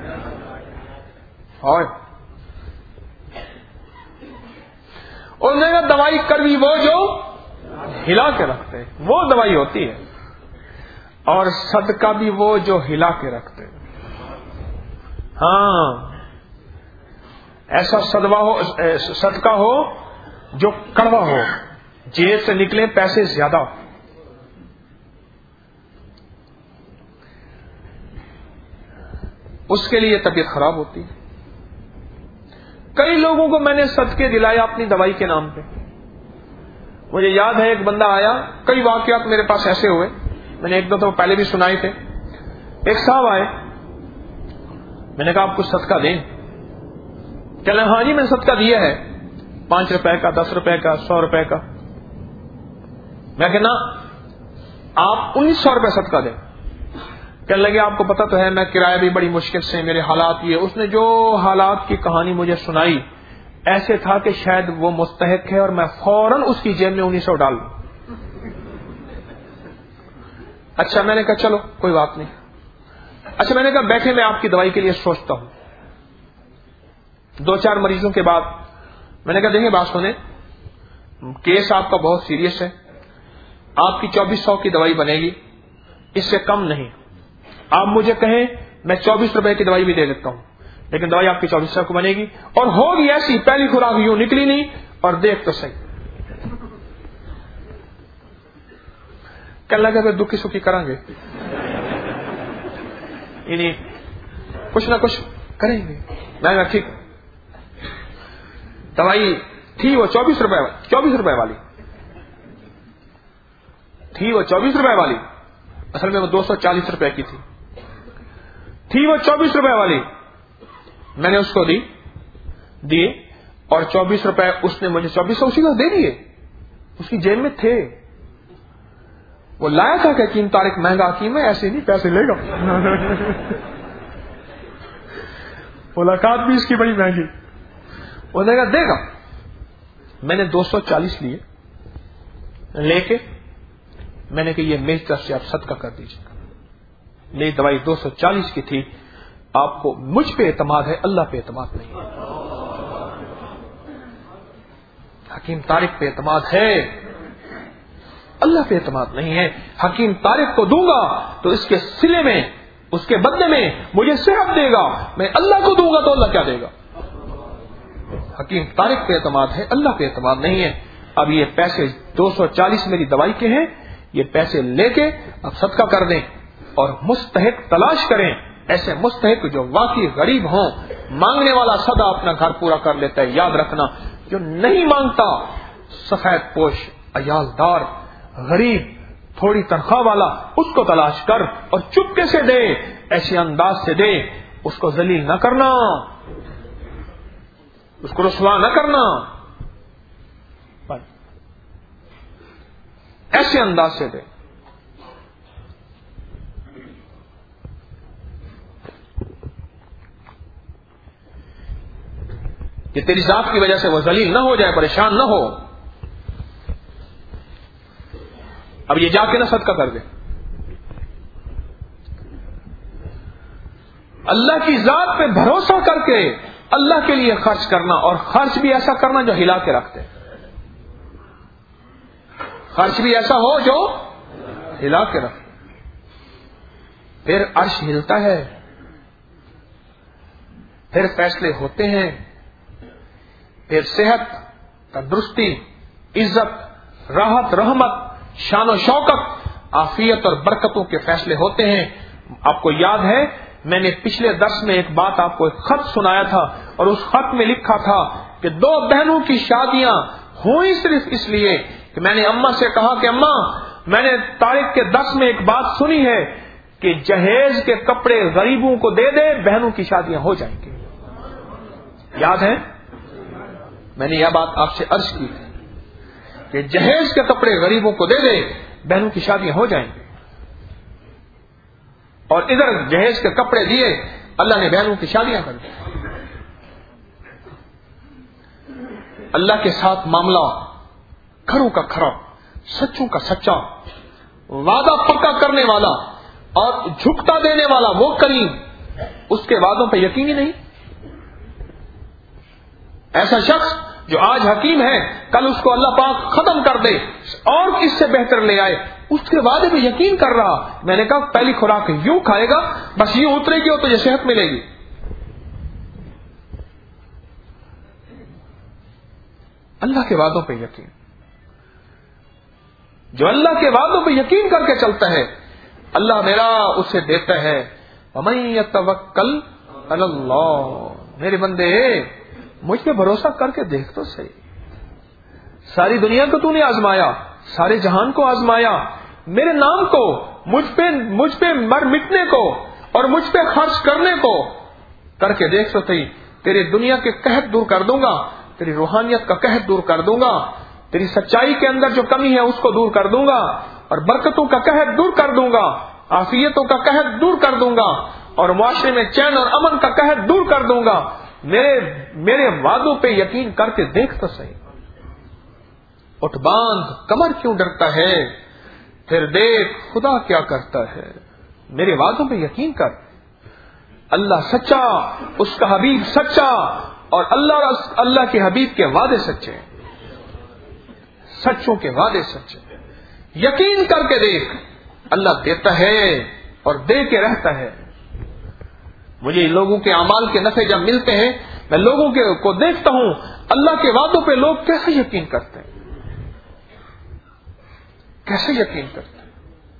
اور نے دوائی کڑوی وہ جو ہلا کے رکھتے، وہ دوائی ہوتی ہے. اور صدقہ بھی وہ جو ہلا کے رکھتے. ہاں ایسا صدقہ ہو جو کڑوا ہو، جیب سے نکلے پیسے زیادہ. اس کے لیے طبیعت خراب ہوتی. کئی لوگوں کو میں نے صدقے دلایا اپنی دوائی کے نام پہ. مجھے یاد ہے ایک بندہ آیا، کئی واقعات میرے پاس ایسے ہوئے، میں نے ایک دو تو پہلے بھی سنائے تھے. ایک صاحب آئے، میں نے کہا آپ کچھ صدقہ دیں. کہنے لگے ہاں جی میں نے صدقہ دیا ہے، 5 روپے کا، 10 روپے کا، 100 روپے کا. میں کہنا آپ 1900 روپے صدقہ دیں. کہنے لگے آپ کو پتا تو ہے میں کرایہ بھی بڑی مشکل سے، میرے حالات یہ. اس نے جو حالات کی کہانی مجھے سنائی ایسے تھا کہ شاید وہ مستحق ہے اور میں فوراً اس کی جیب میں 1900 ڈال دوں. اچھا میں نے کہا چلو کوئی بات نہیں. اچھا میں نے کہا بیٹھے میں آپ کی دوائی کے لیے سوچتا ہوں. 2-4 مریضوں کے بعد میں نے کہا دیکھیں بات سنیں، کیس آپ کا بہت سیریس ہے، آپ کی 2400 کی دوائی بنے گی، اس سے کم نہیں. آپ مجھے کہیں میں 24 روپے کی دوائی بھی دے دیتا ہوں، لیکن دوائی آپ کی 2400 کو بنے گی، اور ہوگی ایسی پہلی خوراک یوں نکلی نہیں، اور دیکھ تو صحیح. کہنے لگا پھر دکھی سکھی کریں گے، یعنی کچھ نہ کچھ کریں گے. میں کہا ٹھیک. دوائی تھی وہ 24 روپے والی تھی، وہ 24 روپے والی، اصل میں وہ 240 روپے کی تھی وہ 24 روپے والی. میں نے اس کو دیے اور 24 روپے اس نے مجھے 2400 اسی کو دے دیے، اس کی جیب میں تھے. وہ لایا تھا کہ حکیم طارق مہنگا حکیم ہے، ایسے نہیں پیسے لے گا. ملاقات بھی اس کی بڑی مہنگی. وہ نے کہا دے گا. میں نے 240 لیے، لے کے میں نے کہا یہ میری طرف سے آپ صدقہ کر دیجیے. میری دوائی 240 کی تھی. آپ کو مجھ پہ اعتماد ہے، اللہ پہ اعتماد نہیں ہے. حکیم طارق پہ اعتماد ہے، اللہ پہ اعتماد نہیں ہے. حکیم طارق کو دوں گا تو اس کے سلے میں، اس کے بدلے میں مجھے صحت دے گا. میں اللہ کو دوں گا تو اللہ کیا دے گا؟ حکیم طارق پہ اعتماد ہے، اللہ پہ اعتماد نہیں ہے. اب یہ پیسے 240 میری دوائی کے ہیں، یہ پیسے لے کے اب صدقہ کر دیں اور مستحق تلاش کریں، ایسے مستحق جو واقعی غریب ہوں. مانگنے والا سدا اپنا گھر پورا کر لیتا ہے، یاد رکھنا. جو نہیں مانگتا، سفید پوش، عیالدار، غریب، تھوڑی تنخواہ والا، اس کو تلاش کر اور چپکے سے دے، ایسے انداز سے دے، اس کو ذلیل نہ کرنا، اس کو رسوا نہ کرنا، ایسے انداز سے دے. کہ تیری ذات کی وجہ سے وہ ذلیل نہ ہو جائے، پریشان نہ ہو. اب یہ جا کے نہ صدقہ کر دے. اللہ کی ذات پہ بھروسہ کر کے اللہ کے لیے خرچ کرنا، اور خرچ بھی ایسا کرنا جو ہلا کے رکھتے. خرچ بھی ایسا ہو جو ہلا کے رکھتے. پھر عرش ہلتا ہے، پھر فیصلے ہوتے ہیں، پھر صحت، تندرستی، عزت، راحت، رحمت، شان و شوکت، عافیت اور برکتوں کے فیصلے ہوتے ہیں. آپ کو یاد ہے میں نے پچھلے درس میں ایک بات آپ کو ایک خط سنایا تھا، اور اس خط میں لکھا تھا کہ 2 بہنوں کی شادیاں ہوئی صرف اس لیے کہ میں نے اماں سے کہا کہ اماں، میں نے طارق کے درس میں ایک بات سنی ہے کہ جہیز کے کپڑے غریبوں کو دے دے، بہنوں کی شادیاں ہو جائیں گی. یاد ہے میں نے یہ بات آپ سے عرض کی تھی کہ جہیز کے کپڑے غریبوں کو دے دے، بہنوں کی شادیاں ہو جائیں گی. اور ادھر جہیز کے کپڑے دیے، اللہ نے بہنوں کی شادیاں کر دی. اللہ کے ساتھ معاملہ کھروں کا کھرا، سچوں کا سچا، وعدہ پکا کرنے والا اور جھکتا دینے والا وہ کریم، اس کے وعدوں پہ یقین ہی نہیں. ایسا شخص جو آج حکیم ہے، کل اس کو اللہ پاک ختم کر دے اور کس سے بہتر لے آئے، اس کے وعدے پہ یقین کر رہا. میں نے کہا پہلی خوراک یوں کھائے گا، بس یوں اترے گی اور تجھے صحت ملے گی. اللہ کے وعدوں پہ یقین. جو اللہ کے وعدوں پہ یقین کر کے چلتا ہے، اللہ میرا اسے دیتا ہے. وَمَن يَتَوَکَّلْ عَلَى اللَّهِ. میرے بندے مجھ پہ بھروسہ کر کے دیکھ تو صحیح. ساری دنیا کو تو نے آزمایا، سارے جہان کو آزمایا، میرے نام کو، مجھ پہ مر مٹنے کو اور مجھ پہ خرچ کرنے کو کر کے دیکھ تو صحیح. تیرے دنیا کے قحط دور کر دوں گا، تیری روحانیت کا قحط دور کر دوں گا، تیری سچائی کے اندر جو کمی ہے اس کو دور کر دوں گا، اور برکتوں کا قحط دور کر دوں گا، عافیتوں کا قحط دور کر دوں گا، اور معاشرے میں چین اور امن کا قحط دور کر دوں گا. میرے وعدوں پہ یقین کر کے دیکھ تو صحیح. اٹھ باندھ کمر کیوں ڈرتا ہے، پھر دیکھ خدا کیا کرتا ہے. میرے وعدوں پہ یقین کر. اللہ سچا، اس کا حبیب سچا، اور اللہ کے حبیب کے وعدے سچے، سچوں کے وعدے سچے. یقین کر کے دیکھ، اللہ دیتا ہے اور دے کے رہتا ہے. مجھے لوگوں کے اعمال کے نفع جب ملتے ہیں، میں لوگوں کو دیکھتا ہوں اللہ کے وعدوں پہ لوگ کیسے یقین کرتے ہیں، کیسے یقین کرتے ہیں.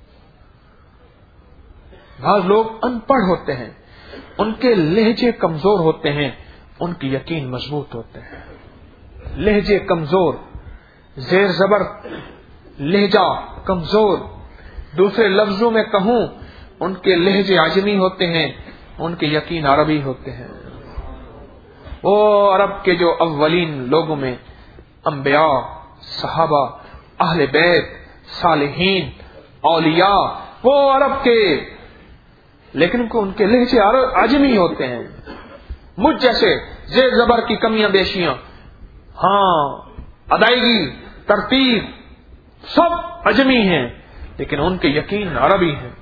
بعض لوگ ان پڑھ ہوتے ہیں، ان کے لہجے کمزور ہوتے ہیں، ان کی یقین مضبوط ہوتے ہیں. لہجے کمزور، زیر زبر لہجہ کمزور، دوسرے لفظوں میں کہوں ان کے لہجے عجمی ہوتے ہیں، ان کے یقین عربی ہوتے ہیں. وہ عرب کے جو اولین لوگوں میں انبیاء، صحابہ، اہل بیت، صالحین، اولیاء، وہ عرب کے، لیکن ان کے لہجے عجمی ہوتے ہیں. مجھ جیسے زیر زبر کی کمیاں بیشیاں، ہاں ادائیگی، ترتیب سب عجمی ہیں، لیکن ان کے یقین عربی ہیں.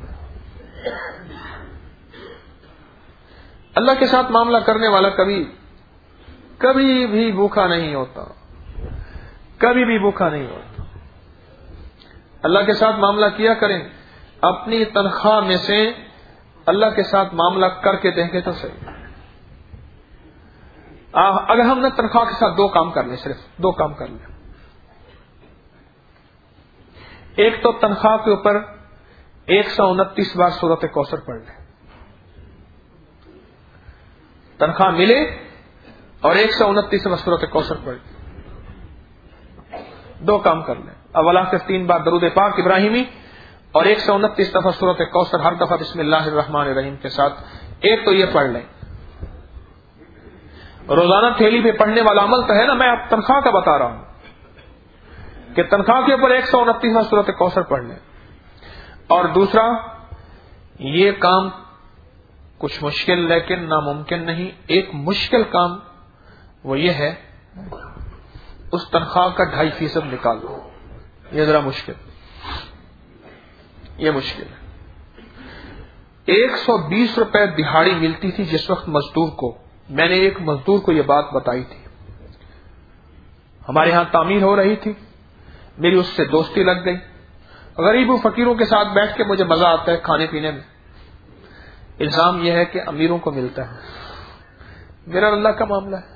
اللہ کے ساتھ معاملہ کرنے والا کبھی بھی بھوکا نہیں ہوتا، کبھی بھی بھوکا نہیں ہوتا. اللہ کے ساتھ معاملہ کیا کریں، اپنی تنخواہ میں سے اللہ کے ساتھ معاملہ کر کے دیکھیں تو صحیح. اگر ہم نے تنخواہ کے ساتھ 2 کام کر لیں، صرف 2 کام کر لیں. ایک تو تنخواہ کے اوپر 129 بار سورۃ کوثر پڑھ لیں. تنخواہ ملے اور 129 بار سورۃ کوثر پڑھ لیں. 2 کام کر لیں. اولا کے 3 بار درود پاک ابراہیمی اور 129 دفعہ سورۃ کوثر، ہر دفعہ بسم اللہ الرحمن الرحیم کے ساتھ. ایک تو یہ پڑھ لیں. روزانہ تھیلی پہ پڑھنے والا عمل تو ہے نا، میں اب تنخواہ کا بتا رہا ہوں کہ تنخواہ کے اوپر 129 سورۃ کوثر پڑھ لیں. اور دوسرا، یہ کام کچھ مشکل لیکن ناممکن نہیں. ایک مشکل کام وہ یہ ہے، اس تنخواہ کا 2.5% نکال دو. یہ ذرا مشکل، یہ مشکل ہے. 120 روپے دہاڑی ملتی تھی جس وقت مزدور کو. میں نے ایک مزدور کو یہ بات بتائی تھی. ہمارے ہاں تعمیر ہو رہی تھی، میری اس سے دوستی لگ گئی. غریب و فقیروں کے ساتھ بیٹھ کے مجھے مزہ آتا ہے کھانے پینے میں. الزام یہ ہے کہ امیروں کو ملتا ہے. میرا اللہ کا معاملہ ہے.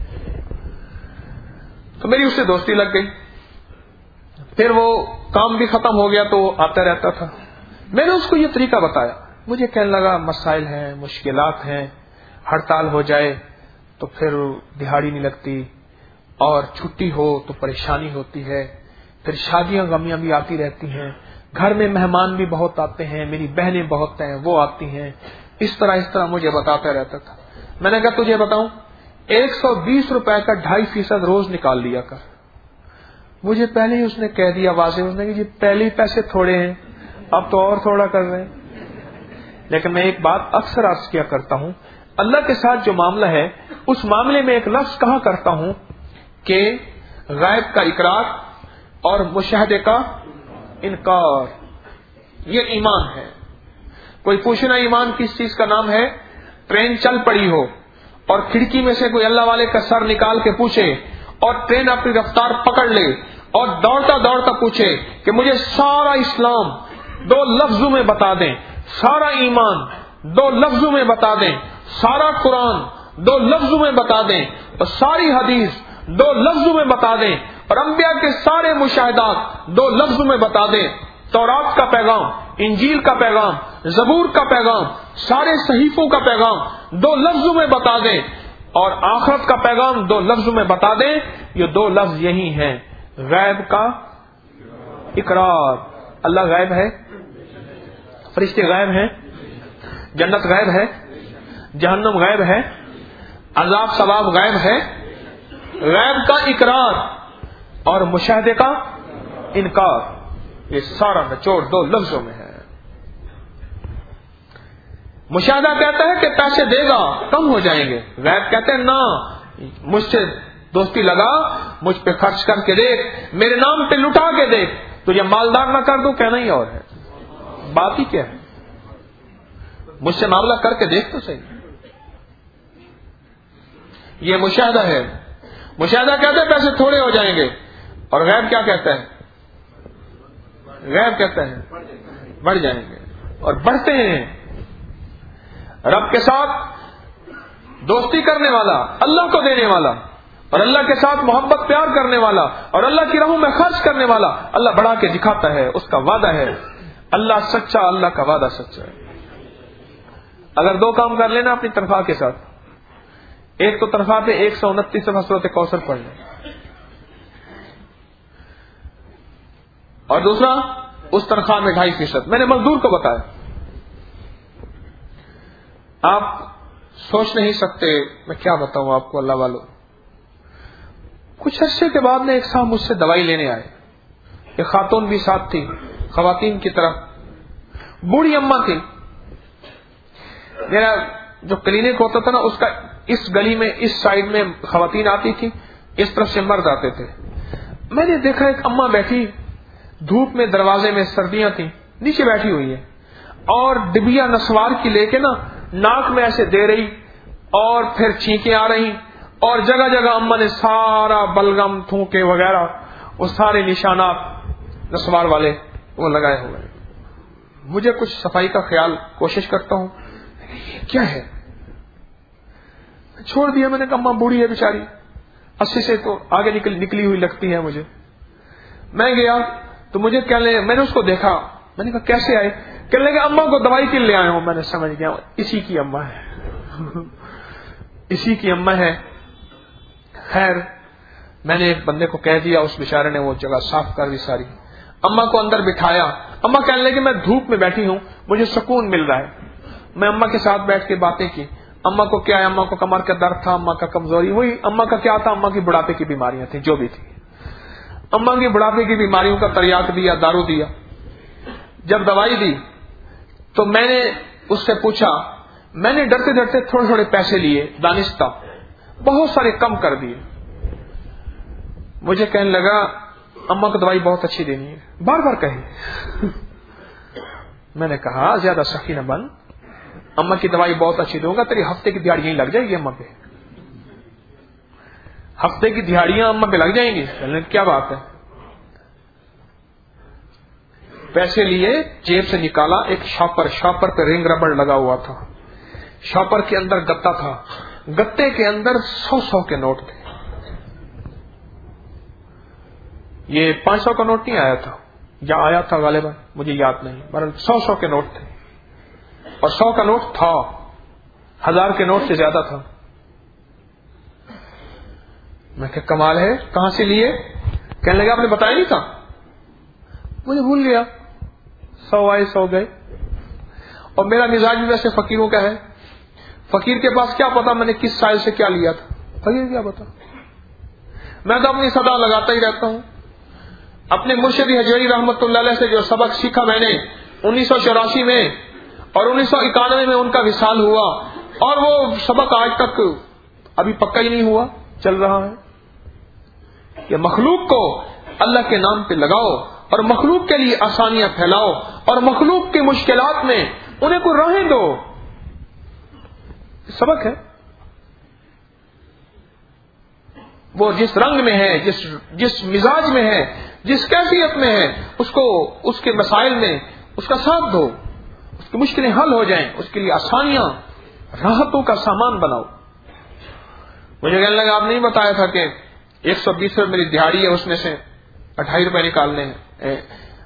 تو میری اس سے دوستی لگ گئی. پھر وہ کام بھی ختم ہو گیا تو وہ آتا رہتا تھا. میں نے اس کو یہ طریقہ بتایا. مجھے کہنے لگا مسائل ہیں، مشکلات ہیں، ہڑتال ہو جائے تو پھر دہاڑی نہیں لگتی، اور چھٹی ہو تو پریشانی ہوتی ہے، پھر شادیاں غمیاں بھی آتی رہتی ہیں، گھر میں مہمان بھی بہت آتے ہیں، میری بہنیں بہت ہیں وہ آتی ہیں. اس طرح مجھے بتاتا رہتا تھا. میں نے کہا تجھے بتاؤں، 120 روپے کا 2.5% روز نکال لیا کر. مجھے پہلے ہی اس نے کہہ دیا واضح، اس نے کہ یہ پہلے ہی پیسے تھوڑے ہیں، اب تو اور تھوڑا کر رہے ہیں. لیکن میں ایک بات اکثر عرض کیا کرتا ہوں، اللہ کے ساتھ جو معاملہ ہے اس معاملے میں ایک لفظ کہا کرتا ہوں کہ غیب کا اقرار اور مشاہدے کا انکار، یہ ایمان ہے. کوئی پوچھنا ایمان کس چیز کا نام ہے؟ ٹرین چل پڑی ہو اور کھڑکی میں سے کوئی اللہ والے کا سر نکال کے پوچھے اور ٹرین اپنی رفتار پکڑ لے اور دوڑتا دوڑتا پوچھے کہ مجھے سارا اسلام 2 لفظوں میں بتا دیں، سارا ایمان 2 لفظوں میں بتا دیں، سارا قرآن 2 لفظوں میں بتا دیں، اور ساری حدیث 2 لفظوں میں بتا دیں، اور انبیاء کے سارے مشاہدات 2 لفظوں میں بتا دیں. تورات کا پیغام، انجیل کا پیغام، زبور کا پیغام، سارے صحیفوں کا پیغام 2 لفظوں میں بتا دیں، اور آخرت کا پیغام 2 لفظوں میں بتا دیں. یہ 2 لفظ یہی ہیں، غیب کا اقرار. اللہ غیب ہے، فرشتے غیب ہیں، جنت غیب ہے، جہنم غیب ہے، عذاب ثواب غیب ہے. غیب کا اقرار اور مشاہدے کا انکار، یہ سارا نچوڑ 2 لفظوں میں ہے. مشاہدہ کہتا ہے کہ پیسے دے گا کم ہو جائیں گے. غیب کہتے ہیں نہ، مجھ سے دوستی لگا، مجھ پہ خرچ کر کے دیکھ، میرے نام پہ لٹا کے دیکھ، تجھے مالدار نہ کر دوں، کہنا ہی اور ہے. بات ہی کیا ہے؟ مجھ سے معاملہ کر کے دیکھ تو صحیح. یہ مشاہدہ ہے. مشاہدہ کہتے ہیں پیسے تھوڑے ہو جائیں گے، اور غیب کیا کہتا ہے؟ غیب کہتا ہے بڑھ جائیں گے، اور بڑھتے ہیں. رب کے ساتھ دوستی کرنے والا، اللہ کو دینے والا، اور اللہ کے ساتھ محبت پیار کرنے والا، اور اللہ کی راہوں میں خرچ کرنے والا، اللہ بڑھا کے دکھاتا ہے. اس کا وعدہ ہے. اللہ سچا، اللہ کا وعدہ سچا ہے. اگر 2 کام کر لینا اپنی تنخواہ کے ساتھ، ایک تو تنخواہ پہ 129 دفعہ سورۃ کوثر پڑھ لیں، اور دوسرا اس تنخواہ میں 2.5%. میں نے مزدور کو بتایا. آپ سوچ نہیں سکتے میں کیا بتاؤں آپ کو. اللہ والوں، کچھ عرصے کے بعد میں ایک صاحب مجھ سے دوائی لینے آئے. ایک خاتون بھی ساتھ تھی، خواتین کی طرف بوڑھی اماں تھی. میرا جو کلینک ہوتا تھا نا، اس کا اس گلی میں اس سائڈ میں خواتین آتی تھی، اس طرف سے مرد آتے تھے. میں نے دیکھا ایک اماں بیٹھی دھوپ میں، دروازے میں، سردیاں تھیں، نیچے بیٹھی ہوئی ہے، اور ڈبیا نسوار کی لے کے نا ناک میں ایسے دے رہی، اور پھر چھینکیں آ رہی، اور جگہ جگہ اماں نے سارا بلغم، تھوکے وغیرہ، وہ سارے نشانات نسوار والے وہ لگائے ہوئے. مجھے کچھ صفائی کا خیال کوشش کرتا ہوں، یہ کیا ہے؟ छोड़ दिया। मैंने कहा अम्मा बूढ़ी है बेचारी, 80 से तो आगे निकली हुई लगती है मुझे। मैं गया तो मुझे कहने, मैंने उसको देखा, मैंने कहा कैसे आए? कहने लगे अम्मा को दवाई के लिए ले आया हूं। मैंने समझ गया इसी की अम्मा है इसी की अम्मा है। खैर मैंने एक बंदे को कह दिया, उस बेचारे ने वो जगह साफ कर दी सारी। अम्मा को अंदर बिठाया। अम्मा कहने लगी मैं धूप में बैठी हूं, मुझे सुकून मिल रहा है। मैं अम्मा के साथ बैठ के बातें की। अम्मा को क्या है, अम्मा को कमर का दर्द था, अम्मा का कमजोरी हुई। अम्मा का क्या था, अम्मा की बुढ़ापे की बीमारियां थी, जो भी थी। अम्मा की बुढ़ापे की बीमारियों का तरियाक दिया, दारू दिया। जब दवाई दी तो मैंने उससे पूछा, मैंने डरते डरते थोड़े थोड़े पैसे लिए, दानिस्ता बहुत सारे कम कर दिए। मुझे कहने लगा अम्मा को दवाई बहुत अच्छी देनी है, बार बार कही। मैंने कहा ज्यादा सखी न बन, अम्मा की दवाई बहुत अच्छी दूंगा, तेरी हफ्ते की दिहाड़ी यहीं लग जाएगी अम्मा पे, हफ्ते की दिहाड़ियां अम्मा पे लग जाएंगी। क्या बात है? पैसे लिए, जेब से निकाला एक शॉपर पे रिंग रबड़ लगा हुआ था। शॉपर के अंदर गत्ता था, गत्ते के अंदर 100 के नोट थे। ये 500 का नोट नहीं आया था, या आया था गालिबन, मुझे याद नहीं, बहरहाल 100 के नोट थे। और 100 का नोट था, 1000 के नोट से ज्यादा था। मैं क्या कमाल है, कहां से लिए? कहने लगा आपने बताया नहीं था। मुझे भूल गया, 100 आए 100 गए। और मेरा मिजाज भी वैसे फकीरों का है, फकीर के पास क्या पता मैंने किस साइज से क्या लिया था, फकीर क्या पता। मैं तो अपनी सदा लगाता ही रहता हूं। अपने मुर्शिद हजरी रहमतुल्लाह अलैह से जो सबक सीखा मैंने 1984 में और 1991 में उनका विसाल हुआ, और वो सबक आज तक अभी पक्का ही नहीं हुआ, चल रहा है। ये मखलूक को अल्लाह के नाम पे लगाओ और मखलूक के लिए आसानियां फैलाओ और मखलूक के मुश्किलात में उन्हें को राहें दो। सबक है। वो जिस रंग में है, जिस मिजाज में है, जिस कैफियत में है, उसको उसके मसाइल में उसका साथ दो, उसकी मुश्किलें हल हो जाएं, उसके लिए आसानियां, राहतों का सामान बनाओ। मुझे कहने लगा आप नहीं बताया था कि 120 रुपये मेरी दिहाड़ी है, उसमें से 2.5 रुपए निकालने हैं,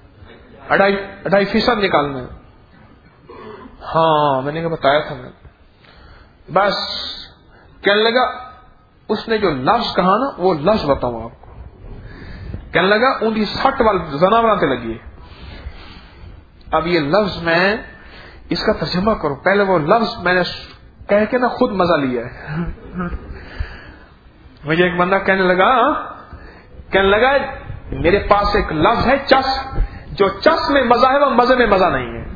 2.5% निकालने हैं। हाँ मैंने क्या बताया था मैं। बस कहने लगा, उसने जो लफ्ज कहा ना, वो लफ्ज बताऊं आपको। कहने लगा ऊंधी 60 वाली जनावराते लगी है। अब ये लफ्ज मैं इसका तर्जुमा करूं, पहले वो लफ्ज मैंने कह के ना खुद मजा लिया है। मुझे एक बंदा कहने लगा मेरे पास एक लफ्ज है चस, जो चस में मजा है वो मजे में मजा नहीं है।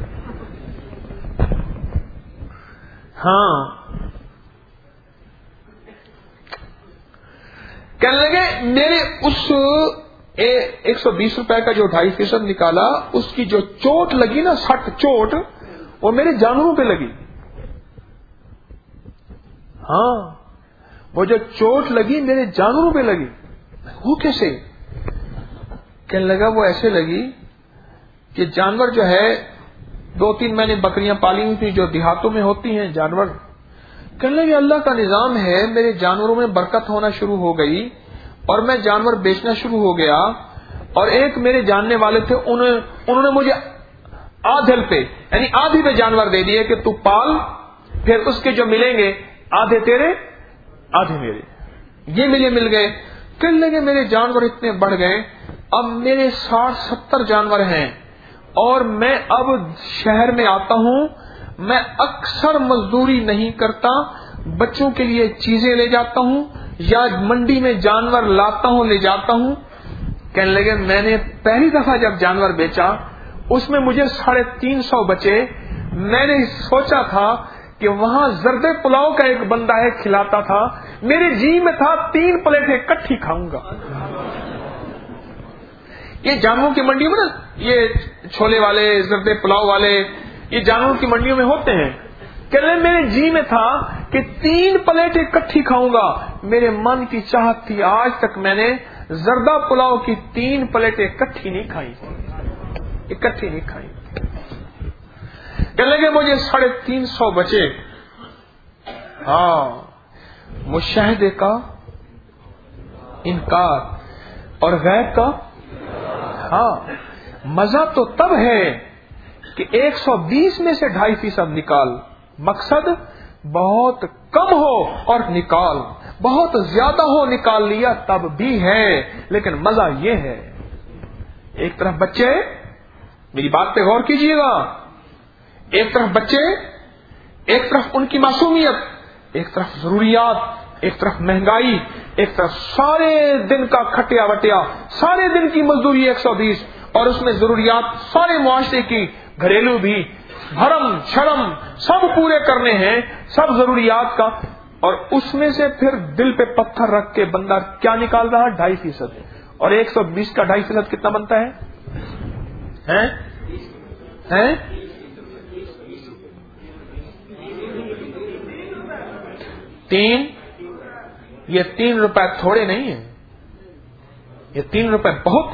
हाँ कहने लगे मेरे उस 120 रुपए का जो 2.5% निकाला, उसकी जो चोट लगी ना, 60 चोट, वो मेरे जानवरों पे लगी। हाँ वो जो चोट लगी मेरे जानवरों पे लगी। वो कैसे? कहने लगा वो ऐसे लगी कि जानवर जो है, 2-3 मैंने बकरियां पाली हुई थी जो देहातों में होती हैं जानवर। कहने लगे अल्लाह का निजाम है, मेरे जानवरों में बरकत होना शुरू हो गई और मैं जानवर बेचना शुरू हो गया। और एक मेरे जानने वाले थे, उन्होंने मुझे आधे पे यानी आधी पे जानवर दे दिए कि तू पाल, फिर उसके जो मिलेंगे आधे तेरे आधे मेरे, ये मिल गए। कहने लगे मेरे जानवर इतने बढ़ गए, अब मेरे 60-70 जानवर हैं और मैं अब शहर में आता हूं, मैं अक्सर मजदूरी नहीं करता, बच्चों के लिए चीजें ले जाता हूं या मंडी में जानवर लाता हूं, ले जाता हूं। कहने लगे मैंने पहली दफा जब जानवर बेचा उसमें मुझे 350 बचे। मैंने सोचा था कि वहां जर्दे पुलाव का एक बंदा है खिलाता था, मेरे जी में था 3 प्लेटें इकट्ठी खाऊंगा। ये जानवरों की मंडी में ना, ये छोले वाले, जर्दे पुलाव वाले, ये जानवरों की मंडियों में होते हैं। कहने मेरे जी में था कि 3 प्लेट इकट्ठी खाऊंगा। मेरे मन की चाहत थी, आज तक मैंने जर्दा पुलाव की 3 प्लेटें इकट्ठी नहीं खाई। कहने लगे मुझे 350 बचे। हाँ مشاہدے کا انکار اور غیب کا ہاں. مزہ تو تب ہے کہ 120 میں سے 2.5% نکال. مقصد بہت کم ہو اور نکال، بہت زیادہ ہو نکال لیا تب بھی ہے، لیکن مزہ یہ ہے. ایک طرف بچے، میری بات پہ غور کیجئے گا، ایک طرف بچے، ایک طرف ان کی معصومیت، ایک طرف ضروریات، ایک طرف مہنگائی، ایک طرف سارے دن کا کھٹیا وٹیا، سارے دن کی مزدوری 120، اور اس میں ضروریات سارے معاشرے کی، گھریلو بھی، بھرم شرم سب پورے کرنے ہیں، سب ضروریات کا. اور اس میں سے پھر دل پہ پتھر رکھ کے بندہ کیا نکال رہا؟ 2.5%. اور 120 کا 2.5% کتنا بنتا ہے؟ 3. یہ 3 روپے تھوڑے نہیں ہیں، یہ 3 روپے بہت.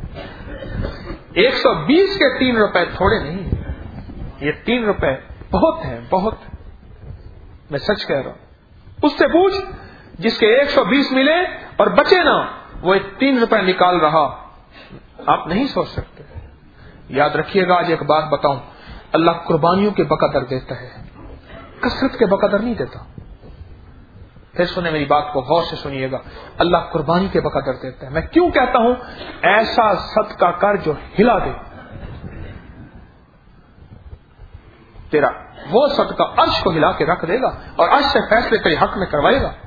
120 کے 3 روپے تھوڑے نہیں ہیں، یہ 3 روپے بہت ہیں، بہت. میں سچ کہہ رہا ہوں. اس سے پوچھ جس کے 120 ملے اور بچے نا، وہ 3 روپے نکال رہا. آپ نہیں سوچ سکتے. یاد رکھیے گا، آج ایک بات بتاؤں، اللہ قربانیوں کے بقدر دیتا ہے، کثرت کے بقدر نہیں دیتا. پھر سنیں میری بات کو غور سے سنیے گا، اللہ قربانی کے بقدر دیتا ہے. میں کیوں کہتا ہوں ایسا صدقہ کر جو ہلا دے. تیرا وہ صدقہ عرش کو ہلا کے رکھ دے گا اور عرش سے فیصلے تیرے حق میں کروائے گا.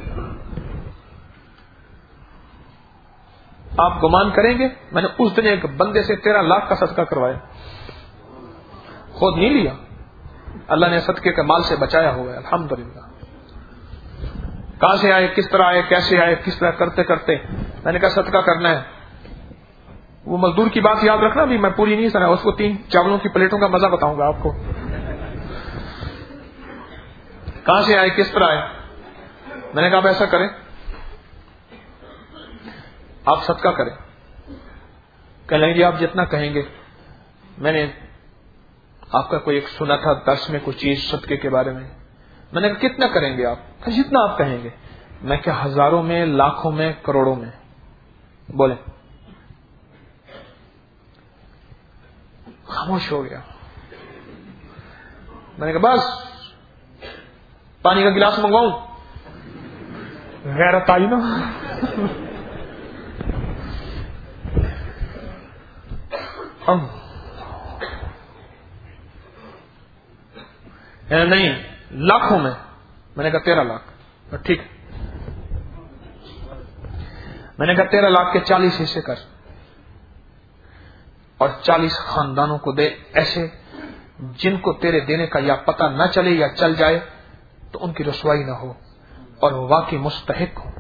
آپ گمان کریں گے میں نے اس دن ایک بندے سے 13 لاکھ کا صدقہ کروایا، خود نہیں لیا، اللہ نے صدقے کے مال سے بچایا ہوا ہے الحمدللہ. کہاں سے آئے، کس طرح آئے، کیسے آئے، کس طرح کرتے کرتے میں نے کہا صدقہ کرنا ہے. وہ مزدور کی بات یاد رکھنا بھی، میں پوری نہیں سنا، اس کو 3 چاولوں کی پلیٹوں کا مزہ بتاؤں گا آپ کو. کہاں سے آئے، کس طرح آئے. میں نے کہا ایسا کریں، آپ صدقہ کریں. کہنے لگے جی آپ جتنا کہیں گے. میں نے آپ کا کوئی ایک سنا تھا درس میں کوئی چیز صدقے کے بارے میں. میں نے کہا کتنا کریں گے آپ؟ جتنا آپ کہیں گے. میں کیا ہزاروں میں، لاکھوں میں، کروڑوں میں؟ بولیں. خاموش ہو گیا. میں نے کہا بس پانی کا گلاس منگواؤں؟ غیرت آئی نا. نہیں، لاکھوں میں. میں نے کہا 13 لاکھ. ٹھیک. میں نے کہا 13 لاکھ کے 40 حصے کر اور 40 خاندانوں کو دے، ایسے جن کو تیرے دینے کا یا پتہ نہ چلے یا چل جائے تو ان کی رسوائی نہ ہو اور وہ واقعی مستحق ہو.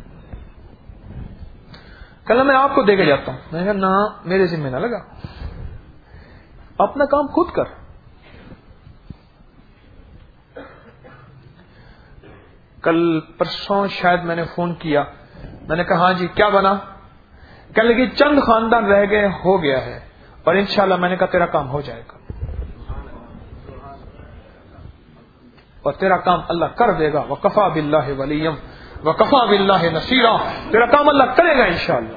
کہنا میں آپ کو دے کے جاتا ہوں. میں نے کہا نہ، میرے ذمہ نہ لگا، اپنا کام خود کر. کل پرسوں شاید میں نے فون کیا. میں نے کہا ہاں جی کیا بنا؟ کہنے لگی چند خاندان رہ گئے، ہو گیا ہے اور انشاءاللہ. میں نے کہا تیرا کام ہو جائے گا اور تیرا کام اللہ کر دے گا. وکفا باللہ ولیم وکفا باللہ نصیرا. تیرا کام اللہ کرے گا انشاءاللہ.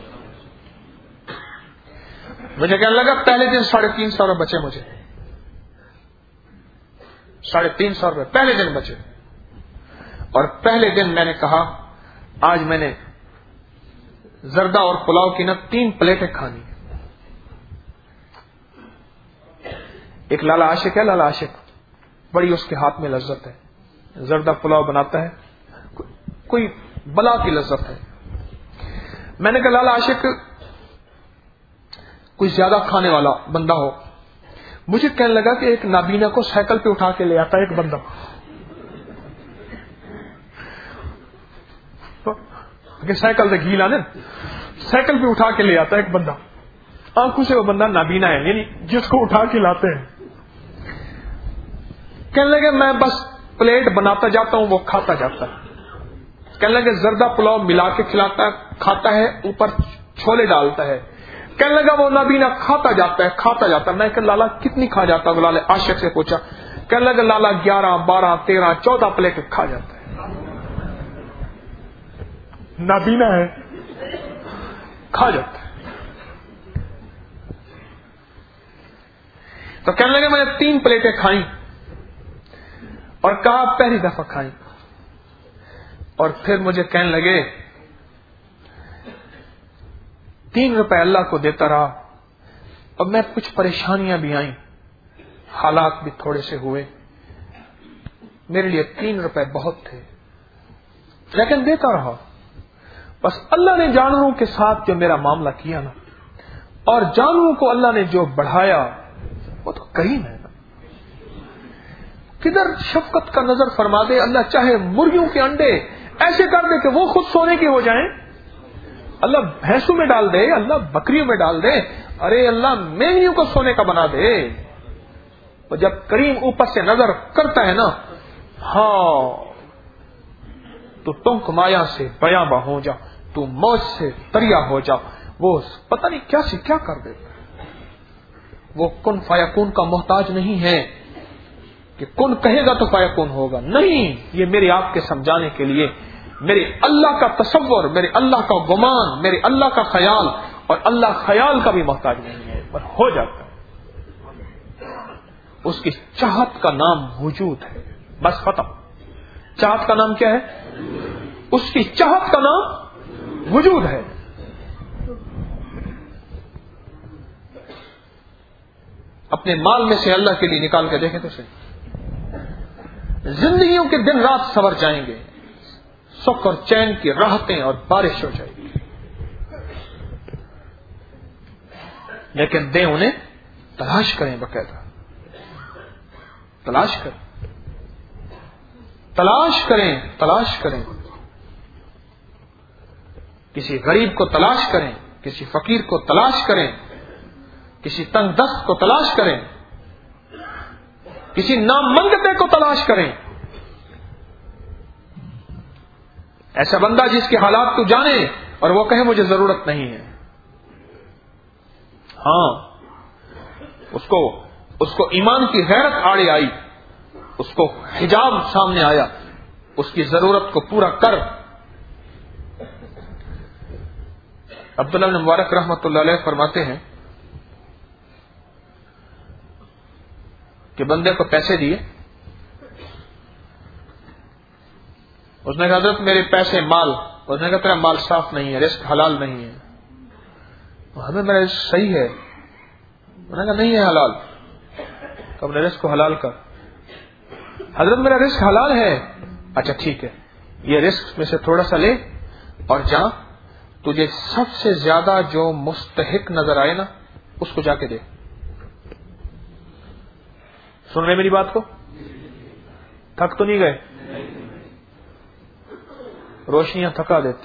مجھے کہنے لگا پہلے دن 350 روپے بچے، مجھے 350 روپے پہلے دن بچے. اور پہلے دن میں نے کہا آج میں نے زردہ اور پلاؤ کی 3 پلیٹیں کھانی. ایک لالا عاشق ہے، لالا عاشق بڑی اس کے ہاتھ میں لذت ہے، زردہ پلاؤ بناتا ہے، کوئی بلا کی لذت ہے. میں نے کہا لالا عاشق کوئی زیادہ کھانے والا بندہ ہو. مجھے کہنے لگا کہ ایک نابینا کو سائیکل پہ اٹھا کے لے آتا ہے ایک بندہ، کہ سائیکل سے گھی لانے، سائیکل پہ اٹھا کے لے آتا ہے ایک بندہ. آنکھوں سے وہ بندہ نابینا ہے، یعنی جس کو اٹھا کے لاتے ہیں. کہنے لگے میں بس پلیٹ بناتا جاتا ہوں، وہ کھاتا جاتا ہے. کہنے لگے زردہ پلاؤ ملا کے کھلاتا ہے، کھاتا ہے، اوپر چھولے ڈالتا ہے. کہنے لگا وہ نابینا کھاتا جاتا ہے، کھاتا جاتا ہے. میں کہ لالا کتنی کھا جاتا؟ وہ لالا عاشق سے پوچھا. کہنے لگا لالا 11 12 13 14 پلیٹ کھا جاتا ہے. نابینا ہے کھا جاتا ہے. تو کہنے لگے میں نے 3 پلیٹیں کھائیں اور کہا پہلی دفعہ کھائیں, اور پھر مجھے کہنے لگے 3 روپے اللہ کو دیتا رہا. اب میں کچھ پریشانیاں بھی آئیں, حالات بھی تھوڑے سے ہوئے, میرے لیے 3 روپے بہت تھے, لیکن دیتا رہا. بس اللہ نے جانوروں کے ساتھ جو میرا معاملہ کیا نا, اور جانوروں کو اللہ نے جو بڑھایا, وہ تو کریم ہے نا. کدھر شفقت کا نظر فرما دے. اللہ چاہے مرغیوں کے انڈے ایسے کر دے کہ وہ خود سونے کے ہو جائیں, اللہ بھینسوں میں ڈال دے, اللہ بکریوں میں ڈال دے, ارے اللہ میمنیوں کو سونے کا بنا دے. اور جب کریم اوپر سے نظر کرتا ہے نا, ہاں تو تم مایا سے بیاباں ہو جا, تو موج سے دریا ہو جا. وہ پتہ نہیں کیا سے کیا کر دیتا. وہ کن فیکون کا محتاج نہیں ہے کہ کن کہے گا تو فیکون ہوگا. نہیں, یہ میرے آپ کے سمجھانے کے لیے میرے اللہ کا تصور, میرے اللہ کا گمان, میرے اللہ کا خیال, اور اللہ خیال کا بھی محتاج نہیں ہے, پر ہو جاتا ہے. اس کی چاہت کا نام وجود ہے, بس ختم. چاہت کا نام کیا ہے؟ اس کی چاہت کا نام وجود ہے. اپنے مال میں سے اللہ کے لیے نکال کے دیکھیں تو صحیح. زندگیوں کے دن رات سور جائیں گے, سکھ اور چین کی راحتیں اور بارش ہو جائے گی, لیکن دیں انہیں تلاش کریں, باقاعدہ تلاش کریں, تلاش کریں, تلاش کریں. کسی غریب کو تلاش کریں, کسی فقیر کو تلاش کریں, کسی تنگ دست کو تلاش کریں, کسی نامنگتے کو تلاش کریں. ایسا بندہ جس کے حالات کو جانے اور وہ کہے مجھے ضرورت نہیں ہے. ہاں, اس کو ایمان کی غیرت آڑے آئی, اس کو حجاب سامنے آیا, اس کی ضرورت کو پورا کر. عبداللہ بن مبارک رحمۃ اللہ علیہ فرماتے ہیں کہ بندے کو پیسے دیے, اس نے کہا حضرت میرے پیسے مال, اس نے کہا تیرا مال صاف نہیں ہے, رزق حلال نہیں ہے. ہمیں میرا رزق صحیح ہے, میں نے کہا نہیں ہے حلال. تو اپنے رزق کو حلال کر. حضرت میرا رزق حلال ہے. اچھا ٹھیک ہے, یہ رزق میں سے تھوڑا سا لے اور جا, تجھے سب سے زیادہ جو مستحق نظر آئے نا اس کو جا کے دے. سن رہے میری بات کو؟ تھک تو نہیں گئے؟ روشنیاں تھکا دیتی.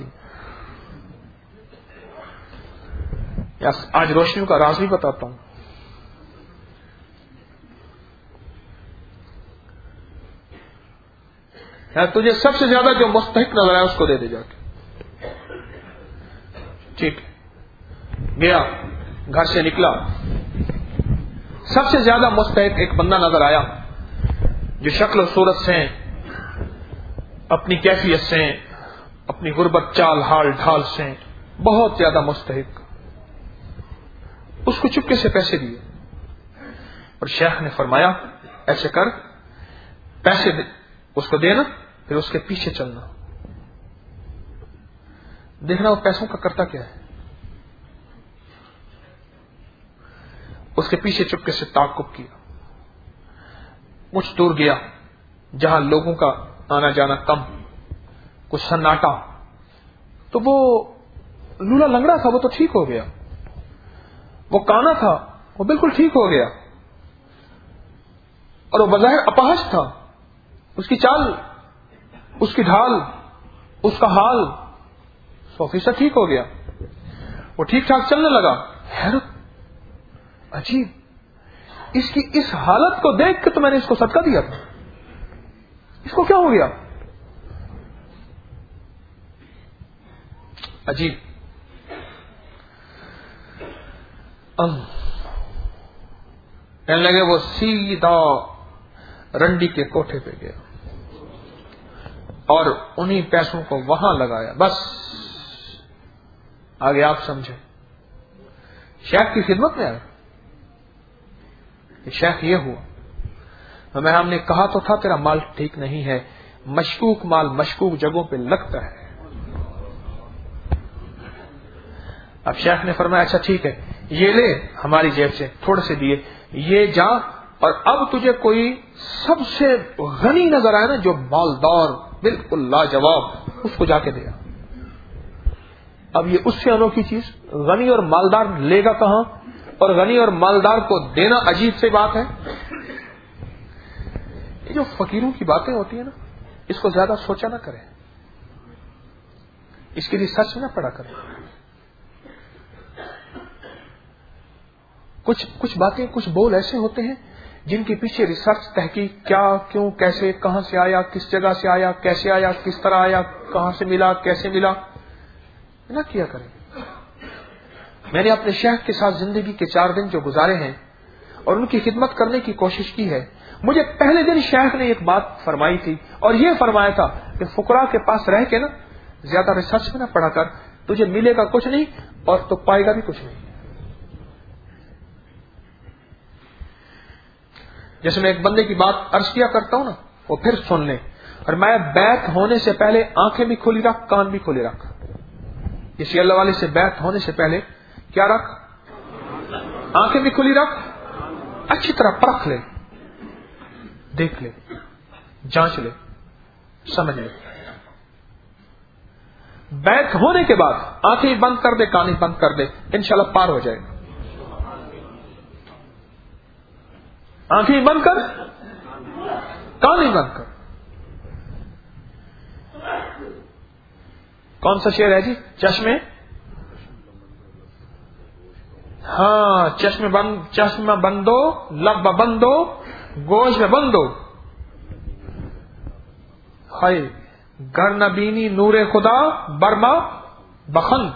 آج روشنیوں کا راز بھی بتاتا ہوں. تجھے سب سے زیادہ جو مستحق نظر آیا اس کو دے دے جا کے. ٹھیک, گیا, گھر سے نکلا, سب سے زیادہ مستحق ایک بندہ نظر آیا جو شکل و صورت سے, اپنی کیفیت سے, اپنی غربت چال حال ڈھال سے بہت زیادہ مستحق. اس کو چپکے سے پیسے دیے اور شیخ نے فرمایا ایسے کر, پیسے دے, اس کو دینا, پھر اس کے پیچھے چلنا, دیکھنا وہ پیسوں کا کرتا کیا ہے. اس کے پیچھے چپکے سے تعاقب کیا, کچھ دور گیا جہاں لوگوں کا آنا جانا کم, کچھ سناٹا, تو وہ لولا لنگڑا تھا وہ تو ٹھیک ہو گیا, وہ کانا تھا وہ بالکل ٹھیک ہو گیا, اور وہ بظاہر اپاہج تھا, اس کی چال, اس کی ڈھال, اس کا حال 100% ٹھیک ہو گیا, وہ ٹھیک ٹھاک چلنے لگا. حیرت, عجیب, اس کی اس حالت کو دیکھ کے تو میں نے اس کو صدقہ دیا تھا, اس کو کیا ہو گیا؟ عجیب. کہنے لگے وہ سیدھا رنڈی کے کوٹھے پہ گیا اور انہی پیسوں کو وہاں لگایا. بس آگے آپ سمجھیں. شیخ کی خدمت میں آئے, شیخ یہ ہوا, ہمیں ہم نے کہا تو تھا تیرا مال ٹھیک نہیں ہے, مشکوک مال مشکوک جگہوں پہ لگتا ہے. اب شیخ نے فرمایا اچھا ٹھیک ہے, یہ لے ہماری جیب سے تھوڑے سے دیے, یہ جا اور اب تجھے کوئی سب سے غنی نظر آئے نا, جو مالدار بالکل لاجواب, اس کو جا کے دیا. اب یہ اس سے انوکھی چیز, غنی اور مالدار لے گا کہاں, اور غنی اور مالدار کو دینا عجیب سی بات ہے. یہ جو فقیروں کی باتیں ہوتی ہیں نا, اس کو زیادہ سوچا نہ کریں, اس کے لیے سچ نہ پڑا کریں. کچھ باتیں, کچھ بول ایسے ہوتے ہیں جن کے پیچھے ریسرچ, تحقیق, کیا, کیوں, کیسے, کہاں سے آیا, کس جگہ سے آیا, کیسے آیا, کس طرح آیا, کہاں سے ملا, کیسے ملا, نہ کیا کریں. میں نے اپنے شیخ کے ساتھ زندگی کے 4 دن جو گزارے ہیں اور ان کی خدمت کرنے کی کوشش کی ہے, مجھے پہلے دن شیخ نے ایک بات فرمائی تھی, اور یہ فرمایا تھا کہ فقراء کے پاس رہ کے نا زیادہ ریسرچ میں نہ پڑھا کر, تجھے ملے گا کچھ نہیں اور تو پائے گا بھی کچھ نہیں. جیسے میں ایک بندے کی بات عرض کیا کرتا ہوں نا, وہ پھر سن لیں, اور میں بیعت ہونے سے پہلے آنکھیں بھی کھلی رکھ, کان بھی کھلے رکھ. کسی اللہ والے سے بیعت ہونے سے پہلے کیا رکھ, آنکھیں بھی کھلی رکھ, اچھی طرح پرکھ لے, دیکھ لے, جانچ لے, سمجھ لے. بیعت ہونے کے بعد آنکھیں بند کر دے, کان بند کر دے, انشاءاللہ پار ہو جائے گا. آنکھیں بند کر, کان ہی بند کر. کون سا شعر ہے جی, چشمے, ہاں, چشمہ بندو, لب بندو, گوش میں بندو, ہائے گر نبینی نور خدا برما بخند.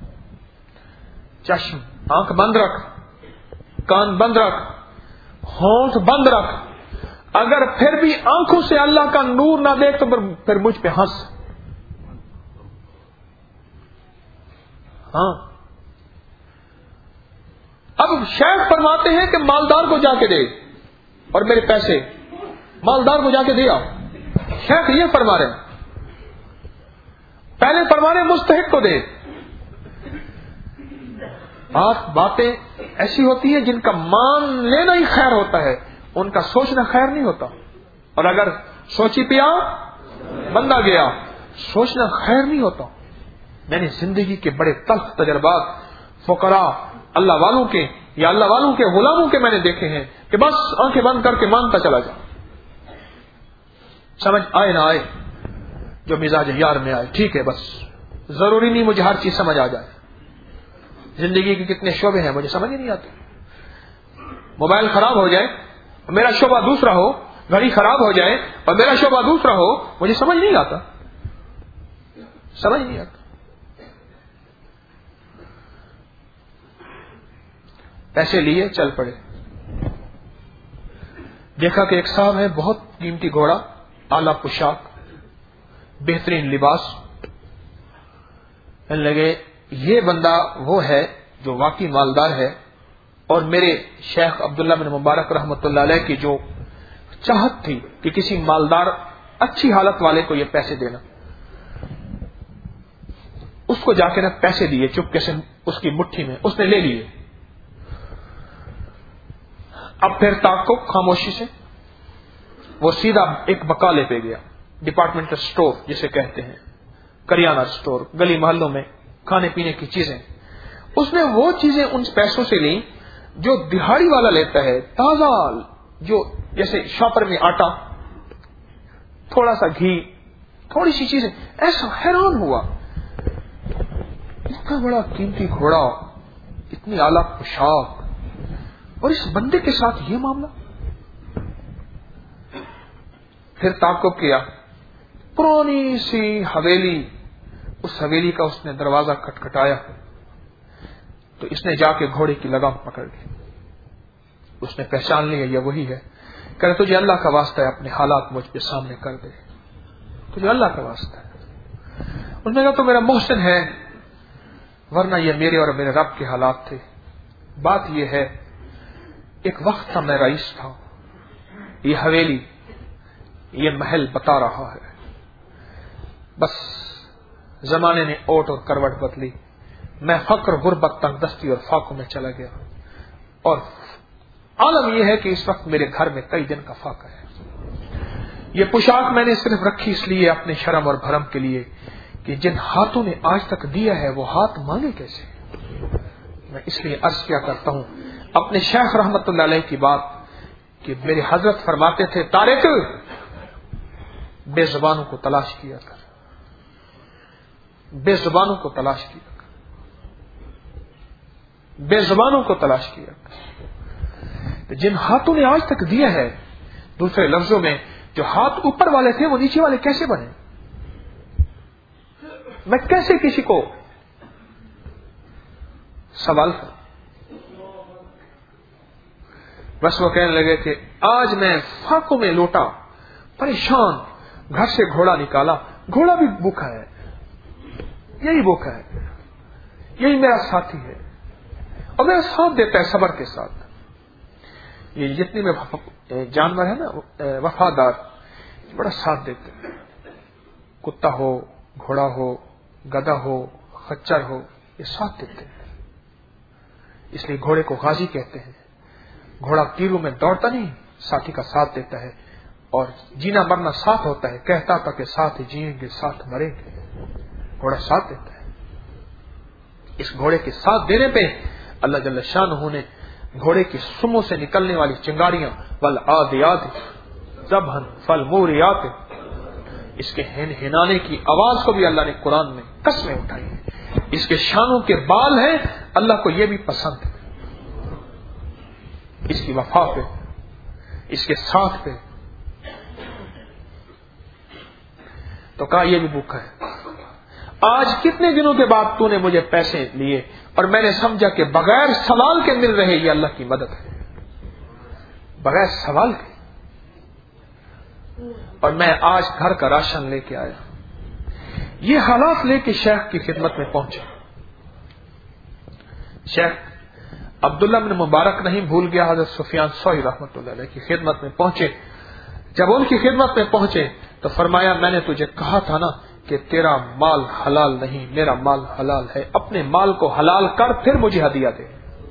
چشم, آنکھ بند رکھ, کان بند رکھ, ہونٹ بند رکھ. اگر پھر بھی آنکھوں سے اللہ کا نور نہ دیکھ تو پھر مجھ پہ ہنس. ہاں, اب شیخ فرماتے ہیں کہ مالدار کو جا کے دے, اور میرے پیسے مالدار کو جا کے دے آؤ. شیخ یہ فرما رہے ہیں, پہلے فرما رہے مستحق کو دے. باتیں ایسی ہوتی ہیں جن کا مان لینا ہی خیر ہوتا ہے, ان کا سوچنا خیر نہیں ہوتا. اور اگر سوچی پیا بندہ گیا, سوچنا خیر نہیں ہوتا. میں نے زندگی کے بڑے تلخ تجربات فقراء اللہ والوں کے یا اللہ والوں کے غلاموں کے میں نے دیکھے ہیں کہ بس آنکھیں بند کر کے مانگتا چلا جا, سمجھ آئے نہ آئے, جو مزاج یار میں آئے ٹھیک ہے, بس ضروری نہیں مجھے ہر چیز سمجھ آ جائے. زندگی کے کتنے شعبے ہیں مجھے سمجھ ہی نہیں آتے. موبائل خراب ہو جائے, میرا شعبہ دوسرا ہو, گھڑی خراب ہو جائے اور میرا شعبہ دوسرا ہو, مجھے سمجھ نہیں آتا, سمجھ نہیں آتا. پیسے لیے چل پڑے. دیکھا کہ ایک صاحب ہے, بہت قیمتی گھوڑا, اعلی پوشاک, بہترین لباس. کہنے لگے یہ بندہ وہ ہے جو واقعی مالدار ہے, اور میرے شیخ عبداللہ بن مبارک رحمۃ اللہ علیہ کی جو چاہت تھی کہ کسی مالدار اچھی حالت والے کو یہ پیسے دینا, اس کو جا کے نا پیسے دیے چپکے سے اس کی مٹھی میں, اس نے لے لیے. اب پھر تعقب خاموشی سے وہ سیدھا ایک بقالے پہ گیا, ڈپارٹمنٹل سٹور جسے کہتے ہیں, کریانہ سٹور, گلی محلوں میں کھانے پینے کی چیزیں. اس نے وہ چیزیں ان پیسوں سے لی جو دہاڑی والا لیتا ہے, تازہ, جو جیسے شاپر میں آٹا, تھوڑا سا گھی, تھوڑی سی چیزیں. ایسا حیران ہوا, اتنا بڑا قیمتی گھوڑا, اتنی اعلیٰ پوشاک, اور اس بندے کے ساتھ یہ معاملہ. پھر تعقب کیا, پرانی سی حویلی, اس حویلی کا اس نے دروازہ کھٹکھٹایا تو اس نے جا کے گھوڑے کی لگام پکڑ لی. اس نے پہچان لیا یہ وہی ہے. کہ تجھے اللہ کا واسطہ ہے اپنے حالات مجھ پہ سامنے کر دے, تجھے اللہ کا واسطہ ہے. اس نے کہا تو میرا محسن ہے, ورنہ یہ میرے اور میرے رب کے حالات تھے. بات یہ ہے ایک وقت تھا میں رئیس تھا, یہ حویلی یہ محل بتا رہا ہے, بس زمانے نے اوٹ اور کروٹ بدلی, میں فقر غربت تنگ دستی اور فاقوں میں چلا گیا, اور عالم یہ ہے کہ اس وقت میرے گھر میں کئی دن کا فاقہ ہے. یہ پوشاک میں نے صرف رکھی اس لیے اپنے شرم اور بھرم کے لیے کہ جن ہاتھوں نے آج تک دیا ہے وہ ہاتھ مانگے کیسے. میں اس لیے عرض کیا کرتا ہوں اپنے شیخ رحمت اللہ علیہ کی بات کہ میرے حضرت فرماتے تھے طارق بے زبانوں کو تلاش کیا کر, بے زبانوں کو تلاش کیا کر, بے زبانوں کو تلاش کیا کر. جن ہاتھوں نے آج تک دیا ہے, دوسرے لفظوں میں جو ہاتھ اوپر والے تھے وہ نیچے والے کیسے بنے. میں کیسے کسی کو سوال کروں. بس وہ کہنے لگے کہ آج میں فاقوں میں لوٹا پریشان, گھر سے گھوڑا نکالا, گھوڑا بھی بھوکا ہے, یہی بھوکا ہے, یہی میرا ساتھی ہے اور میرا ساتھ دیتا ہے صبر کے ساتھ. یہ جتنی میں جانور ہے نا وفادار, بڑا ساتھ دیتے ہیں. کتا ہو, گھوڑا ہو, گدھا ہو, خچر ہو, یہ ساتھ دیتے ہیں. اس لیے گھوڑے کو غازی کہتے ہیں. گھوڑا تیروں میں دوڑتا نہیں, ساتھی کا ساتھ دیتا ہے, اور جینا مرنا ساتھ ہوتا ہے. کہتا تھا کہ ساتھ ہی جیئیں گے ساتھ مریں گے, گھوڑا ساتھ دیتا ہے. اس گھوڑے کے ساتھ دینے پہ اللہ جل شانہ نے گھوڑے کی سموں سے نکلنے والی چنگاریاں والعادیات ذبحًا فالموریات, اس کے ہنانے کی آواز کو بھی اللہ نے قرآن میں قسمیں اٹھائی ہیں. اس کے شانوں کے بال ہیں, اللہ کو یہ بھی پسند ہے. اس کی وفا پہ, اس کے ساتھ پہ. تو کہا یہ بھی بھوکا ہے. آج کتنے دنوں کے بعد تو نے مجھے پیسے لیے اور میں نے سمجھا کہ بغیر سوال کے مل رہے, یہ اللہ کی مدد ہے, بغیر سوال کے. اور میں آج گھر کا راشن لے کے آیا. یہ حالات لے کے شیخ کی خدمت میں پہنچا. شیخ عبداللہ بن مبارک نہیں بھول گیا, حضرت سفیان ثوری رحمۃ اللہ علیہ کی خدمت میں پہنچے. جب ان کی خدمت میں پہنچے تو فرمایا میں نے تجھے کہا تھا نا کہ تیرا مال حلال نہیں, میرا مال حلال ہے. اپنے مال کو حلال کر پھر مجھے ہدیہ دے.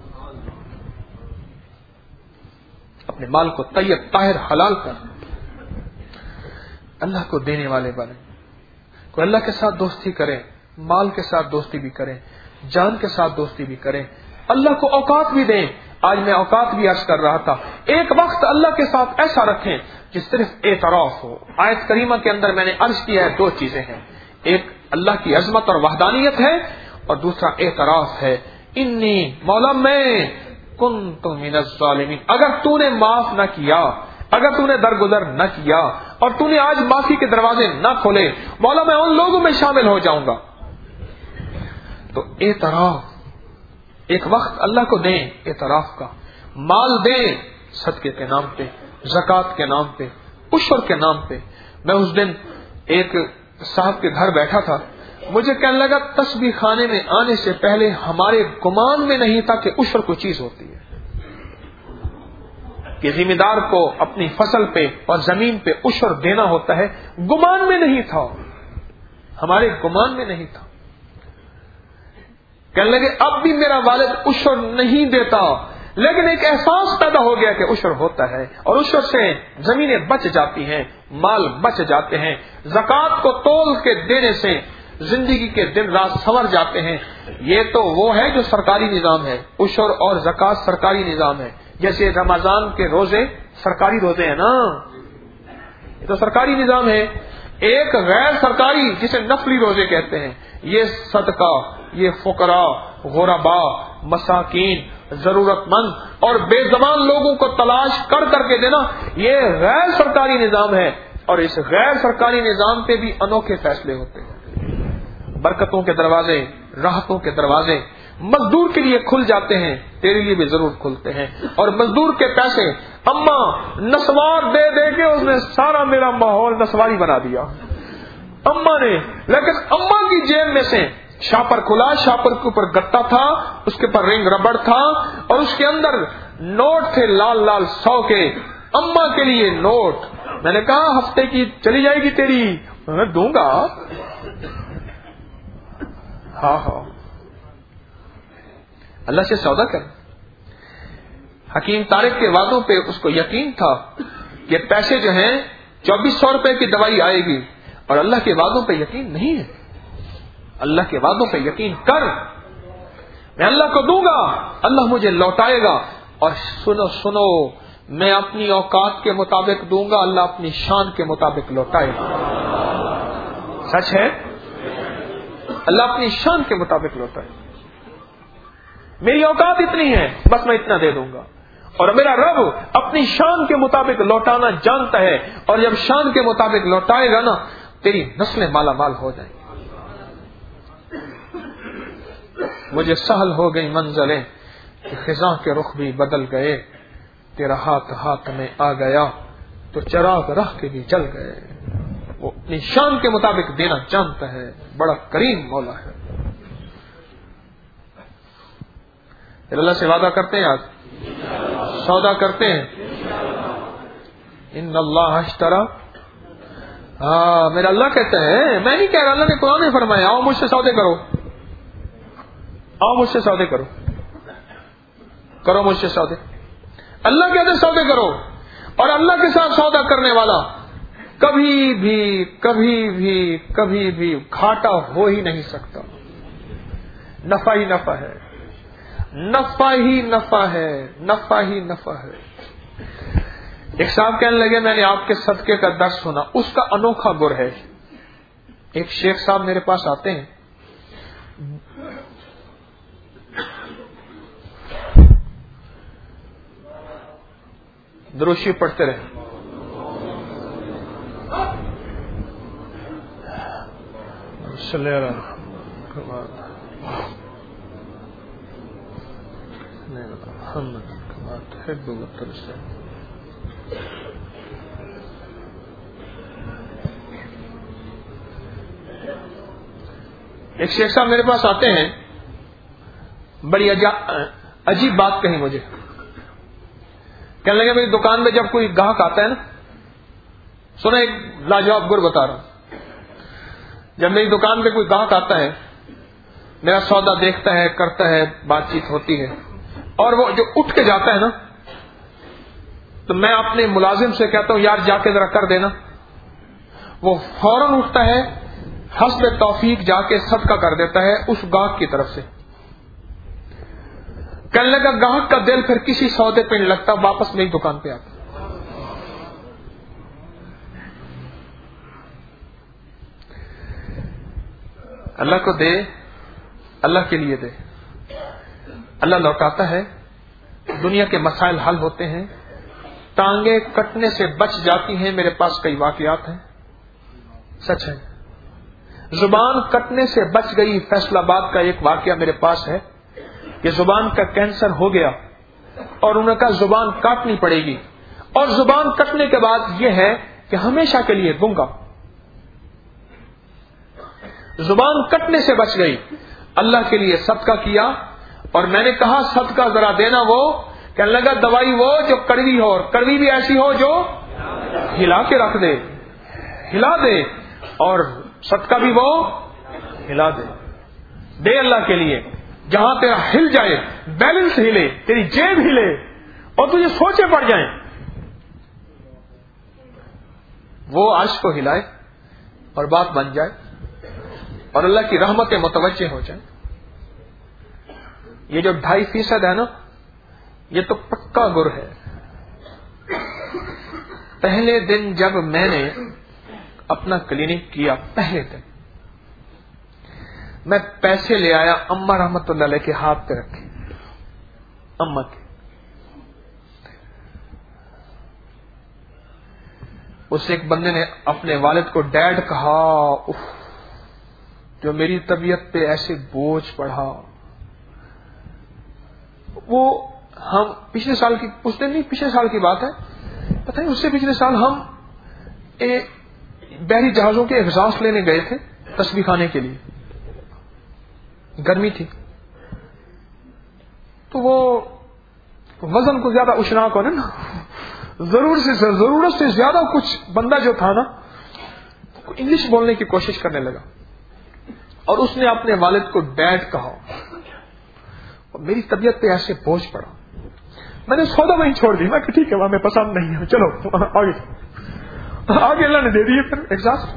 اپنے مال کو طیب طاہر حلال کر, اللہ کو دینے والے بنے. کوئی اللہ کے ساتھ دوستی کرے, مال کے ساتھ دوستی بھی کریں, جان کے ساتھ دوستی بھی کریں, اللہ کو اوقات بھی دیں. آج میں اوقات بھی عرض کر رہا تھا, ایک وقت اللہ کے ساتھ ایسا رکھیں جس صرف اعتراف ہو. آیت کریمہ کے اندر میں نے عرض کیا ہے 2 چیزیں ہیں, ایک اللہ کی عظمت اور وحدانیت ہے, اور دوسرا اعتراف ہے. انی مولا میں کنت من الظالمین. اگر تو نے معاف نہ کیا, اگر تو نے درگزر نہ کیا اور تو نے آج معافی کے دروازے نہ کھولے, مولا میں ان لوگوں میں شامل ہو جاؤں گا. تو اعتراف, ایک وقت اللہ کو دیں اعتراف کا, مال دیں صدقے کے نام پہ, زکات کے نام پہ, عشر کے نام پہ. میں اس دن ایک صاحب کے گھر بیٹھا تھا, مجھے کہنے لگا تسبیح خانے میں آنے سے پہلے ہمارے گمان میں نہیں تھا کہ عشر کوئی چیز ہوتی ہے, کہ ذمہ دار کو اپنی فصل پہ اور زمین پہ عشر دینا ہوتا ہے. گمان میں نہیں تھا, ہمارے گمان میں نہیں تھا. کہنے لگے اب بھی میرا والد عشر نہیں دیتا, لیکن ایک احساس پیدا ہو گیا کہ عشر ہوتا ہے, اور عشر سے زمینیں بچ جاتی ہیں, مال بچ جاتے ہیں. زکات کو تول کے دینے سے زندگی کے دن رات سنور جاتے ہیں. یہ تو وہ ہے جو سرکاری نظام ہے, عشر اور زکات سرکاری نظام ہے. جیسے رمضان کے روزے سرکاری روزے ہیں نا, یہ تو سرکاری نظام ہے. ایک غیر سرکاری جسے نفلی روزے کہتے ہیں, یہ صدقہ, یہ فقراء, غرباء, مساکین, ضرورت مند اور بے زبان لوگوں کو تلاش کر کر کے دینا, یہ غیر سرکاری نظام ہے. اور اس غیر سرکاری نظام پہ بھی انوکھے فیصلے ہوتے ہیں. برکتوں کے دروازے, راحتوں کے دروازے مزدور کے لیے کھل جاتے ہیں, تیرے لیے بھی ضرور کھلتے ہیں. اور مزدور کے پیسے اماں نسوار دے دے کے اس نے سارا میرا ماحول نسواری بنا دیا اماں نے, لیکن اماں کی جیب میں سے شاپر کھلا، شاپر کے اوپر گتا تھا، اس کے اوپر رنگ ربڑ تھا اور اس کے اندر نوٹ تھے لال لال 100 کے، اماں کے لیے نوٹ. میں نے کہا ہفتے کی چلی جائے گی تیری. میں دوں گا. ہاں ہاں اللہ سے سودا کر. حکیم طارق کے وعدوں پہ اس کو یقین تھا کہ پیسے جو ہیں 2400 روپے کی دوائی آئے گی، اور اللہ کے وعدوں پہ یقین نہیں ہے. اللہ کے وعدوں پہ یقین کر. میں اللہ کو دوں گا، اللہ مجھے لوٹائے گا. اور سنو سنو، میں اپنی اوقات کے مطابق دوں گا، اللہ اپنی شان کے مطابق لوٹائے گا. سچ ہے، اللہ اپنی شان کے مطابق لوٹائے گا. میری اوقات اتنی ہے، بس میں اتنا دے دوں گا. اور میرا رب اپنی شان کے مطابق لوٹانا جانتا ہے، اور جب شان کے مطابق لوٹائے گا نا، تیری نسلیں مالا مال ہو جائیں. مجھے سہل ہو گئی منزلیں کہ خزاں کے رخ بھی بدل گئے، تیرا ہاتھ ہاتھ میں آ گیا تو چراغ راہ کے بھی جل گئے. وہ اپنی شان کے مطابق دینا جانتا ہے، بڑا کریم مولا ہے. پھر اللہ سے وعدہ کرتے ہیں، آج سودا کرتے ہیں. ان اللہ اشترا، میرا اللہ کہتا ہے، میں نہیں کہہ رہا، اللہ نے قرآن میں فرمایا آؤ مجھ سے سودے کرو، آؤ مجھ سے سودے کرو، کرو مجھ سے سودے. اللہ کہتے سودے کرو. اور اللہ کے ساتھ سودا کرنے والا کبھی بھی کبھی بھی کبھی بھی گھاٹا ہو ہی نہیں سکتا. نفع ہی نفع ہے، نفع ہی نفع ہے، نفع ہی نفع ہے. ایک صاحب کہنے لگے میں نے آپ کے صدقے کا درس سنا، اس کا انوکھا گر ہے. ایک شیخ صاحب میرے پاس آتے ہیں، دروشی پڑھتے رہے. ایک شیخ صاحب میرے پاس آتے ہیں، بڑی عجیب بات کہی مجھے. کہنے لگے میری دکان میں جب کوئی گاہک آتا ہے نا، سنو ایک لاجواب گر بتا رہا ہوں. جب میری دکان پہ کوئی گاہک آتا ہے، میرا سودا دیکھتا ہے، کرتا ہے، بات چیت ہوتی ہے، اور وہ جو اٹھ کے جاتا ہے نا، تو میں اپنے ملازم سے کہتا ہوں یار جا کے ذرا کر دینا. وہ فوراً اٹھتا ہے، حسب توفیق جا کے صدقہ کر دیتا ہے اس گاہک کی طرف سے. کہنے لگا گاہک کا دل پھر کسی سودے پہ نہیں لگتا، واپس میری دکان پہ آتا. اللہ کو دے، اللہ کے لیے دے. اللہ لوٹاتا ہے، دنیا کے مسائل حل ہوتے ہیں، ٹانگیں کٹنے سے بچ جاتی ہیں. میرے پاس کئی واقعات ہیں، سچ ہے. زبان کٹنے سے بچ گئی. فیصل آباد کا ایک واقعہ میرے پاس ہے کہ زبان کا کینسر ہو گیا اور انہوں نے کہا زبان کاٹنی پڑے گی، اور زبان کٹنے کے بعد یہ ہے کہ ہمیشہ کے لیے گنگا. زبان کٹنے سے بچ گئی، اللہ کے لیے صدقہ کیا. اور میں نے کہا صدقہ ذرا دینا. وہ کہنے لگا دوائی وہ جو کڑوی ہو، اور کڑوی بھی ایسی ہو جو ہلا کے رکھ دے، ہلا دے. اور صدقہ بھی وہ ہلا دے. دے اللہ کے لیے، جہاں تیرا ہل جائے، بیلنس ہلے، تیری جیب ہلے اور تجھے سوچے پڑ جائیں، وہ عرش کو ہلائے اور بات بن جائے اور اللہ کی رحمتیں متوجہ ہو جائیں. یہ جو 2.5% ہے نا، یہ تو پکا گر ہے. پہلے دن جب میں نے اپنا کلینک کیا، پہلے دن میں پیسے لے آیا، اماں رحمت اللہ علیہ کے ہاتھ پہ رکھے، اماں کے. اس ایک بندے نے اپنے والد کو ڈیڈ کہا. اف، جو میری طبیعت پہ ایسے بوجھ پڑا. وہ ہم پچھلے سال کی، اس دن نہیں پچھلے سال کی بات ہے، پتہ نہیں اس سے پچھلے سال ہم بحری جہازوں کے اغزاس لینے گئے تھے تسبیح خانے کے لیے. گرمی تھی تو وہ وزن کو زیادہ اشناک ہونے نا، ضرورت سے زیادہ کچھ بندہ جو تھا نا انگلش بولنے کی کوشش کرنے لگا، اور اس نے اپنے والد کو ڈیڈ کہا، اور میری طبیعت پہ ایسے بوجھ پڑا، میں نے سودا وہیں چھوڑ دی، میں کہ ٹھیک ہے ہمیں پسند نہیں ہے، چلو آگے اللہ نے دے دیے پھر ایگزاسٹ۔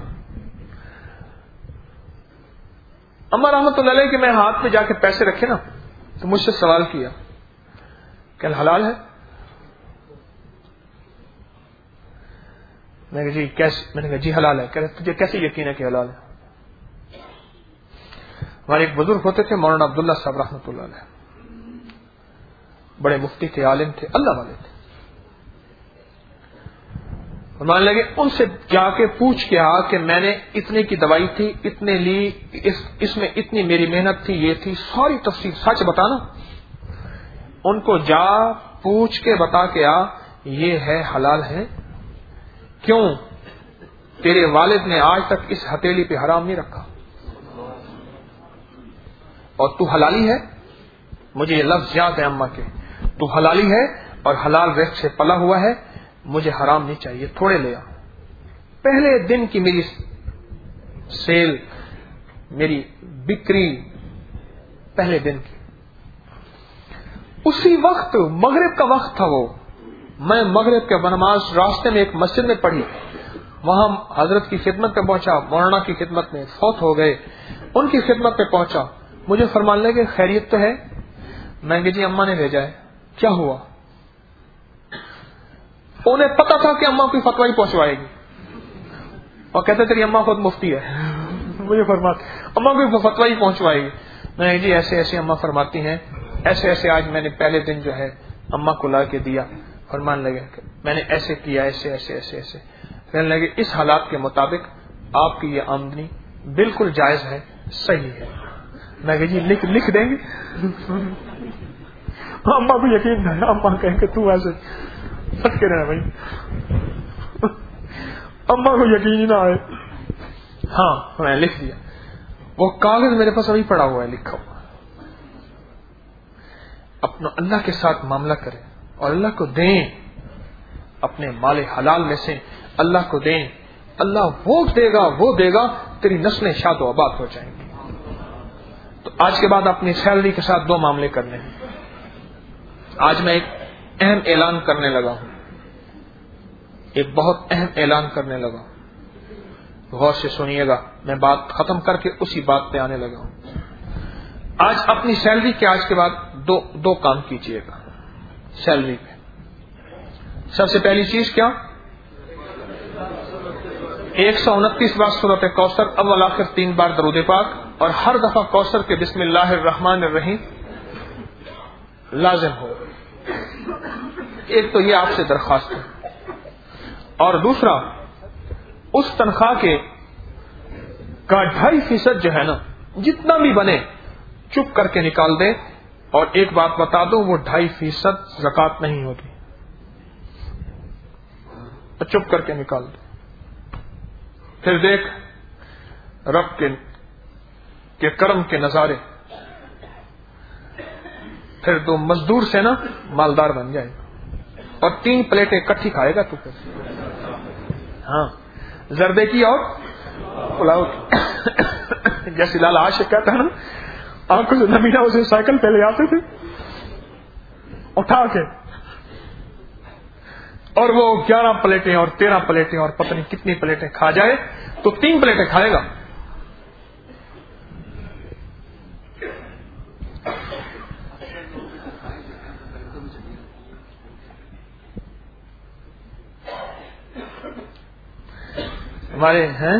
اما رحمت اللہ علیہ کہ میں ہاتھ میں جا کے پیسے رکھے نا تو مجھ سے سوال کیا کہ حلال ہے؟ میں نے کہا جی کیسے؟ میں نے کہا جی حلال ہے۔ کہہ رہے تجھے کیسے یقین ہے کہ حلال ہے؟ ہمارے ایک بزرگ ہوتے تھے مولانا عبداللہ صاحب رحمۃ اللہ علیہ، بڑے مفتی تھے، عالم تھے، اللہ والے تھے، مان لگے ان سے جا کے پوچھ کے آ کہ میں نے اتنے کی دوائی تھی، اتنے لی، اس میں اتنی میری محنت تھی، یہ تھی، ساری تفصیل سچ بتانا، ان کو جا پوچھ کے بتا کے آ یہ ہے حلال ہے؟ کیوں؟ تیرے والد نے آج تک اس ہتھیلی پہ حرام نہیں رکھا، اور تو حلالی ہے، مجھے یہ لفظ یاد ہے اماں کے، تو حلالی ہے اور حلال رزق سے پلا ہوا ہے، مجھے حرام نہیں چاہیے، تھوڑے لے آ۔ پہلے دن کی میری سیل، میری بکری پہلے دن کی، اسی وقت مغرب کا وقت تھا، وہ میں مغرب کے نماز راستے میں ایک مسجد میں پڑھی، وہاں حضرت کی خدمت پہ پہنچا، مولانا کی خدمت میں فوت ہو گئے، ان کی خدمت پہ پہنچا، مجھے فرمان لگے خیریت تو ہے؟ میں نے جی اماں نے بھیجا ہے۔ کیا ہوا؟ انہیں پتا تھا کہ اماں کوئی فتوی پہنچوائے گی، اور کہتے تیری اماں خود مفتی ہے، مجھے فرماتے اماں کوئی فتوی پہنچوائے گی۔ میں نے جی ایسے ایسے اماں فرماتی ہیں، ایسے ایسے آج میں نے پہلے دن جو ہے اماں کو لا کے دیا، فرمان لگے کہ میں نے ایسے کیا، ایسے ایسے ایسے ایسے، کہنے لگے اس حالات کے مطابق آپ کی یہ آمدنی بالکل جائز ہے، صحیح ہے۔ میں کہ جی لکھ دیں گے؟ اماں کو یقین نہیں، اماں کہیں کہ تو ایسے سچ کہہ رہے بھائی، اماں کو یقین ہی نہ آئے۔ ہاں میں لکھ دیا، وہ کاغذ میرے پاس ابھی پڑا ہوا ہے لکھا ہوا۔ اپنا اللہ کے ساتھ معاملہ کریں اور اللہ کو دیں، اپنے مال حلال میں سے اللہ کو دیں، اللہ وہ دے گا، تیری نسلیں شاد و آباد ہو جائیں گی۔ تو آج کے بعد اپنی سیلری کے ساتھ دو معاملے کرنے ہیں۔ آج میں ایک اہم اعلان کرنے لگا ہوں، ایک بہت اہم اعلان کرنے لگا ہوں، غور سے سنیے گا، میں بات ختم کر کے اسی بات پہ آنے لگا ہوں۔ آج اپنی سیلری کے آج کے بعد دو کام کیجئے گا سیلری پہ۔ سب سے پہلی چیز کیا؟ 129 بار سورۃ کوثر، اول آخر 3 بار درود پاک، اور ہر دفعہ کوثر کے بسم اللہ الرحمن الرحیم لازم ہو۔ ایک تو یہ آپ سے درخواست ہے، اور دوسرا اس تنخواہ کے کا 2.5% جو ہے نا، جتنا بھی بنے چپ کر کے نکال دے، اور ایک بات بتا دو، وہ 2.5% زکوٰۃ نہیں ہوتی، تو چپ کر کے نکال دے۔ پھر دیکھ رب کے کرم کے نظارے، پھر تو مزدور سے نا مالدار بن جائے گا، اور 3 پلیٹیں اکٹھی کھائے گا تو پھر، ہاں زردے کی اور پلاؤ کی، جیسے لال عاشق کہتا ہے نا، آنکھوں سے نمینا اسے سائیکل پہ لے آتے تھے اٹھا کے، اور وہ 11 پلیٹیں اور 13 پلیٹیں اور پتہ نہیں کتنی پلیٹیں کھا جائے تو 3 پلیٹیں کھائے گا۔ ہمارے ہیں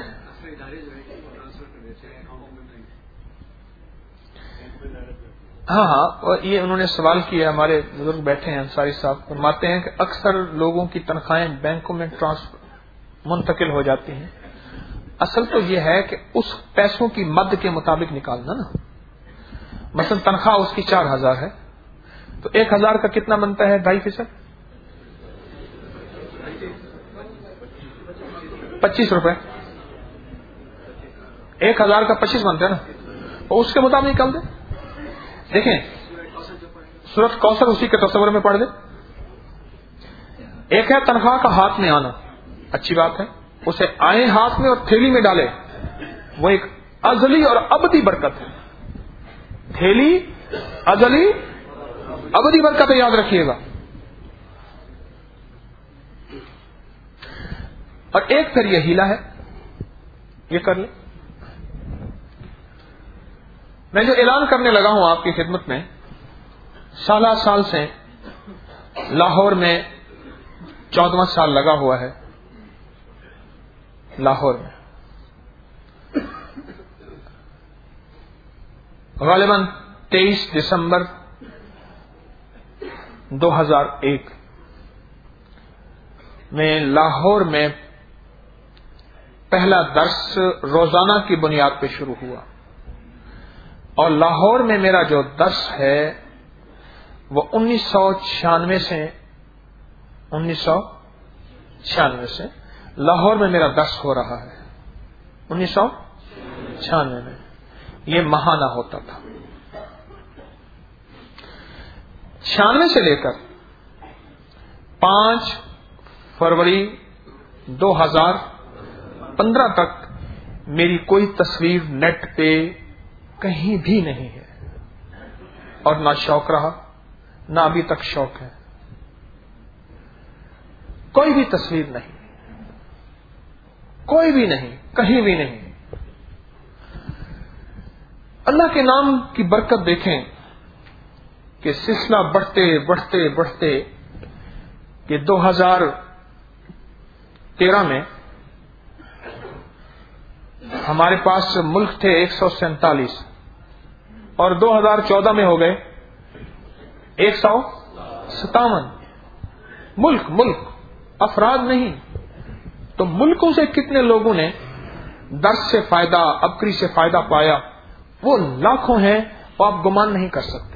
ہاں یہ انہوں نے سوال کیا، ہمارے بزرگ بیٹھے ہیں انصاری صاحب، فرماتے ہیں کہ اکثر لوگوں کی تنخواہیں بینکوں میں منتقل ہو جاتی ہیں۔ اصل تو یہ ہے کہ اس پیسوں کی مد کے مطابق نکالنا نا، مثلا تنخواہ اس کی 4000 ہے تو 1000 کا کتنا بنتا ہے؟ 2.5%، 25 روپے، 1000 کا 25 بنتا ہے نا، اور اس کے مطابق نکل دیں. دیکھیں سورۃ کوثر اسی کے تصور میں پڑھ دیں. ایک ہے تنخواہ کا ہاتھ میں آنا، اچھی بات ہے، اسے آئے ہاتھ میں اور تھیلی میں ڈالے، وہ ایک ازلی اور ابدی برکت ہے. تھیلی ازلی ابدی برکت ہے، یاد رکھیے گا. اور ایک پھر یہ ہیلا ہے، یہ کر لیں. میں جو اعلان کرنے لگا ہوں آپ کی خدمت میں، سالہ سال سے لاہور میں 14واں سال لگا ہوا ہے. لاہور میں غالباً 23 دسمبر 2001 میں لاہور میں پہلا درس روزانہ کی بنیاد پہ شروع ہوا. اور لاہور میں میرا جو درس ہے وہ 1996 سے لاہور میں میرا درس ہو رہا ہے. 1996 میں یہ ماہانہ ہوتا تھا. 96 سے لے کر 5 فروری 2015 تک میری کوئی تصویر نیٹ پہ کہیں بھی نہیں ہے، اور نہ شوق رہا، نہ ابھی تک شوق ہے. کوئی بھی تصویر نہیں، کوئی بھی نہیں، کہیں بھی نہیں. اللہ کے نام کی برکت دیکھیں کہ سلسلہ بڑھتے بڑھتے بڑھتے کہ 2013 میں ہمارے پاس ملک تھے 147 اور 2014 میں ہو گئے 157. ملک افراد نہیں. تو ملکوں سے کتنے لوگوں نے درس سے فائدہ، ابکری سے فائدہ پایا، وہ لاکھوں ہیں، اور آپ گمان نہیں کر سکتے.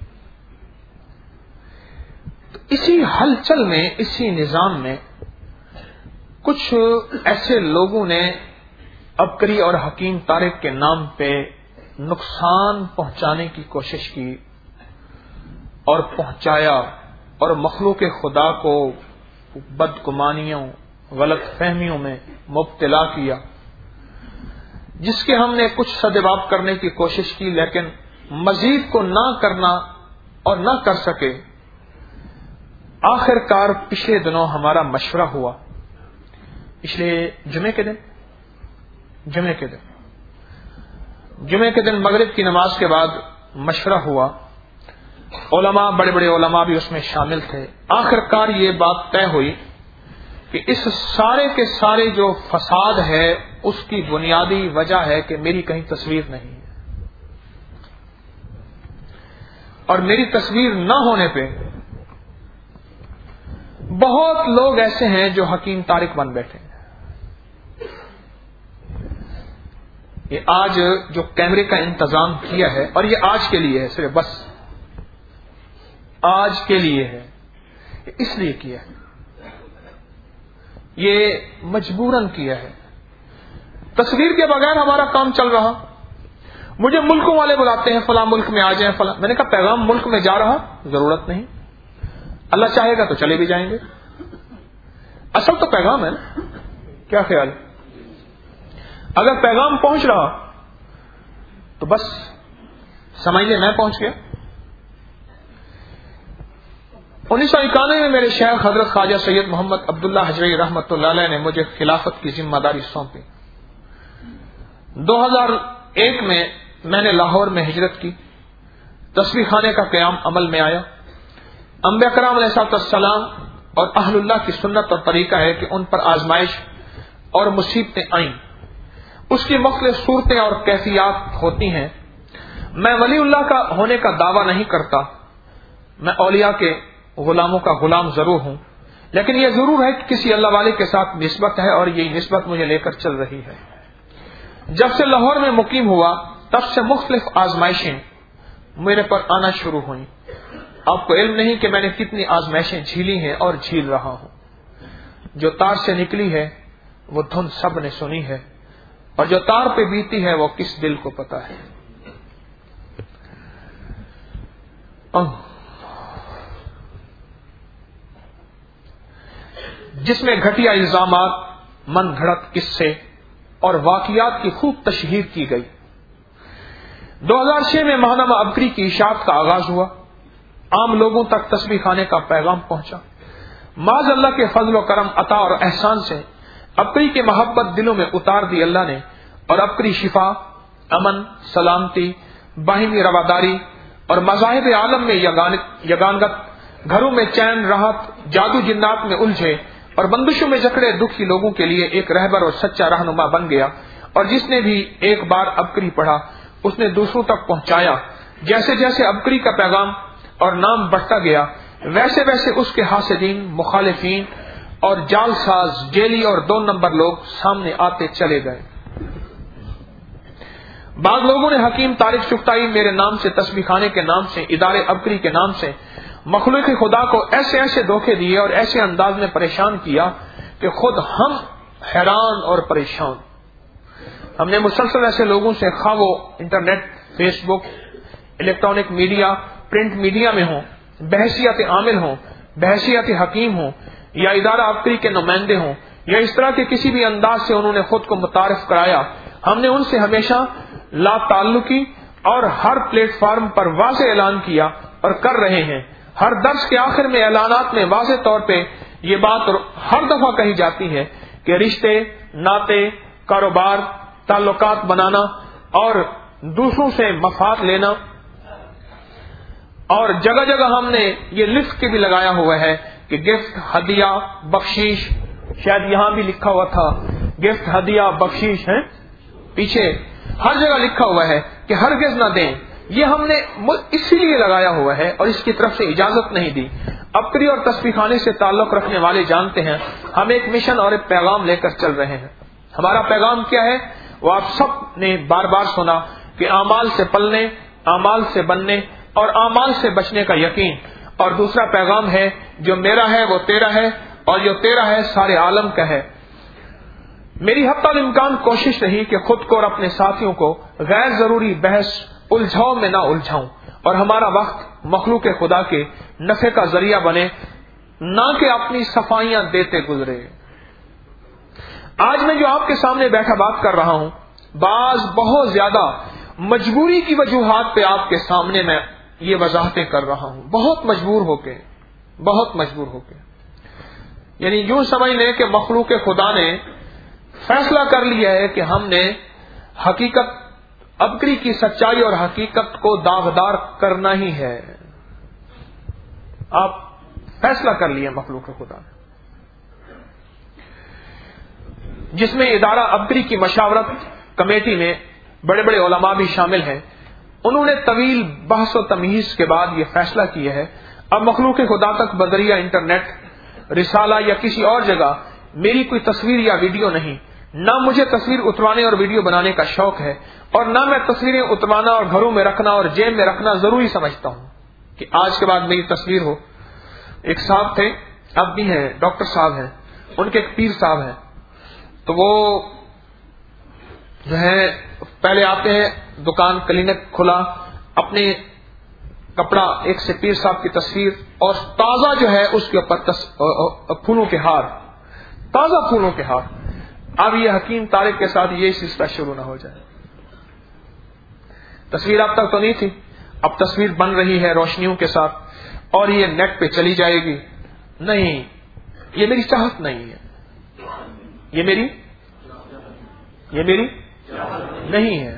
تو اسی ہلچل میں، اسی نظام میں کچھ ایسے لوگوں نے ابکری اور حکیم طارق کے نام پہ نقصان پہنچانے کی کوشش کی اور پہنچایا، اور مخلوق خدا کو بدگمانیوں، غلط فہمیوں میں مبتلا کیا، جس کے ہم نے کچھ سدباب کرنے کی کوشش کی، لیکن مزید کو نہ کرنا اور نہ کر سکے. آخر کار پچھلے دنوں ہمارا مشورہ ہوا، پچھلے جمعے کے دن مغرب کی نماز کے بعد مشورہ ہوا. علماء، بڑے بڑے علماء بھی اس میں شامل تھے. آخر کار یہ بات طے ہوئی کہ اس سارے کے سارے جو فساد ہے اس کی بنیادی وجہ ہے کہ میری کہیں تصویر نہیں ہے. اور میری تصویر نہ ہونے پہ بہت لوگ ایسے ہیں جو حکیم طارق بن بیٹھے ہیں. یہ آج جو کیمرے کا انتظام کیا ہے، اور یہ آج کے لیے ہے، صرف بس آج کے لیے ہے، اس لیے کیا ہے، یہ مجبوراً کیا ہے. تصویر کے بغیر ہمارا کام چل رہا. مجھے ملکوں والے بلاتے ہیں، فلاں ملک میں آ جائیں، فلاں. میں نے کہا پیغام ملک میں جا رہا، ضرورت نہیں. اللہ چاہے گا تو چلے بھی جائیں گے. اصل تو پیغام ہے نا. کیا خیال ہے؟ اگر پیغام پہنچ رہا تو بس سمجھیے میں پہنچ گیا. 1991 میں میرے شیخ حضرت خواجہ سید محمد عبداللہ حجویری رحمۃ اللہ علیہ نے مجھے خلافت کی ذمہ داری سونپی. 2001 میں نے لاہور میں ہجرت کی. تصویر خانے کا قیام عمل میں آیا. انبیاء کرام علیہ السلام اور اہل اللہ کی سنت اور طریقہ ہے کہ ان پر آزمائش اور مصیبتیں آئیں. اس کی مختلف صورتیں اور کیفیات ہوتی ہیں. میں ولی اللہ کا ہونے کا دعویٰ نہیں کرتا، میں اولیاء کے غلاموں کا غلام ضرور ہوں، لیکن یہ ضرور ہے کہ کسی اللہ والے کے ساتھ نسبت ہے، اور یہ نسبت مجھے لے کر چل رہی ہے. جب سے لاہور میں مقیم ہوا تب سے مختلف آزمائشیں میرے پر آنا شروع ہوئیں. آپ کو علم نہیں کہ میں نے کتنی آزمائشیں جھیلی ہیں اور جھیل رہا ہوں. جو تار سے نکلی ہے وہ دھن سب نے سنی ہے، اور جو تار پہ بیتی ہے وہ کس دل کو پتا ہے. جس میں گھٹیا الزامات، من گھڑت قصے اور واقعات کی خوب تشہیر کی گئی۔ 2006 میں ماہنامہ عبقری کی اشاعت کا آغاز ہوا، عام لوگوں تک تسبیح خانے کا پیغام پہنچا۔ معاذ اللہ کے فضل و کرم، عطا اور احسان سے عبقری کے محبت دلوں میں اتار دی اللہ نے، اور عبقری شفا، امن، سلامتی، باہمی رواداری اور مذاہب عالم میں یگانگت، گھروں میں چین راحت، جادو جنات میں الجھے اور بندشوں میں جکڑے دکھی لوگوں کے لیے ایک رہبر اور سچا رہنما بن گیا۔ اور جس نے بھی ایک بار عبقری پڑھا اس نے دوسروں تک پہنچایا۔ جیسے جیسے عبقری کا پیغام اور نام بڑھتا گیا ویسے ویسے اس کے حاسدین، مخالفین اور جال ساز، جیلی اور 2 نمبر لوگ سامنے آتے چلے گئے۔ بعض لوگوں نے حکیم طارق چغتائی میرے نام سے، تسبیح خانے کے نام سے، ادارے عبقری کے نام سے مخلوق خدا کو ایسے ایسے دھوکے دیے اور ایسے انداز میں پریشان کیا کہ خود ہم حیران اور پریشان۔ ہم نے مسلسل ایسے لوگوں سے، خواہ وہ internet, Facebook, electronic media, print media میں ہوں، بحیثیت عامل ہوں، بحیثیت حکیم ہوں یا ادارہ عبقری کے نمائندے ہوں، یا اس طرح کے کسی بھی انداز سے انہوں نے خود کو متعارف کرایا، ہم نے ان سے ہمیشہ لا تعلقی اور ہر پلیٹ فارم پر واضح اعلان کیا اور کر رہے ہیں۔ ہر درس کے آخر میں اعلانات میں واضح طور پہ یہ بات ہر دفعہ کہی جاتی ہے کہ رشتے، ناطے، کاروبار، تعلقات بنانا اور دوسروں سے مفاد لینا، اور جگہ جگہ ہم نے یہ لکھ کے بھی لگایا ہوا ہے کہ گفٹ، ہدیہ، بخشش، شاید یہاں بھی لکھا ہوا تھا گفٹ، ہدیہ، بخشش ہے، پیچھے ہر جگہ لکھا ہوا ہے کہ ہرگز نہ دیں۔ یہ ہم نے اسی لیے لگایا ہوا ہے اور اس کی طرف سے اجازت نہیں دی۔ عبقری اور تسبیح خانے سے تعلق رکھنے والے جانتے ہیں ہم ایک مشن اور ایک پیغام لے کر چل رہے ہیں۔ ہمارا پیغام کیا ہے وہ آپ سب نے بار بار سنا کہ اعمال سے پلنے، اعمال سے بننے اور اعمال سے بچنے کا یقین۔ اور دوسرا پیغام ہے جو میرا ہے وہ تیرا ہے اور جو تیرا ہے سارے عالم کا ہے۔ میری حتی الامکان کوشش رہی کہ خود کو اور اپنے ساتھیوں کو غیر ضروری بحث الجھاؤ میں نہ الجھاؤں اور ہمارا وقت مخلوق خدا کے نفع کا ذریعہ بنے، نہ کہ اپنی صفائیاں دیتے گزرے۔ آج میں جو آپ کے سامنے بیٹھا بات کر رہا ہوں، بعض بہت زیادہ مجبوری کی وجوہات پہ آپ کے سامنے میں یہ وضاحتیں کر رہا ہوں، بہت مجبور ہو کے، یعنی یوں سمجھ لیں کہ مخلوق خدا نے فیصلہ کر لیا ہے کہ ہم نے حقیقت، عبقری کی سچائی اور حقیقت کو داغدار کرنا ہی ہے۔ آپ فیصلہ کر لیا مخلوق خدا نے، جس میں ادارہ عبقری کی مشاورت کمیٹی میں بڑے بڑے علماء بھی شامل ہیں۔ انہوں نے طویل بحث و تمہیز کے بعد یہ فیصلہ کیا ہے اب مخلوق خدا تک بذریعہ انٹرنیٹ، رسالہ یا کسی اور جگہ میری کوئی تصویر یا ویڈیو نہیں۔ نہ مجھے تصویر اتروانے اور ویڈیو بنانے کا شوق ہے اور نہ میں تصویریں اتروانا اور گھروں میں رکھنا اور جیب میں رکھنا ضروری سمجھتا ہوں کہ آج کے بعد میری تصویر ہو۔ ایک صاحب تھے، اب بھی ہیں، ڈاکٹر صاحب ہیں، ان کے ایک پیر صاحب ہیں، تو وہ جو ہے پہلے آتے ہیں، دکان کلینک کھلا، اپنے کپڑا ایک سے پیر صاحب کی تصویر اور تازہ جو ہے اس کے اوپر پھولوں کے ہار، تازہ پھولوں کے ہار۔ اب یہ حکیم طارق کے ساتھ یہ سلسلہ شروع نہ ہو جائے۔ تصویر اب تک تو نہیں تھی، اب تصویر بن رہی ہے روشنیوں کے ساتھ اور یہ نیٹ پہ چلی جائے گی۔ نہیں، یہ میری چاہت نہیں ہے، یہ میری نہیں ہے۔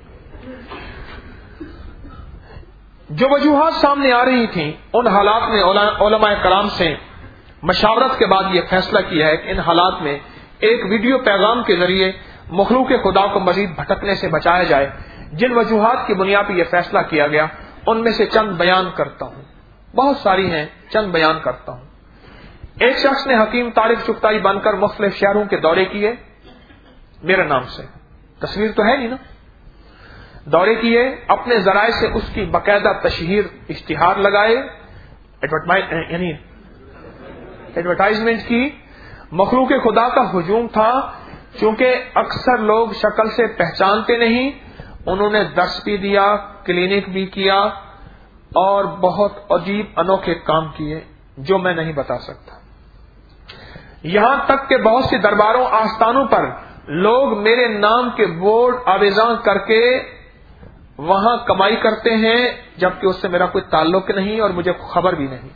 جو وجوہات سامنے آ رہی تھیں ان حالات میں علماء کرام سے مشاورت کے بعد یہ فیصلہ کیا ہے کہ ان حالات میں ایک ویڈیو پیغام کے ذریعے مخلوق خدا کو مزید بھٹکنے سے بچایا جائے۔ جن وجوہات کی بنیاد پر یہ فیصلہ کیا گیا ان میں سے چند بیان کرتا ہوں، بہت ساری ہیں، چند بیان کرتا ہوں۔ ایک شخص نے حکیم طارق چغتائی بن کر مختلف شہروں کے دورے کیے، میرے نام سے، تصویر تو ہے نہیں نا، دورے کیے، اپنے ذرائع سے اس کی باقاعدہ تشہیر، اشتہار لگائے، یعنی ایڈورٹائزمنٹ کی۔ مخلوق خدا کا ہجوم تھا، چونکہ اکثر لوگ شکل سے پہچانتے نہیں، انہوں نے درس بھی دیا، کلینک بھی کیا اور بہت عجیب انوکھے کام کیے جو میں نہیں بتا سکتا. یہاں تک کہ بہت سی درباروں آستانوں پر لوگ میرے نام کے بورڈ آویزاں کر کے وہاں کمائی کرتے ہیں جبکہ اس سے میرا کوئی تعلق نہیں اور مجھے خبر بھی نہیں.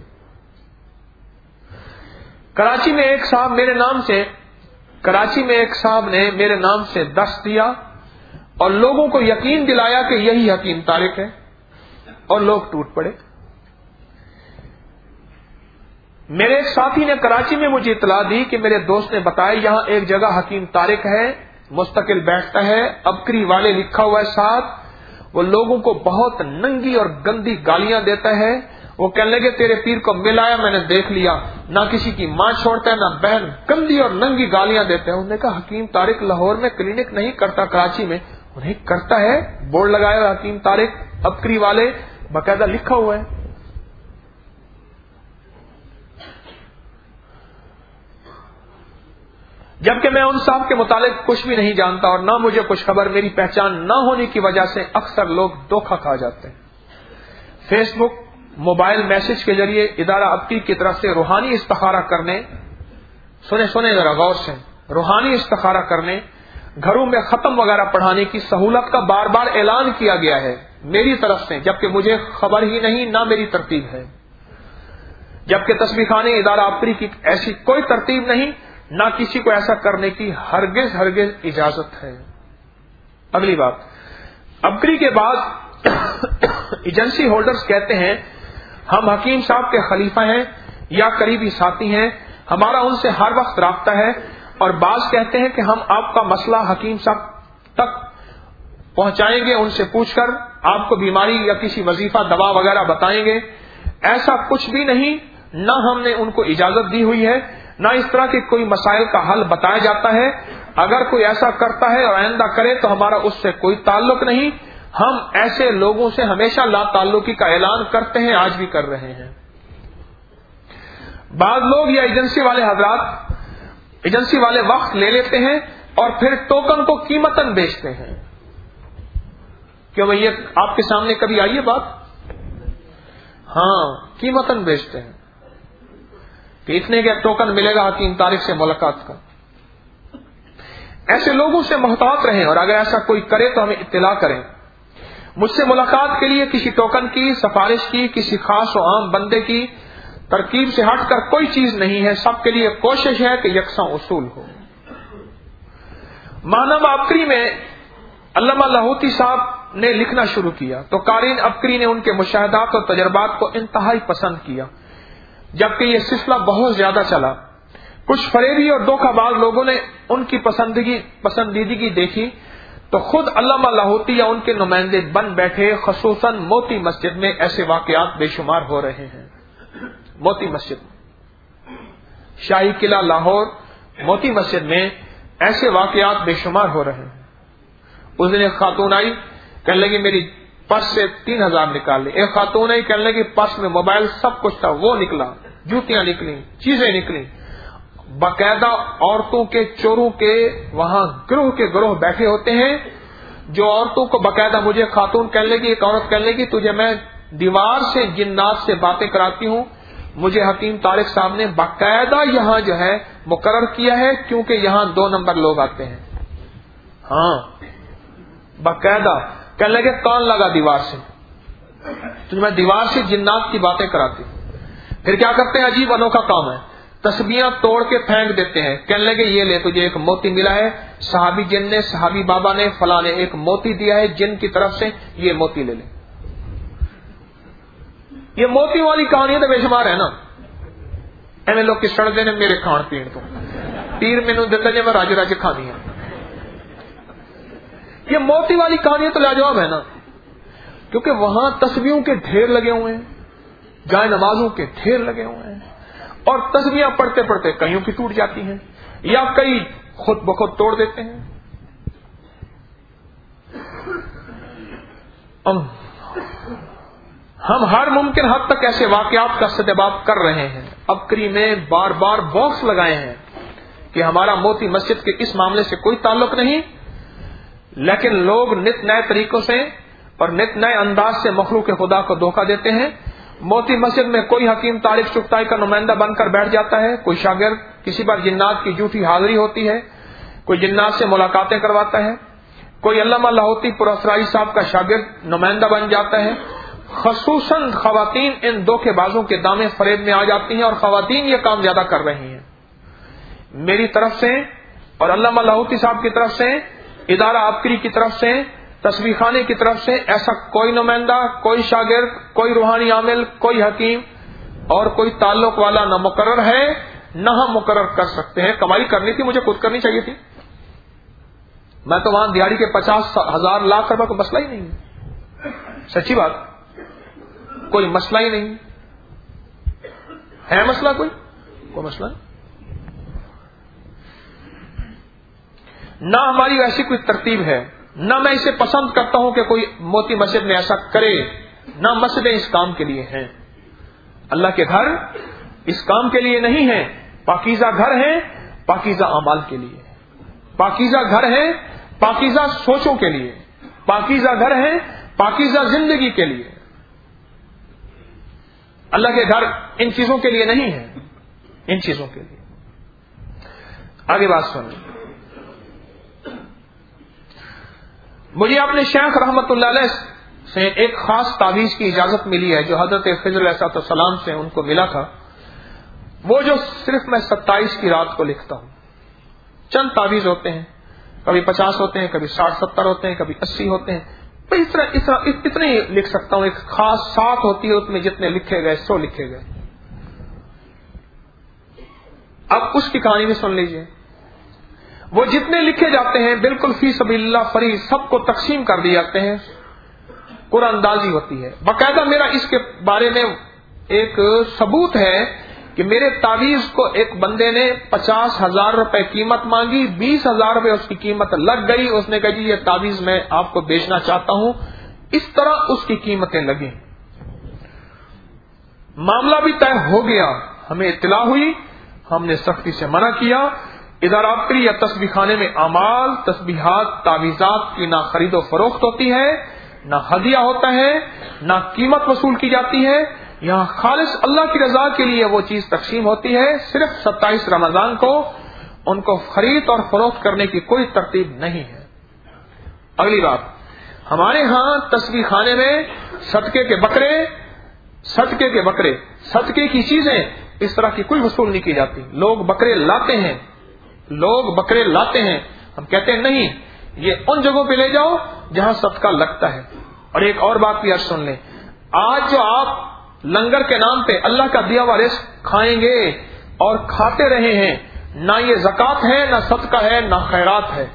کراچی میں ایک صاحب نے میرے نام سے درس دیا اور لوگوں کو یقین دلایا کہ یہی حکیم طارق ہے اور لوگ ٹوٹ پڑے. میرے ایک ساتھی نے کراچی میں مجھے اطلاع دی کہ میرے دوست نے بتایا یہاں ایک جگہ حکیم طارق ہے, مستقل بیٹھتا ہے, ابکری والے لکھا ہوا ہے ساتھ, وہ لوگوں کو بہت ننگی اور گندی گالیاں دیتا ہے. وہ کہنے لگے تیرے پیر کو مل آیا, میں نے دیکھ لیا, نہ کسی کی ماں چھوڑتا ہے نہ بہن, گندی اور ننگی گالیاں دیتے ہیں. انہوں نے کہا حکیم طارق لاہور میں کلینک نہیں کرتا, کراچی میں انہیں کرتا ہے, بورڈ لگایا حکیم طارق ابکری والے, باقاعدہ لکھا ہوا ہے. جبکہ میں ان صاحب کے متعلق کچھ بھی نہیں جانتا اور نہ مجھے کچھ خبر, میری پہچان نہ ہونے کی وجہ سے اکثر لوگ دھوکہ کھا جاتے ہیں. فیس بک, موبائل میسج کے ذریعے ادارہ ابکی کی طرف سے روحانی استخارہ کرنے, سنے ذرا غور سے, روحانی استخارہ کرنے, گھروں میں ختم وغیرہ پڑھانے کی سہولت کا بار بار اعلان کیا گیا ہے میری طرف سے, جبکہ مجھے خبر ہی نہیں, نہ میری ترتیب ہے. جبکہ تسبیح خانے ادارہ ابکی کی ایسی کوئی ترتیب نہیں, نہ کسی کو ایسا کرنے کی ہرگز اجازت ہے. اگلی بات, ابکری کے بعد ایجنسی ہولڈرز کہتے ہیں ہم حکیم صاحب کے خلیفہ ہیں یا قریبی ساتھی ہیں, ہمارا ان سے ہر وقت رابطہ ہے, اور بعض کہتے ہیں کہ ہم آپ کا مسئلہ حکیم صاحب تک پہنچائیں گے, ان سے پوچھ کر آپ کو بیماری یا کسی وظیفہ دوا وغیرہ بتائیں گے. ایسا کچھ بھی نہیں, نہ ہم نے ان کو اجازت دی ہوئی ہے, نہ اس طرح کے کوئی مسائل کا حل بتایا جاتا ہے. اگر کوئی ایسا کرتا ہے اور آئندہ کرے تو ہمارا اس سے کوئی تعلق نہیں. ہم ایسے لوگوں سے ہمیشہ لا تعلقی کا اعلان کرتے ہیں, آج بھی کر رہے ہیں. بعض لوگ یا ایجنسی والے حضرات ایجنسی والے وقت لے لیتے ہیں اور پھر ٹوکن کو قیمتاً بیچتے ہیں. کیوں بھائی یہ آپ کے سامنے کبھی آئی ہے بات؟ ہاں, قیمتاً بیچتے ہیں کہ اتنے کا ٹوکن ملے گا حکیم طارق سے ملاقات کا. ایسے لوگوں سے محتاط رہیں, اور اگر ایسا کوئی کرے تو ہمیں اطلاع کریں. مجھ سے ملاقات کے لیے کسی ٹوکن کی سفارش کی, کسی خاص و عام بندے کی ترکیب سے ہٹ کر کوئی چیز نہیں ہے. سب کے لیے کوشش ہے کہ یکساں اصول ہو. ماہنامہ ابکری میں علامہ لاہوتی صاحب نے لکھنا شروع کیا تو قارئین ابکری نے ان کے مشاہدات اور تجربات کو انتہائی پسند کیا. جبکہ یہ سلسلہ بہت زیادہ چلا, کچھ فریبی اور دھوکہ باز لوگوں نے ان کی پسندیدگی دیکھی تو خود علامہ لاہوتی یا ان کے نمائندے بن بیٹھے. خصوصاً موتی مسجد میں ایسے واقعات بے شمار ہو رہے ہیں. موتی مسجد, شاہی قلعہ لاہور, موتی مسجد میں ایسے واقعات بے شمار ہو رہے ہیں. اس دن ایک خاتون آئی, کہنے لگی میری پرس سے 3000 نکال لی. ایک خاتون آئی, کہنے لگی پرس میں موبائل سب کچھ تھا, وہ نکلا, جوتیاں نکلی, چیزیں نکلی. باقاعدہ عورتوں کے چوروں کے وہاں گروہ کے گروہ بیٹھے ہوتے ہیں جو عورتوں کو باقاعدہ, مجھے خاتون کہنے لگی, ایک عورت کہنے لگی تجھے میں دیوار سے جنات سے باتیں کراتی ہوں, مجھے حکیم طارق صاحب نے باقاعدہ یہاں جو ہے مقرر کیا ہے کیونکہ یہاں 2 نمبر لوگ آتے ہیں. ہاں باقاعدہ کہنے لگے کون لگا دیوار سے, تجھے میں دیوار سے جنات کی باتیں کراتی ہوں. پھر کیا کرتے ہیں, عجیب انوکھا کام ہے, تسبیحاں توڑ کے پھینک دیتے ہیں. کہنے لگے یہ لے تجھے ایک موتی ملا ہے, صحابی جن نے, صحابی بابا نے, فلاں نے ایک موتی دیا ہے جن کی طرف سے, یہ موتی لے لے. یہ موتی والی کہانی تو بے شمار ہے نا. ایویں لوگ کس سڑ دینے میرے کھان پین تو پیر مینو دیتا جی میں راج راج کھانی ہے. یہ موتی والی کہانی تو لاجواب ہے نا, کیونکہ وہاں تسبیحوں کے ڈھیر لگے ہوئے ہیں, جائے نمازوں کے ڈھیر لگے ہوئے ہیں, اور تسبیحاں پڑھتے پڑھتے کئیوں کی ٹوٹ جاتی ہیں یا کئی خود بخود توڑ دیتے ہیں. ہم ہر ممکن حد تک ایسے واقعات کا استحباب کر رہے ہیں. ابکری میں بار بار باکس لگائے ہیں کہ ہمارا موتی مسجد کے اس معاملے سے کوئی تعلق نہیں, لیکن لوگ نت نئے طریقوں سے और नित नए अंदाज से मखलूक खुदा को धोखा देते हैं। मोती मस्जिद में कोई हकीम तारिक चुगताई का नुमाइंदा बनकर बैठ जाता है, कोई शागिर्द, किसी बार जिन्नात की झूठी हाजिरी होती है, कोई जिन्नात से मुलाकातें करवाता है, कोई अल्लामा लाहौती पुरअसरारी साहब का शागिर्द नुमाइंदा बन जाता है। खसूसन खवातीन इन धोखेबाजों के दामे फरेब में आ जाती हैं और खवातीन ये काम ज्यादा कर रही हैं। मेरी तरफ से और अल्लामा लाहौती साहब की तरफ से, इदारा आबकारी की तरफ से, तस्बीह खाने की तरफ से ऐसा कोई नुमाइंदा, कोई शागिर्द, कोई रूहानी आमिल, कोई हकीम और कोई ताल्लुक वाला न मुकर्रर है न हम मुकर्रर कर सकते हैं। कमाई करनी थी, मुझे खुद करनी चाहिए थी। मैं तो वहां दिहाड़ी के 50,000 लाख रुपए, कोई मसला ही नहीं है। सच्ची बात, कोई मसला ही नहीं है। मसला कोई मसला नहीं। ना हमारी वैसी कोई तरतीब है, ना मैं इसे पसंद करता हूं कि कोई मोती मस्जिद में ऐसा करे, ना मस्जिदें इस काम के लिए हैं। अल्लाह के घर इस काम के लिए नहीं है। पाकीज़ा घर है पाकीज़ा अमाल के लिए, पाकीज़ा घर है पाकीज़ा सोचों के लिए, पाकीज़ा घर है पाकीज़ा जिंदगी के लिए। अल्लाह के घर इन चीजों के लिए नहीं है, इन चीजों के लिए। आगे बात सुनिए। मुझे अपने शेख रहमतुल्लाह अलैह से एक खास तावीज की इजाजत मिली है जो हजरत खिज़र अलैहिस्सलाम से उनको मिला था। वो जो सिर्फ मैं 27 की रात को लिखता हूं। चंद तावीज होते हैं, कभी 50 होते हैं, कभी 60-70 होते हैं, कभी 80 होते हैं। तो इतने ही लिख सकता हूं। एक खास साथ होती है, उसमें जितने लिखे गए 100 लिखे गए। अब उसकी कहानी भी सुन लीजिए। वो जितने लिखे जाते हैं बिल्कुल फी सबीलिल्लाह फरी, सबको तकसीम कर दिए जाते हैं। कुरानदाजी होती है। बाकायदा मेरा इसके बारे में एक सबूत है कि मेरे तावीज को एक बंदे ने 50,000 रुपए कीमत मांगी, 20,000 रुपए उसकी कीमत लग गई। उसने कहा जी ये तावीज मैं आपको बेचना चाहता हूं। इस तरह उसकी कीमतें लगी। मामला भी तय हो गया, हमें इत्तला हुई, हमने सख्ती से मना किया। इधर आबकारी या तस्बीह खाने में अमाल, तस्बीहात, तावीजात की ना खरीदो फरोख्त होती है, ना हदिया होता है, ना कीमत वसूल की जाती है। यहां खालिस अल्लाह की रजा के लिए वो चीज तकसीम होती है। सिर्फ 27 रमजान को उनको खरीद और फरोख्त करने की कोई तरतीब नहीं है। अगली बात, हमारे यहां तस्बीह खाने में सदके के बकरे, सदके की चीजें इस तरह की कोई वसूल नहीं की जाती। लोग बकरे लाते हैं, हम कहते हैं नहीं, ये उन जगहों पे ले जाओ जहां सदका लगता है। और एक और बात भी आज सुन लें, आज जो आप लंगर के नाम पे अल्लाह का दिया हुआ रिस्क खाएंगे और खाते रहे हैं, ना ये ज़कात है, ना सदका है, ना खैरात है।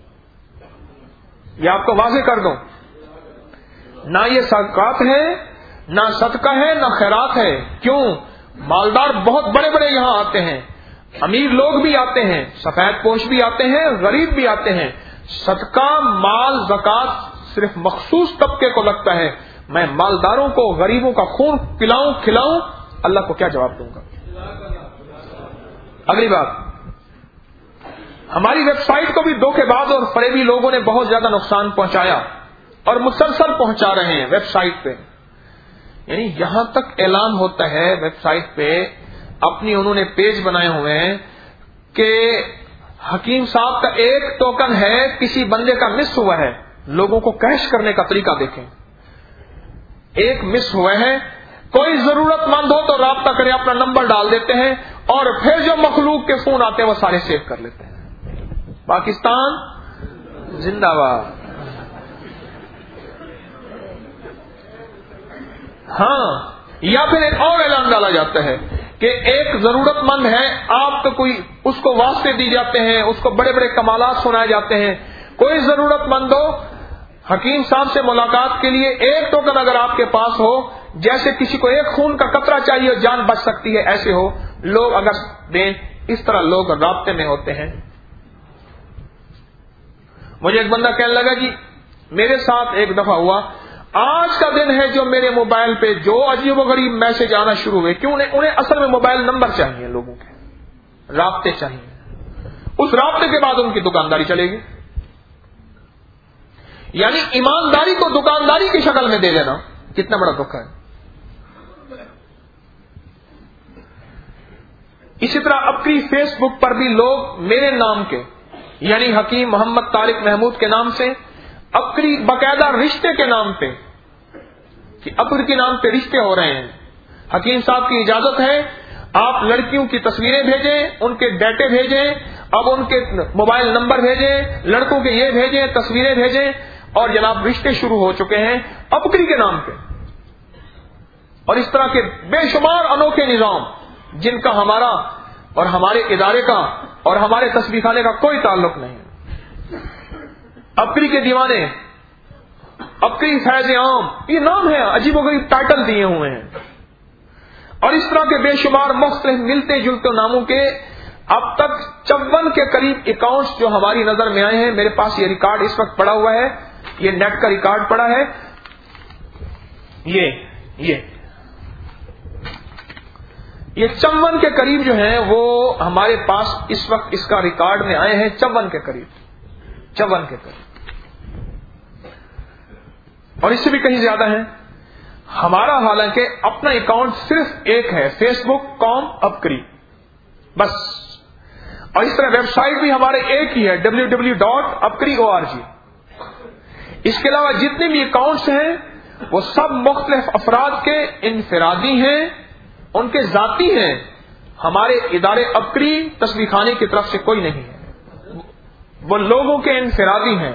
ये आपको वाज़ेह कर दूं, ना ये ज़कात है, ना सदका है, ना खैरात है। क्यों? मालदार बहुत बड़े बड़े यहां आते हैं, अमीर लोग भी आते हैं, सफेद पोश भी आते हैं, गरीब भी आते हैं। सदका, माल, ज़कात सिर्फ मखसूस तबके को लगता है। मैं मालदारों को, गरीबों का खून पिलाऊं, खिलाऊं, अल्लाह को क्या जवाब दूंगा? अगली बात, हमारी वेबसाइट को भी धोखेबाज और फरेबी लोगों ने बहुत ज्यादा नुकसान पहुंचाया और मुसलसल पहुंचा रहे हैं वेबसाइट पे। यानी यहां तक ऐलान होता है वेबसाइट पे, अपनी उन्होंने पेज बनाए हुए हैं कि हकीम साहब का एक टोकन है, किसी बंदे का मिस हुआ है, लोगों को कैश करने का तरीका देखें। एक मिस हुआ है, कोई जरूरतमंद हो तो राब्ता करें, अपना नंबर डाल देते हैं और फिर जो मखलूक के फोन आते हैं वो सारे सेव कर लेते हैं। पाकिस्तान जिंदाबाद। हाँ, या फिर एक और ऐलान डाला जाता है कि एक जरूरतमंद है, आप तो कोई उसको वास्ते दी जाते हैं, उसको बड़े बड़े कमालात सुनाए जाते हैं। कोई जरूरतमंद हो, हकीम साहब से मुलाकात के लिए एक टोकन अगर आपके पास हो, जैसे किसी को एक खून का कतरा चाहिए, जान बच सकती है, ऐसे हो, लोग अगर दें, इस तरह लोग राब्ते में होते हैं। मुझे एक बंदा कहने लगा जी मेरे साथ एक दफा हुआ, आज का दिन है जो मेरे मोबाइल पे जो अजीब व गरीब मैसेज आना शुरू हुए। क्यों? उन्हें असल में मोबाइल नंबर चाहिए, लोगों के राब्ते चाहिए, उस राब्ते के बाद उनकी दुकानदारी चलेगी। یعنی ایمانداری کو دکانداری کی شکل میں دے دینا کتنا بڑا دکھ ہے. اسی طرح اپنی فیس بک پر بھی لوگ میرے نام کے یعنی حکیم محمد طارق محمود کے نام سے اپنی باقاعدہ رشتے کے نام پہ کہ اپر کے نام پہ رشتے ہو رہے ہیں. حکیم صاحب کی اجازت ہے آپ لڑکیوں کی تصویریں بھیجیں, ان کے ڈیٹے بھیجیں, اب ان کے موبائل نمبر بھیجیں, لڑکوں کے یہ بھیجیں, تصویریں بھیجیں, اور جناب رشتے شروع ہو چکے ہیں اپکری کے نام پہ. اور اس طرح کے بے شمار انوکھے نظام جن کا ہمارا اور ہمارے ادارے کا اور ہمارے تصویر خانے کا کوئی تعلق نہیں. اپکری کے دیوانے, اپکری فیض عام, یہ نام ہے, عجیب و غریب ٹائٹل دیے ہوئے ہیں. اور اس طرح کے بے شمار مختلف ملتے جلتے ناموں کے اب تک 54 کے قریب اکاؤنٹس جو ہماری نظر میں آئے ہیں. میرے پاس یہ ریکارڈ اس وقت پڑا ہوا ہے, یہ نیٹ کا ریکارڈ پڑا ہے. یہ 54 کے قریب جو ہیں وہ ہمارے پاس اس وقت اس کا ریکارڈ میں آئے ہیں. 54 کے قریب اور اس سے بھی کہیں زیادہ ہیں. ہمارا حالانکہ اپنا اکاؤنٹ صرف ایک ہے, فیس بک کام اپکری بس. اور اس طرح ویب سائٹ بھی ہمارے ایک ہی ہے, www.apkri.org. اس کے علاوہ جتنے بھی اکاؤنٹس ہیں وہ سب مختلف افراد کے انفرادی ہیں, ان کے ذاتی ہیں. ہمارے ادارے اپکری تصویر خانے کی طرف سے کوئی نہیں ہے, وہ لوگوں کے انفرادی ہیں.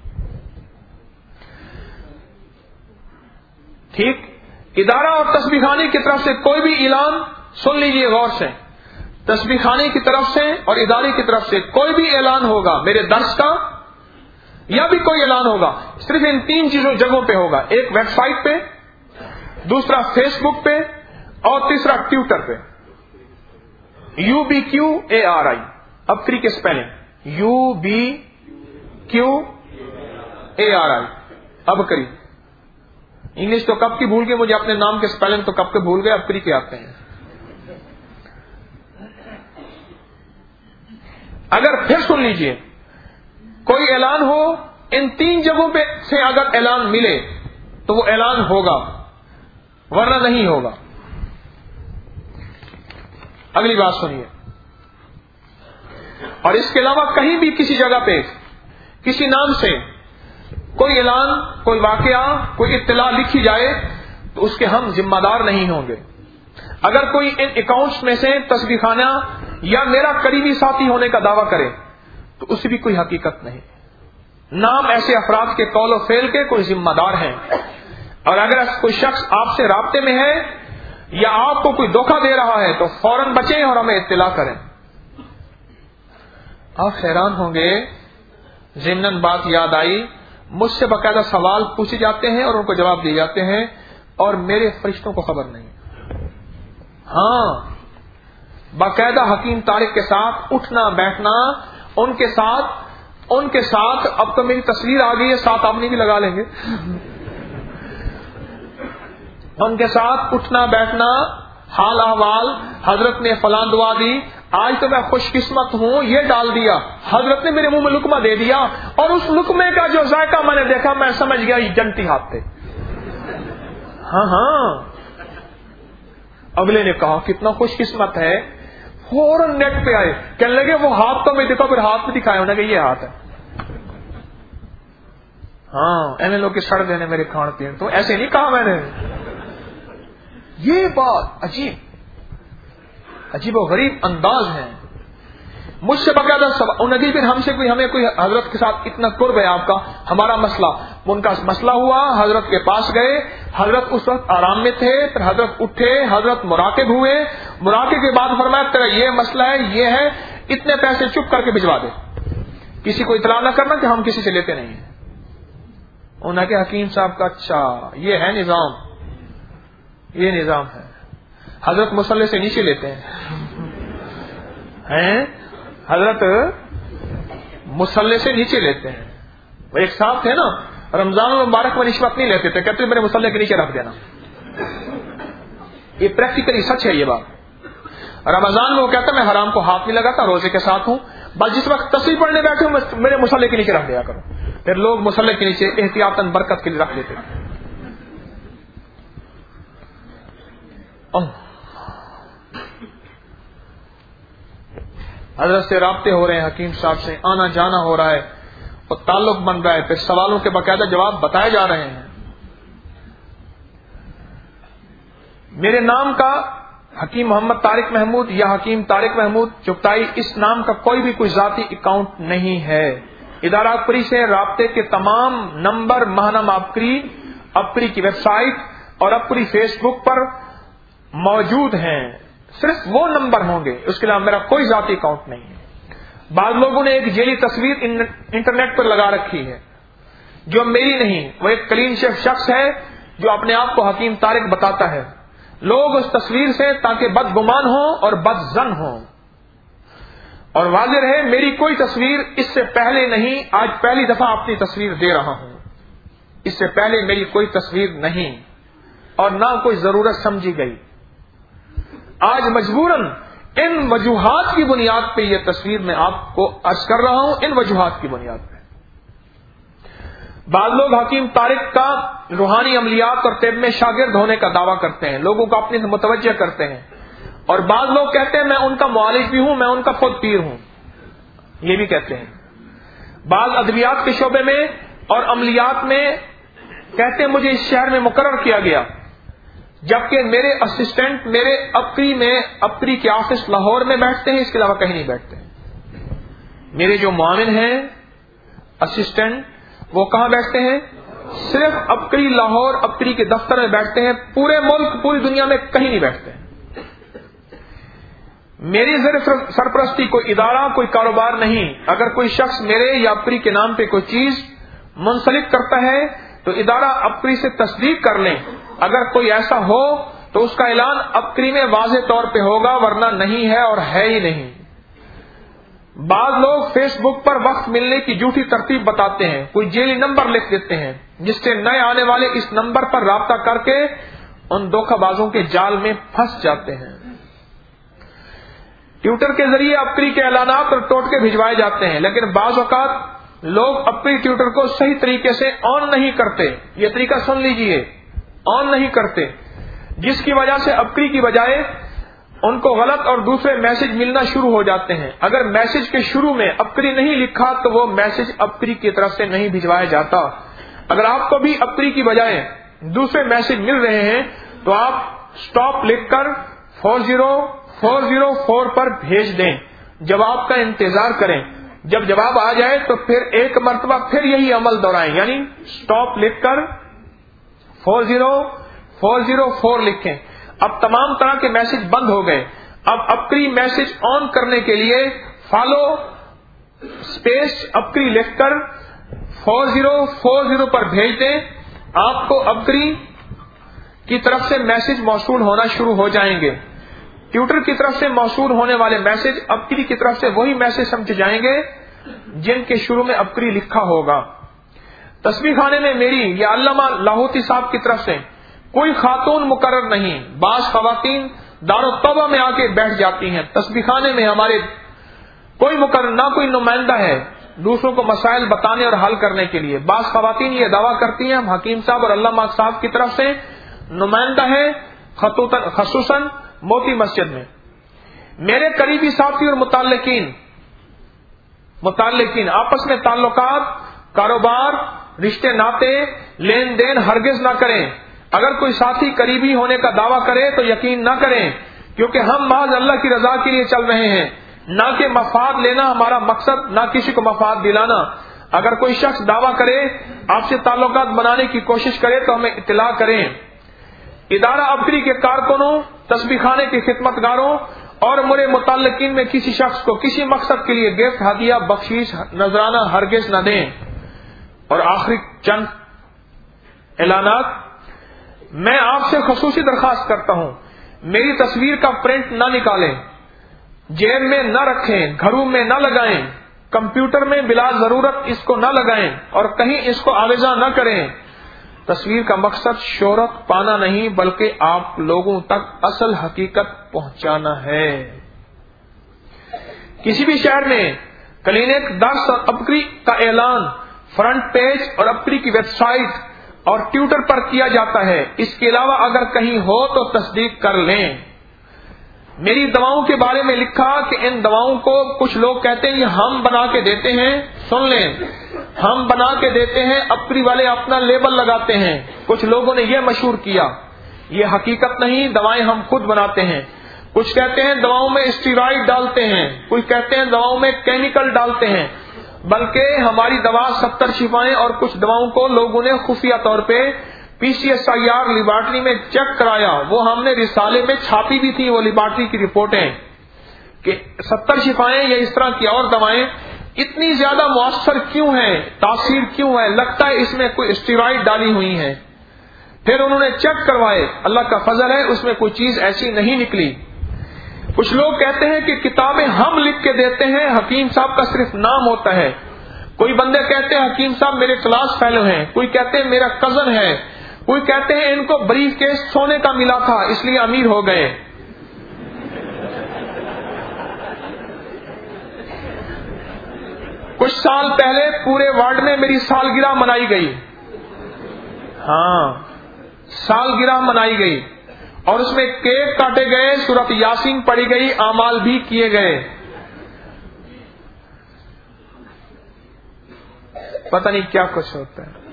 ٹھیک, ادارہ اور تصویر خانے کی طرف سے کوئی بھی اعلان, سن لیجئے غور سے, تصویر خانے کی طرف سے اور ادارے کی طرف سے کوئی بھی اعلان ہوگا میرے درس کا یا بھی کوئی اعلان ہوگا, صرف ان 3 جگہوں پہ ہوگا. ایک ویب سائٹ پہ, دوسرا فیس بک پہ, اور تیسرا ٹویٹر پہ. UBQARI اپکری کے اسپیلنگ UBQARI اپکری. انگلش تو کب کی بھول گئے مجھے, اپنے نام کے اسپیلنگ تو کب کے بھول گئے, اپکری کے آتے ہیں. اگر پھر سن لیجئے, کوئی اعلان ہو ان 3 جگہوں پہ سے اگر اعلان ملے تو وہ اعلان ہوگا, ورنہ نہیں ہوگا. اگلی بات سنیے. اور اس کے علاوہ کہیں بھی کسی جگہ پہ کسی نام سے کوئی اعلان, کوئی واقعہ, کوئی اطلاع لکھی جائے تو اس کے ہم ذمہ دار نہیں ہوں گے. اگر کوئی ان اکاؤنٹس میں سے تصویر خانہ یا میرا قریبی ساتھی ہونے کا دعویٰ کرے تو اس بھی کوئی حقیقت نہیں. نام ایسے افراد کے قول و فعل کے کوئی ذمہ دار ہیں. اور اگر کوئی شخص آپ سے رابطے میں ہے یا آپ کو کوئی دھوکہ دے رہا ہے تو فوراً بچیں اور ہمیں اطلاع کریں. آپ حیران ہوں گے, ضمناً بات یاد آئی, مجھ سے باقاعدہ سوال پوچھے جاتے ہیں اور ان کو جواب دیے جاتے ہیں اور میرے فرشتوں کو خبر نہیں. ہاں, باقاعدہ حکیم طارق کے ساتھ اٹھنا بیٹھنا, ان کے ساتھ اب تو میری تصویر آ گئی ہے, ساتھ آپ نہیں بھی لگا لیں گے. ان کے ساتھ اٹھنا بیٹھنا, حال احوال, حضرت نے فلاں دعا دی, آج تو میں خوش قسمت ہوں یہ ڈال دیا, حضرت نے میرے منہ میں لقمہ دے دیا, اور اس لقمے کا جو ذائقہ میں نے دیکھا میں سمجھ گیا یہ جنتی ہاتھ تھے. ہاں, اگلے نے کہا کتنا خوش قسمت ہے, فوراً نیٹ پہ آئے, کہنے لگے وہ ہاتھ تو میں دیکھا, پھر ہاتھ میں دکھایا انہوں نے کہ یہ ہاتھ ہے. ہاں, ایسے لوگ کے سڑ دینے میرے کھان پین, تو ایسے نہیں کہا میں نے. یہ بات عجیب و غریب انداز ہے. مجھ سے باقاعدہ پھر ہمیں کوئی حضرت کے ساتھ اتنا قرب ہے آپ کا, ہمارا مسئلہ, ان کا مسئلہ ہوا, حضرت کے پاس گئے, حضرت اس وقت آرام میں تھے, پھر حضرت اٹھے, حضرت مراقب ہوئے, مراقب کے بعد فرمایا تیرا یہ مسئلہ ہے, یہ ہے, اتنے پیسے چپ کر کے بھجوا دے, کسی کو اطلاع نہ کرنا کہ ہم کسی سے لیتے نہیں ہیں. انہوں نے کہا حکیم صاحب کا اچھا یہ ہے نظام, یہ نظام ہے. حضرت مصلی سے نیچے لیتے ہیں, حضرت مصلی سے نیچے لیتے ہیں. وہ ایک صاحب تھے نا, رمضان المبارک میں رشوت نہیں لیتے تھے, کہتے میرے مصلی کے نیچے رکھ دینا. یہ پریکٹیکلی سچ ہے یہ بات. رمضان میں وہ کہتا میں حرام کو ہاتھ نہیں لگاتا, روزے کے ساتھ ہوں, بس جس وقت تصویر پڑھنے بیٹھے میرے مصلی کے نیچے رکھ دیا کرو. پھر لوگ مصلی کے نیچے احتیاطاً برکت کے لیے رکھ لیتے تھے. حضرت سے رابطے ہو رہے ہیں, حکیم صاحب سے آنا جانا ہو رہا ہے اور تعلق بن رہا ہے, پھر سوالوں کے باقاعدہ جواب بتائے جا رہے ہیں. میرے نام کا حکیم محمد طارق محمود یا حکیم طارق محمود چغتائی, اس نام کا کوئی بھی کوئی ذاتی اکاؤنٹ نہیں ہے. ادارہ ابکری سے رابطے کے تمام نمبر ماہنامہ ابکری, ابکری کی ویب سائٹ اور ابکری فیس بک پر موجود ہیں. صرف وہ نمبر ہوں گے, اس کے علاوہ میرا کوئی ذاتی اکاؤنٹ نہیں ہے. بعض لوگوں نے ایک جیلی تصویر انٹرنیٹ پر لگا رکھی ہے جو میری نہیں, وہ ایک کلین شیف شخص ہے جو اپنے آپ کو حکیم طارق بتاتا ہے. لوگ اس تصویر سے تاکہ بدگمان ہوں اور بد زن ہوں. اور واضح رہے میری کوئی تصویر اس سے پہلے نہیں, آج پہلی دفعہ اپنی تصویر دے رہا ہوں. اس سے پہلے میری کوئی تصویر نہیں اور نہ کوئی ضرورت سمجھی گئی. آج مجبوراً ان وجوہات کی بنیاد پہ یہ تصویر میں آپ کو عرض کر رہا ہوں, ان وجوہات کی بنیاد پہ. بعض لوگ حکیم طارق کا روحانی عملیات اور طب میں شاگرد ہونے کا دعویٰ کرتے ہیں, لوگوں کو اپنی متوجہ کرتے ہیں, اور بعض لوگ کہتے ہیں میں ان کا معالج بھی ہوں, میں ان کا خود پیر ہوں, یہ بھی کہتے ہیں. بعض ادویات کے شعبے میں اور عملیات میں کہتے ہیں مجھے اس شہر میں مقرر کیا گیا, جبکہ میرے اسسٹنٹ میرے ابکری کے آفس لاہور میں بیٹھتے ہیں, اس کے علاوہ کہیں نہیں بیٹھتے. میرے جو معاون ہیں اسسٹنٹ وہ کہاں بیٹھتے ہیں؟ صرف ابکری لاہور ابکری کے دفتر میں بیٹھتے ہیں, پورے ملک پوری دنیا میں کہیں نہیں بیٹھتے. میری سرپرستی کوئی ادارہ کوئی کاروبار نہیں. اگر کوئی شخص میرے یا ابکری کے نام پہ کوئی چیز منسلک کرتا ہے تو ادارہ ابکری سے تصدیق کر لیں. اگر کوئی ایسا ہو تو اس کا اعلان ابکری میں واضح طور پہ ہوگا, ورنہ نہیں ہے اور ہے ہی نہیں. بعض لوگ فیس بک پر وقت ملنے کی جھوٹی ترتیب بتاتے ہیں, کوئی جیلی نمبر لکھ دیتے ہیں جس سے نئے آنے والے اس نمبر پر رابطہ کر کے ان دھوکہ بازوں کے جال میں پھنس جاتے ہیں. ٹویٹر کے ذریعے ابکری کے اعلانات اور ٹوٹکے بھجوائے جاتے ہیں, لیکن بعض اوقات لوگ ابکری ٹویٹر کو صحیح طریقے سے آن نہیں کرتے. یہ طریقہ سن لیجئے, آن نہیں کرتے, جس کی وجہ سے ابکری کی بجائے ان کو غلط اور دوسرے میسج ملنا شروع ہو جاتے ہیں. اگر میسج کے شروع میں ابکری نہیں لکھا تو وہ میسج ابکری کی طرف سے نہیں بھجوایا جاتا. اگر آپ کو بھی ابکری کی بجائے دوسرے میسج مل رہے ہیں تو آپ سٹاپ لکھ کر 40404 پر بھیج دیں. جواب کا انتظار کریں. جب جواب آ جائے تو پھر ایک مرتبہ پھر یہی عمل دہرائیں, یعنی سٹاپ لکھ کر 40404 لکھیں. اب تمام طرح کے میسج بند ہو گئے. اب ابکری میسج آن کرنے کے لیے فالو اسپیس ابکری لکھ کر 4040 پر بھیج دیں. آپ کو ابکری کی طرف سے میسج موصول ہونا شروع ہو جائیں گے. ٹویٹر کی طرف سے موصول ہونے والے میسج ابکری کی طرف سے وہی میسج سمجھے جائیں گے جن کے شروع میں ابکری لکھا ہوگا. تسبیح خانے میں میری یا علامہ لاہوتی صاحب کی طرف سے کوئی خاتون مقرر نہیں. بعض خواتین دارالتوبہ میں آ کے بیٹھ جاتی ہیں. تسبیح خانے میں ہمارے کوئی مقرر نہ کوئی نمائندہ ہے دوسروں کو مسائل بتانے اور حل کرنے کے لیے. بعض خواتین یہ دعویٰ کرتی ہیں ہم حکیم صاحب اور علامہ صاحب کی طرف سے نمائندہ ہیں, خصوصاً موتی مسجد میں. میرے قریبی ساتھی اور متعلقین آپس میں تعلقات, کاروبار, رشتے ناتے, لین دین ہرگز نہ کریں. اگر کوئی ساتھی قریبی ہونے کا دعویٰ کرے تو یقین نہ کریں, کیونکہ ہم محض اللہ کی رضا کے لیے چل رہے ہیں, نہ کہ مفاد لینا ہمارا مقصد, نہ کسی کو مفاد دلانا. اگر کوئی شخص دعویٰ کرے آپ سے تعلقات بنانے کی کوشش کرے تو ہمیں اطلاع کریں. ادارہ ابکری کے کارکنوں, تسبیح خانے کے خدمتگاروں اور میرے متعلقین میں کسی شخص کو کسی مقصد کے لیے گفٹ, ہدیہ, بخشش, نذرانہ ہرگز نہ دیں. اور آخری چند اعلانات, میں آپ سے خصوصی درخواست کرتا ہوں میری تصویر کا پرنٹ نہ نکالیں, جیب میں نہ رکھیں, گھروں میں نہ لگائیں, کمپیوٹر میں بلا ضرورت اس کو نہ لگائیں اور کہیں اس کو آویزاں نہ کریں. تصویر کا مقصد شہرت پانا نہیں بلکہ آپ لوگوں تک اصل حقیقت پہنچانا ہے. کسی بھی شہر میں کلینک درس اور ابکری کا اعلان فرنٹ پیج اور اپنی کی ویب سائٹ اور ٹویٹر پر کیا جاتا ہے. اس کے علاوہ اگر کہیں ہو تو تصدیق کر لیں. میری دواؤں کے بارے میں لکھا کہ ان دواؤں کو کچھ لوگ کہتے ہیں یہ ہم بنا کے دیتے ہیں. سن لیں, ہم بنا کے دیتے ہیں, اپری والے اپنا لیبل لگاتے ہیں. کچھ لوگوں نے یہ مشہور کیا, یہ حقیقت نہیں, دوائیں ہم خود بناتے ہیں. کچھ کہتے ہیں دواؤں میں اسٹیرائڈ ڈالتے ہیں, کچھ کہتے ہیں دواؤں میں کیمیکل ڈالتے ہیں. بلکہ ہماری دوا 70 شفائیں اور کچھ دواؤں کو لوگوں نے خفیہ طور پہ PCSIR لیبارٹری میں چیک کرایا. وہ ہم نے رسالے میں چھاپی بھی تھی وہ لیبارٹری کی رپورٹیں کہ 70 شفائیں یا اس طرح کی اور دوائیں اتنی زیادہ مؤثر کیوں ہیں, تاثیر کیوں ہے, لگتا ہے اس میں کوئی اسٹیرائڈ ڈالی ہوئی ہیں. پھر انہوں نے چیک کروائے, اللہ کا فضل ہے اس میں کوئی چیز ایسی نہیں نکلی. کچھ لوگ کہتے ہیں کہ کتابیں ہم لکھ کے دیتے ہیں, حکیم صاحب کا صرف نام ہوتا ہے. کوئی بندے کہتے ہیں حکیم صاحب میرے کلاس فیلو ہیں, کوئی کہتے ہیں میرا کزن ہے, کوئی کہتے ہیں ان کو بریف کیس سونے کا ملا تھا اس لیے امیر ہو گئے. کچھ سال پہلے پورے وارڈ میں میری سالگرہ منائی گئی. ہاں, سالگرہ منائی گئی اور اس میں کیک کاٹے گئے, سورۃ یاسین پڑھی گئی, اعمال بھی کیے گئے. پتہ نہیں کیا کچھ ہوتا ہے.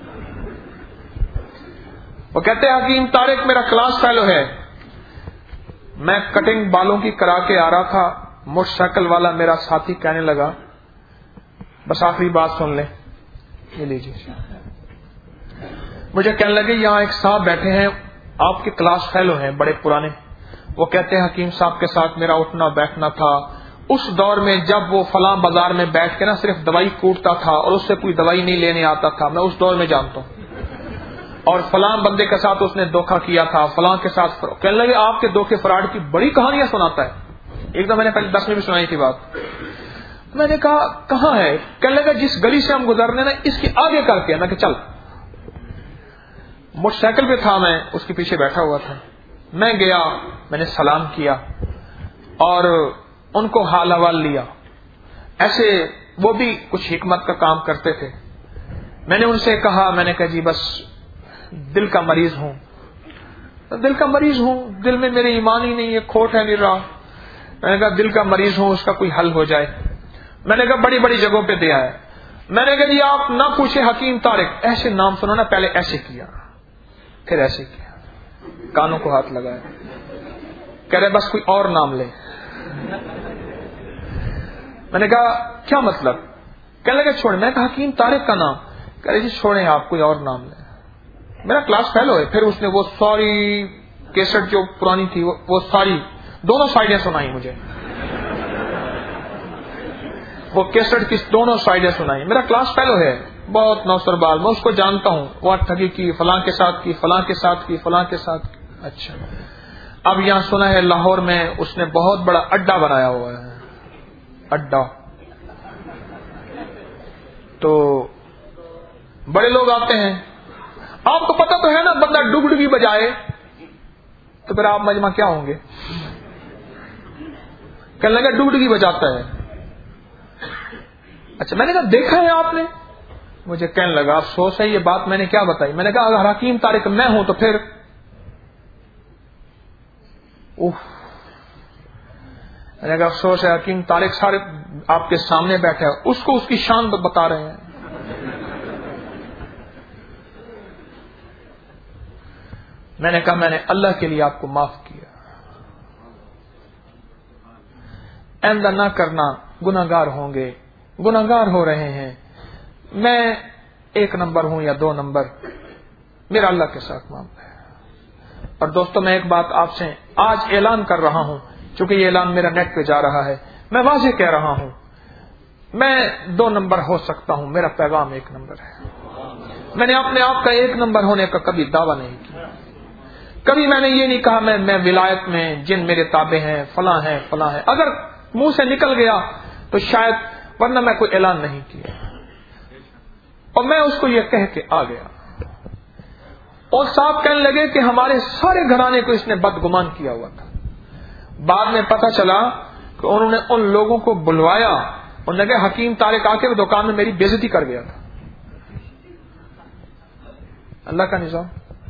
وہ کہتے ہیں حکیم طارق میرا کلاس فیلو ہے. میں کٹنگ بالوں کی کرا کے آ رہا تھا, موٹر سائیکل والا میرا ساتھی کہنے لگا, بس آخری بات سن لیں, یہ لیجیے. مجھے کہنے لگے یہاں ایک صاحب بیٹھے ہیں آپ کے کلاس فیلو ہیں بڑے پرانے. وہ کہتے ہیں حکیم صاحب کے ساتھ میرا اٹھنا بیٹھنا تھا اس دور میں جب وہ فلاں بازار میں بیٹھ کے نا صرف دوائی کوٹتا تھا اور اس سے کوئی دوائی نہیں لینے آتا تھا. میں اس دور میں جانتا ہوں. اور فلاں بندے کے ساتھ اس نے دھوکہ کیا تھا, فلاں کے ساتھ. کہنے لگے آپ کے دھوکے فراڈ کی بڑی کہانیاں سناتا ہے. ایک دم میں نے پہلے 10 میں بھی سنائی تھی بات. میں نے کہا کہاں ہے؟ کہنے لگا جس گلی سے ہم گزرنے نا اس کے آگے کر کے. میں کہ چل. موٹر سائیکل پہ تھا, میں اس کے پیچھے بیٹھا ہوا تھا. میں گیا, میں نے سلام کیا اور ان کو حال حوال لیا. ایسے وہ بھی کچھ حکمت کا کام کرتے تھے. میں نے ان سے کہا, میں نے کہا جی بس دل کا مریض ہوں, دل کا مریض ہوں, دل میں میرے ایمان ہی نہیں ہے, کھوٹ ہے میرا. میں نے کہا دل کا مریض ہوں, اس کا کوئی حل ہو جائے. میں نے کہا بڑی بڑی جگہوں پہ دیا ہے. میں نے کہا جی آپ نہ پوچھے حکیم طارق, ایسے نام سنو نا, پہلے ایسے کیا پھر ایسے کیا, کانوں کو ہاتھ لگایا. کہہ رہے بس کوئی اور نام لے. میں نے کہا کیا مطلب؟ کہنے لگے چھوڑیں. میں نے کہا حکیم طارق کا نام. کہہ رہے جی چھوڑیں آپ کوئی اور نام لیں, میرا کلاس فیلو ہے. پھر اس نے وہ ساری کیسٹ جو پرانی تھی وہ ساری دونوں سائڈیں سنائی مجھے, وہ کیسٹ کی دونوں سائڈیں سنائی. میرا کلاس فیلو ہے, بہت نوسر بال, میں اس کو جانتا ہوں. وہ ٹھگی کی, فلاں کے ساتھ کی, فلاں کے ساتھ کی, فلاں کے ساتھ کی. اچھا اب یہاں سنا ہے لاہور میں اس نے بہت بڑا اڈا بنایا ہوا ہے. اڈا تو بڑے لوگ آتے ہیں. آپ کو پتہ تو ہے نا, بندہ ڈگڈگی بجائے تو پھر آپ مجمع کیا ہوں گے. کہنے لگا ڈگڈگی بجاتا ہے. اچھا میں نے کہا دیکھا ہے آپ نے؟ مجھے کہنے لگا افسوس ہے یہ بات میں نے کیا بتائی. میں نے کہا اگر حکیم طارق میں ہوں تو پھر میں نے کہا افسوس ہے حکیم طارق سارے آپ کے سامنے بیٹھے ہیں, اس کو اس کی شان بتا رہے ہیں. میں نے کہا میں نے اللہ کے لیے آپ کو معاف کیا, آئندہ نہ کرنا, گناہگار ہوں گے, گناہگار ہو رہے ہیں. میں 1 نمبر ہوں یا 2 نمبر, میرا اللہ کے ساتھ معاملہ ہے. اور دوستو میں ایک بات آپ سے آج اعلان کر رہا ہوں, چونکہ یہ اعلان میرا نیٹ پہ جا رہا ہے, میں واضح کہہ رہا ہوں میں 2 نمبر ہو سکتا ہوں, میرا پیغام 1 نمبر ہے. میں نے اپنے آپ کا 1 نمبر ہونے کا کبھی دعویٰ نہیں کیا. کبھی میں نے یہ نہیں کہا میں ولایت میں جن میرے تابع ہیں فلاں ہیں فلاں ہیں. اگر منہ سے نکل گیا تو شاید, ورنہ میں کوئی اعلان نہیں کیا. اور میں اس کو یہ کہہ کے آ گیا. اور صاحب کہنے لگے کہ ہمارے سارے گھرانے کو اس نے بدگمان کیا ہوا تھا. بعد میں پتہ چلا کہ انہوں نے ان لوگوں کو بلوایا, انہوں نے کہا حکیم طارق آ کے دکان میں میری بےعزتی کر گیا تھا. اللہ کا نظام.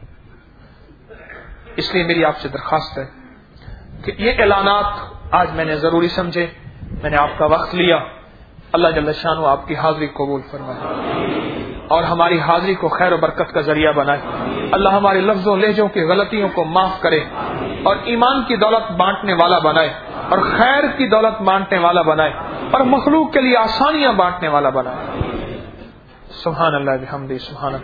اس لیے میری آپ سے درخواست ہے کہ یہ اعلانات آج میں نے ضروری سمجھے, میں نے آپ کا وقت لیا. اللہ جل شانہ آپ کی حاضری قبول فرمائے اور ہماری حاضری کو خیر و برکت کا ذریعہ بنائے. اللہ ہمارے لفظوں لہجوں کی غلطیوں کو معاف کرے اور ایمان کی دولت بانٹنے والا بنائے اور خیر کی دولت بانٹنے والا بنائے اور مخلوق کے لیے آسانیاں بانٹنے والا بنائے. سبحان اللہ بحمدہ, سبحانک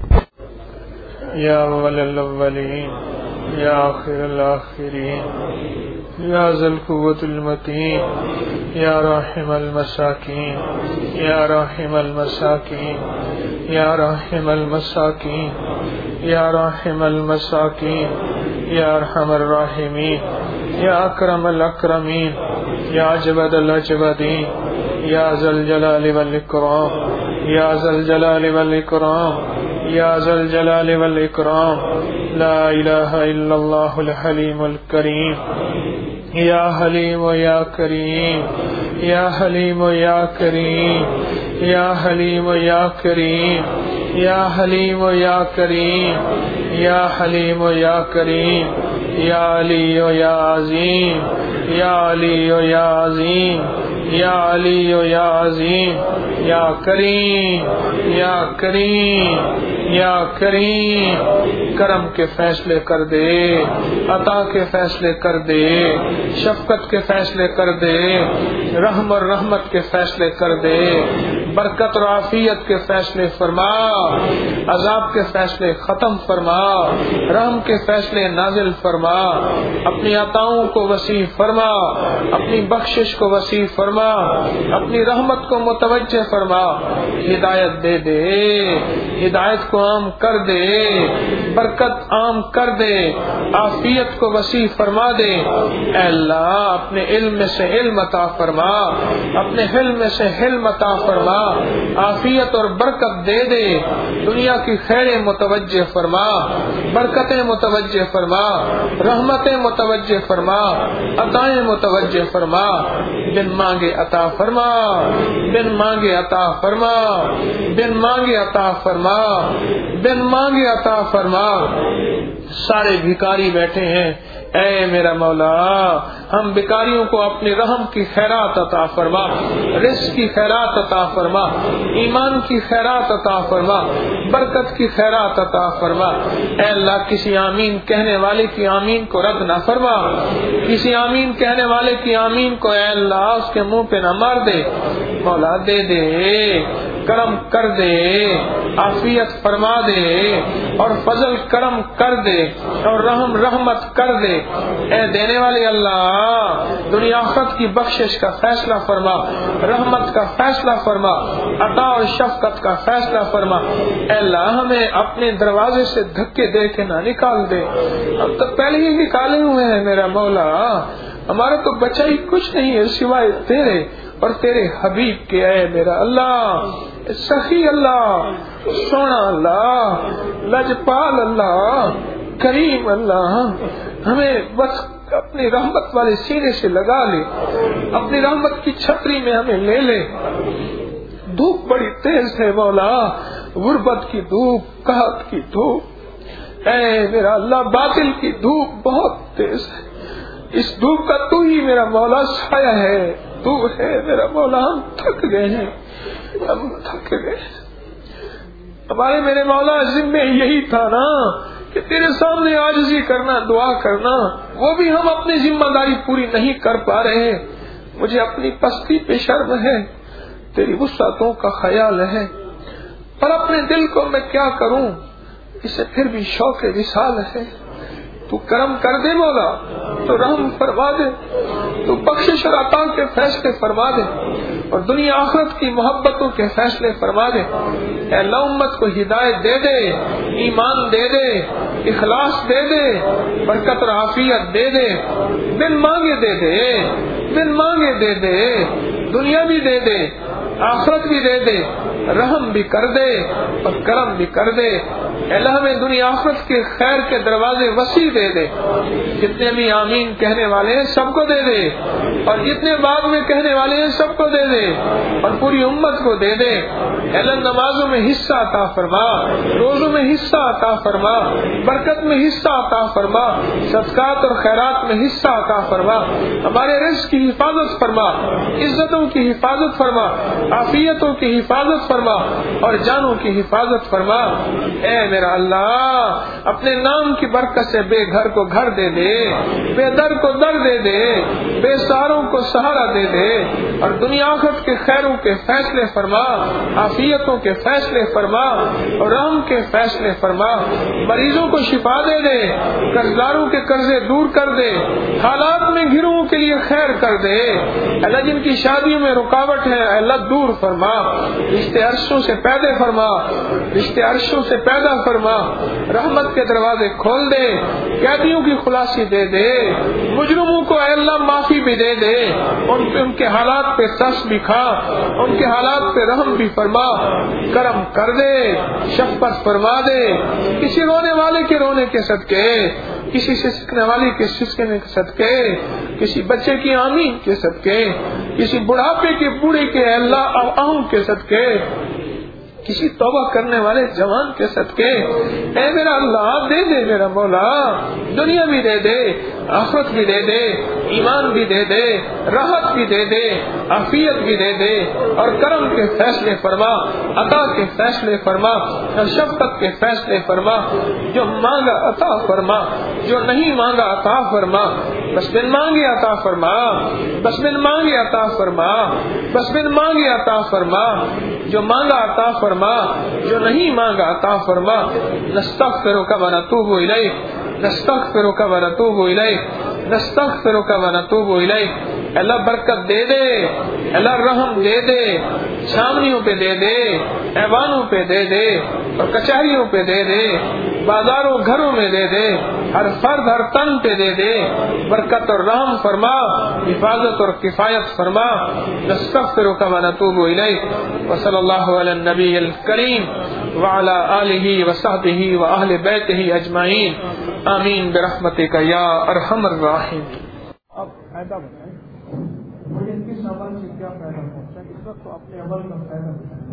اللہم. یا اول الاولین یا آخر الاخرین یا ذی القوة المتین یا راحم المساکین یا راحم المساکین یا راحم المساکین یا راحم المساکین یا ارحم الراحمین یا اکرم الاکرمین یا اجود الاجودین یا ذی الجلال والاکرام یا ذی الجلال والاکرام یا ذی الجلال والاکرام. لا الہ الا اللہ الحلیم الکریم یا حلیم یا کریم یا حلیم یا کریم یا حلیم یا کریم یا حلیم یا کریم یا حلیم یا کریم یا علی یا عظیم یا علی یا عظیم یا علی یا عظیم یا کریم یا کریم یا کریم. کرم کے فیصلے کر دے, عطا کے فیصلے کر دے, شفقت کے فیصلے کر دے, رحم اور رحمت کے فیصلے کر دے, برکت اور عافیت کے فیصلے فرما, عذاب کے فیصلے ختم فرما, رحم کے فیصلے نازل فرما, اپنی عطاؤں کو وسیع فرما, اپنی بخشش کو وسیع فرما, اپنی رحمت کو متوجہ فرما, ہدایت دے دے, ہدایت کو عام کر دے, برکت عام کر دے, عافیت کو وسیع فرما دے. اے اللہ اپنے علم میں سے علم عطا فرما, اپنے حلم میں سے حلم عطا فرما, عافیت اور برکت دے دے, دنیا کی خیریں متوجہ فرما, برکتیں متوجہ فرما, رحمتیں متوجہ فرما, عطائیں متوجہ فرما. بن مانگے عطا فرما, بن مانگے عطا فرما, بن مانگے عطا فرما, بن مانگے عطا فرما. سارے بھکاری بیٹھے ہیں, اے میرا مولا ہم بھکاریوں کو اپنی رحم کی خیرات عطا فرما, رزق کی خیرات عطا فرما, ایمان کی خیرات عطا فرما, برکت کی خیرات عطا فرما. اے اللہ کسی آمین کہنے والے کی آمین کو رد نہ فرما, کسی آمین کہنے والے کی آمین کو اے اللہ اس کے منہ پہ نہ مار دے. مولا دے دے, کرم کر دے, عافیت فرما دے اور فضل کرم کر دے اور رحم رحمت کر دے. اے دینے والے اللہ دنیا آخرت کی بخشش کا فیصلہ فرما, رحمت کا فیصلہ فرما, عطا اور شفقت کا فیصلہ فرما. اے اللہ ہمیں اپنے دروازے سے دھکے دے کے نہ نکال دے, اب تو پہلے ہی نکالے ہوئے ہیں میرا مولا, ہمارا تو بچا ہی کچھ نہیں ہے سوائے تیرے اور تیرے حبیب کے. اے میرا اللہ سخی اللہ, سونا اللہ, لجپال اللہ, کریم اللہ, ہمیں بس اپنی رحمت والے سینے سے لگا لے, اپنی رحمت کی چھتری میں ہمیں لے لے. دھوپ بڑی تیز ہے مولا, غربت کی دھوپ, قحط کی دھوپ, اے میرا اللہ باطل کی دھوپ بہت تیز ہے. اس دھوپ کا تو ہی میرا مولا سایہ ہے, تو ہے میرا مولا. ہم تھک گئے ہیں, ہم تھک گئے. ہمارے میرے مولا ذمہ یہی تھا نا کہ تیرے سامنے عاجزی کرنا, دعا کرنا, وہ بھی ہم اپنی ذمہ داری پوری نہیں کر پا رہے. مجھے اپنی پستی پہ شرم ہے, تیری وسعتوں کا خیال ہے, پر اپنے دل کو میں کیا کروں, اسے پھر بھی شوق وصال ہے. تو کرم کر دے مولا, تو رحم فرما دے, تو بخشش اور عطا کے فیصلے فرما دے اور دنیا آخرت کی محبتوں کے فیصلے فرما دے. اے اللہ امت کو ہدایت دے دے, ایمان دے دے, اخلاص دے دے, برکت اور عافیت دے دے, بن مانگے دے دے, بن مانگے دے دے, دنیا بھی دے دے, آخرت بھی دے دے, رحم بھی کر دے اور کرم بھی کر دے. اللہ ہمیں دنیا آخرت کے خیر کے دروازے وسیع دے دے. جتنے بھی آمین کہنے والے ہیں سب کو دے دے, اور جتنے بعد میں کہنے والے ہیں سب کو دے دے, اور پوری امت کو دے دے. اللہ نمازوں میں حصہ عطا فرما, روزوں میں حصہ عطا فرما, برکت میں حصہ عطا فرما, صدقات اور خیرات میں حصہ عطا فرما. ہمارے رزق کی حفاظت فرما, عزتوں کی حفاظت فرما, عافیتوں کی حفاظت فرما, اور جانوں کی حفاظت فرما. اے میرا اللہ, اپنے نام کی برکت سے بے گھر کو گھر دے دے, بے در کو در دے دے, بے سہاروں کو سہارا دے دے, اور دنیا آخرت کے خیروں کے فیصلے فرما, عافیتوں کے فیصلے فرما, اور رحم کے فیصلے فرما. مریضوں کو شفا دے دے, قرضداروں کے قرضے دور کر دے, حالات میں گھروں کے لیے خیر کر دے. اللہ جن کی شادیوں میں رکاوٹ ہے اللہ دور فرما, رشتے عرشوں سے پیدا فرما, رشتے عرشوں سے پیدا فرما, رحمت کے دروازے کھول دے, قیدیوں کی خلاصی دے دے, مجرموں کو اے اللہ معافی بھی دے دے, ان کے حالات پہ ترس بھی کھا, ان کے حالات پہ رحم بھی فرما, کرم کر دے, شفقت فرما دے. کسی رونے والے کے رونے کے صدقے, کسی سسکنے والی کے سسکنے کے صدقے, کسی بچے کی آمین کے صدقے, کسی بڑھاپے کے بوڑھے کے اللہ آہوں کے صدقے, کسی توبہ کرنے والے جوان کے صدقے. اے میرا اللہ دے دے میرا مولا, دنیا بھی دے دے, آخرت بھی دے دے, ایمان بھی دے دے, راحت بھی دے دے, عافیت بھی دے دے, اور کرم کے فیصلے فرما, عطا کے فیصلے فرما, اور شفقت کے فیصلے فرما. جو مانگا عطا فرما, جو نہیں مانگا عطا فرما, بس بن مانگے عطا فرما, بس بن مانگے عطا فرما, بس بن مانگے عطا فرما. جو مانگا عطا فرما, جو نہیں مانگا عطا فرما. نستغفرک و نتوب الیک, نستغفرک و نتوب الیک, نستغفرک و نتوب الیک. اللہ برکت دے دے, اللہ رحم دے دے, چھاونیوں پہ دے دے, ایوانوں پہ دے دے, اور کچہریوں پہ دے دے, بازاروں گھروں میں دے دے, ہر فرد ہر تن پہ دے دے. برکت اور رحم فرما, حفاظت اور کفایت فرما. نستغفرک و نتوب الیک. وصلی اللہ علی النبی الکریم وعلی آلہ وصحبہ واہل بیتہ اجمعین. آمین برحمتک یا ارحم الراحمین. اب فائدہ بتائیں مجھے ان کی سامان سے کیا فائدہ پہنچا, اس وقت تو اپنے عمل کا فائدہ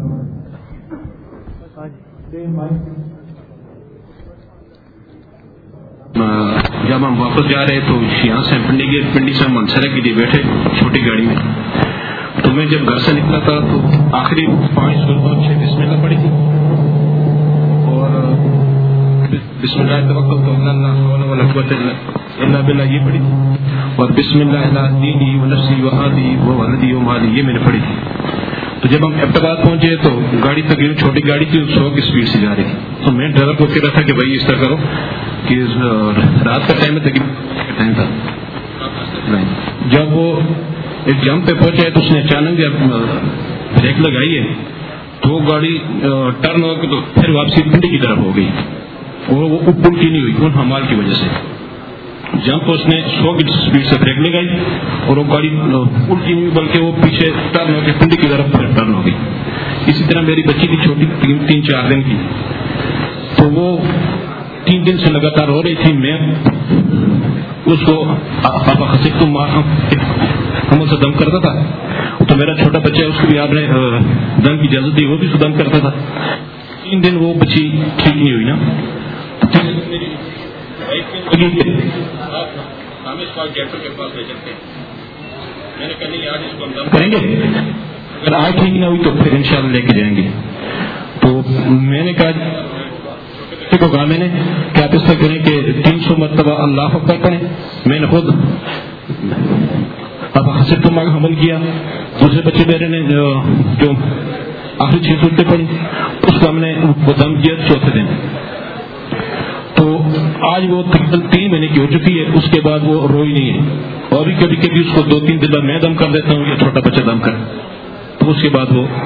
جب ہم واپس جا رہے تو یہاں سے پنڈی سے منسرے کے لیے بیٹھے چھوٹی گاڑی میں, تو میں جب گھر سے نکلا تھا تو آخری 5 6 بسم اللہ پڑھی تھی, اور بسم اللہ توکلت علی اللہ لا حول ولا قوت الا باللہ یہ پڑھی تھی, اور بسم اللہ علی دینی و نفسی و اہلی و ولدی و مالی یہ میں نے پڑھی تھی. تو جب ہم احمدآباد پہنچے تو گاڑی تقریباً چھوٹی گاڑی تھی, 100 کی اسپیڈ سے جا رہی تھی. تو میں ڈرائیور کو کہہ رہا تھا کہ بھائی اس طرح کرو کہ رات کا ٹائم ہے, تقریباً ٹائم تھا. جب وہ ایک جمپ پہ پہنچا ہے تو اس نے اچانک جب بریک لگائی ہے تو وہ گاڑی ٹرن ہو کے تو پھر واپسی پنڈی کی طرف ہو گئی, اور وہ الٹی نہیں ہوئی ان حمال کی وجہ سے. جمپ اس نے 100 کی اسپیڈ سے بریک لگائی اور وہ گاڑی الٹی نہیں بلکہ وہ پیچھے ٹرن ہو کے پنڈی کی طرف ٹرن ہو گئی. اسی طرح میری بچی تھی چھوٹی 3-4 دن کی, تو وہ 3 دن سے لگاتار ہو رہی تھی. میں اس کو پاپا خسک تو ہم سے دم کرتا تھا, تو میرا چھوٹا بچہ اس کو بھی آپ نے دم کی اجازت دی, وہ بھی دم کرتا تھا. 3 دن وہ بچی ٹھیک نہیں ہوئی نا. کریں گے, اگر آج ٹھیک نہ ہوئی تو پھر انشاءاللہ لے کے جائیں گے. تو میں نے کہا میں نے کہ آپ اس طرح کریں کہ 300 مرتبہ اللہ اکبر پڑھیں. میں نے خود اب حسب تو مانگ حمل کیا. دوسرے بچے میرے نے جو آخری 6 صورتیں پڑھی اس کو ہم نے وہ دم کیا 4تھے دن. تو آج وہ تقریباً 3 مہینے کی ہو چکی ہے. اس کے بعد وہ روئی نہیں ہے, اور بھی کبھی کبھی اس کو 2-3 دن بعد میں دم کر دیتا ہوں یا چھوٹا بچہ دم کر, تو اس کے بعد وہ.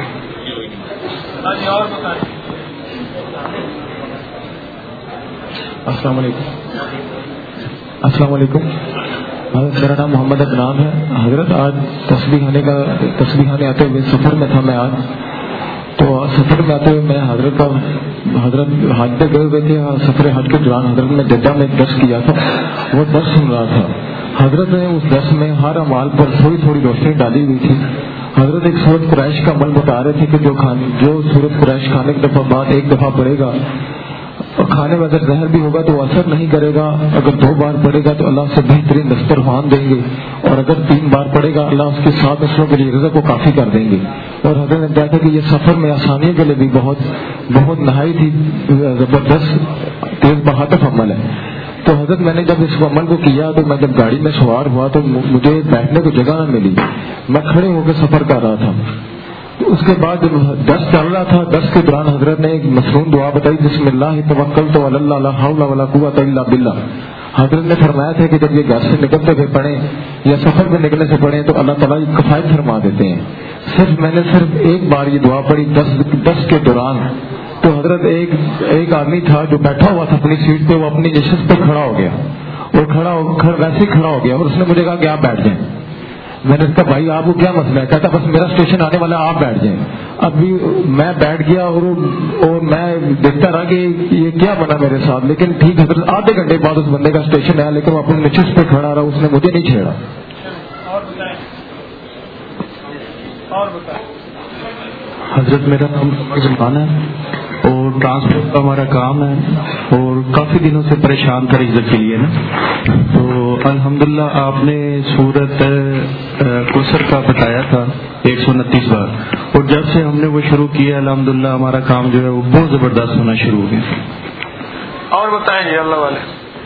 السلام علیکم. السلام علیکم. میرا نام محمد ادنان ہے. حضرت آج تسبیح خانے آتے ہوئے سفر میں تھا میں آج, تو سفر میں آتے ہوئے میں حضرت حج پہ گئے ہوئے تھے. سفر حج کے دوران حضرت نے جدہ میں ایک درس کیا تھا, وہ درس سن رہا تھا. حضرت نے اس درس میں ہر اعمال پر تھوڑی تھوڑی روشنی ڈالی ہوئی تھی. حضرت ایک سورت قریش کا عمل بتا رہے تھے کہ جو سورت قریش کھانے کی دفعہ بعد ایک دفعہ پڑے گا اور کھانے میں اگر زہر بھی ہوگا تو وہ اثر نہیں کرے گا, اگر 2 بار پڑے گا تو اللہ سے بہترین دسترخوان دیں گے, اور اگر 3 بار پڑے گا اللہ اس کے 7 نسلوں کے لیے رزق کو کافی کر دیں گے. اور حضرت نے کہا تھا کہ یہ سفر میں آسانی کے لیے بھی بہت نہایت ہی زبردست تیز بہادر عمل ہے. تو حضرت میں نے جب اس عمل کو کیا تو میں جب گاڑی میں سوار ہوا تو مجھے بیٹھنے کو جگہ نہ ملی, میں کھڑے ہو کے سفر کر رہا تھا. اس کے بعد جب درس چل رہا تھا, درس کے دوران حضرت نے ایک مصنون دعا بتائی, بسم اللہ توکلت علی اللہ لا حول ولا قوۃ الا باللہ. حضرت نے فرمایا تھا کہ جب یہ گھر سے نکلتے ہوئے پڑھیں یا سفر میں نکلنے سے پڑھیں تو اللہ تعالیٰ کفایت فرما دیتے ہیں. میں نے صرف ایک بار یہ دعا پڑھی درس کے دوران. تو حضرت ایک آدمی تھا جو بیٹھا ہوا تھا اپنی سیٹ پہ, وہ اپنی نشست پہ کھڑا ہو گیا اور ویسے ہی کھڑا ہو گیا, اور اس نے مجھے کہا کہ آپ بیٹھ جائیں. میں نے کہا بھائی آپ کو کیا مسئلہ ہے؟ کہتا بس میرا اسٹیشن آنے والا ہے, آپ بیٹھ جائیں. ابھی میں بیٹھ گیا اور میں دیکھتا رہا کہ یہ کیا بنا میرے ساتھ. لیکن ٹھیک حضرت آدھے گھنٹے بعد اس بندے کا اسٹیشن آیا, لیکن وہ اپنے نشست پہ کھڑا رہا, اس نے مجھے نہیں چھیڑا. حضرت میرا نام زمان ہے اور ٹرانسپورٹ کا ہمارا کام ہے اور کافی دنوں سے پریشان تھا رزق کے لیے نا. تو الحمدللہ آپ نے سورت کوثر کا بتایا تھا 129 بار, اور جب سے ہم نے وہ شروع کیا الحمدللہ ہمارا کام جو ہے وہ بہت زبردست ہونا شروع ہو گیا. اور بتائیں جی اللہ والے.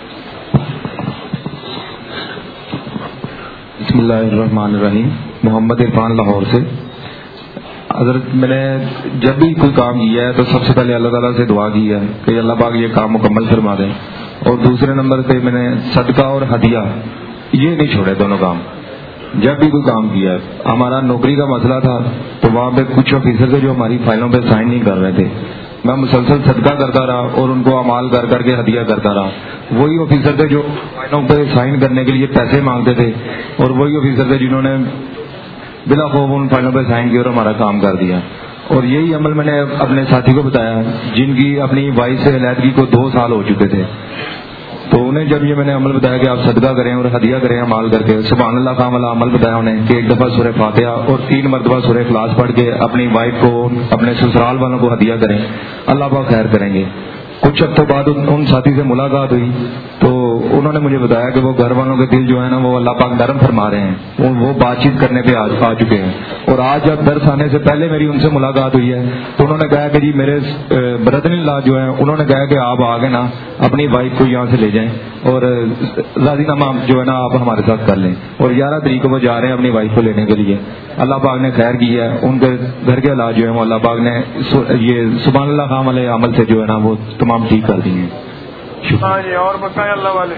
بسم اللہ الرحمن الرحیم. محمد عرفان لاہور سے. حضرت میں نے جب بھی کوئی کام کیا ہے تو سب سے پہلے اللہ تعالیٰ سے دعا کی ہے کہ اللہ پاک یہ کام مکمل فرما دیں, اور دوسرے نمبر پہ میں نے صدقہ اور ہدیہ یہ نہیں چھوڑے دونوں کام. جب بھی کوئی کام کیا ہے, ہمارا نوکری کا مسئلہ تھا تو وہاں پہ کچھ آفیسر تھے جو ہماری فائلوں پہ سائن نہیں کر رہے تھے, میں مسلسل صدقہ کرتا رہا اور ان کو اعمال کر کر کے ہدیہ کرتا رہا. وہی آفیسر تھے جو فائلوں پہ سائن کرنے کے لیے پیسے مانگتے تھے, اور وہی آفیسر تھے جنہوں نے بلا خوف ان فائلوں پہ سائن کیا اور ہمارا کام کر دیا. اور یہی عمل میں نے اپنے ساتھی کو بتایا جن کی اپنی وائف سے علیحدگی کو 2 سال ہو چکے تھے. تو انہیں جب یہ میں نے عمل بتایا کہ آپ صدقہ کریں اور ہدیہ کریں عمال کر کے, سبحان اللہ کا والا عمل بتایا انہیں کہ 1 دفعہ سورہ فاتحہ اور 3 مرتبہ سورہ اخلاص پڑھ کے اپنی وائف کو اپنے سسرال والوں کو ہدیہ کریں, اللہ پاک خیر کریں گے. کچھ ہفتوں بعد ان ساتھی سے ملاقات ہوئی تو انہوں نے مجھے بتایا کہ وہ گھر والوں کے دل جو ہے نا وہ اللہ پاک نرم فرما رہے ہیں, وہ بات چیت کرنے پہ آ چکے ہیں. اور آج جب درس آنے سے پہلے میری ان سے ملاقات ہوئی ہے تو انہوں نے کہا کہ جی میرے برادر اللہ جو ہیں انہوں نے کہا کہ آپ آگے نا اپنی وائف کو یہاں سے لے جائیں اور راضی نامہ جو ہے نا آپ ہمارے ساتھ کر لیں. اور 11 تاریخ کو وہ جا رہے ہیں اپنی وائف کو لینے کے لیے. اللہ پاک نے خیر کی ہے, ان کے گھر کے حالات جو ہیں وہ اللہ پاک نے یہ سبحان اللہ خام والے عمل سے جو ہے نا وہ تمام ٹھیک کر دیے ہیں. ہاں جی اور بتائیں اللہ والے.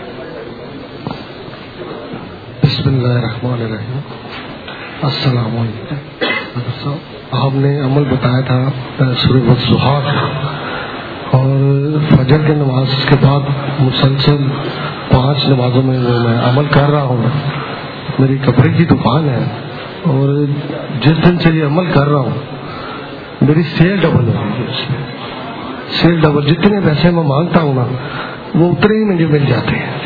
بسم اللہ الرحمن الرحیم. السلام علیکم. آپ نے عمل بتایا تھا سورہ والضحیٰ کا, اور فجر کی نماز کے بعد مسلسل 5 نمازوں میں میں عمل کر رہا ہوں. میری کپڑے کی دکان ہے اور جس دن سے یہ عمل کر رہا ہوں میری سیل ڈبل ہو گئی ہے. اس میں سیل ڈبل, جتنے پیسے میں مانگتا ہوں نا وہ اتنے ہی مجھے مل جاتے ہیں.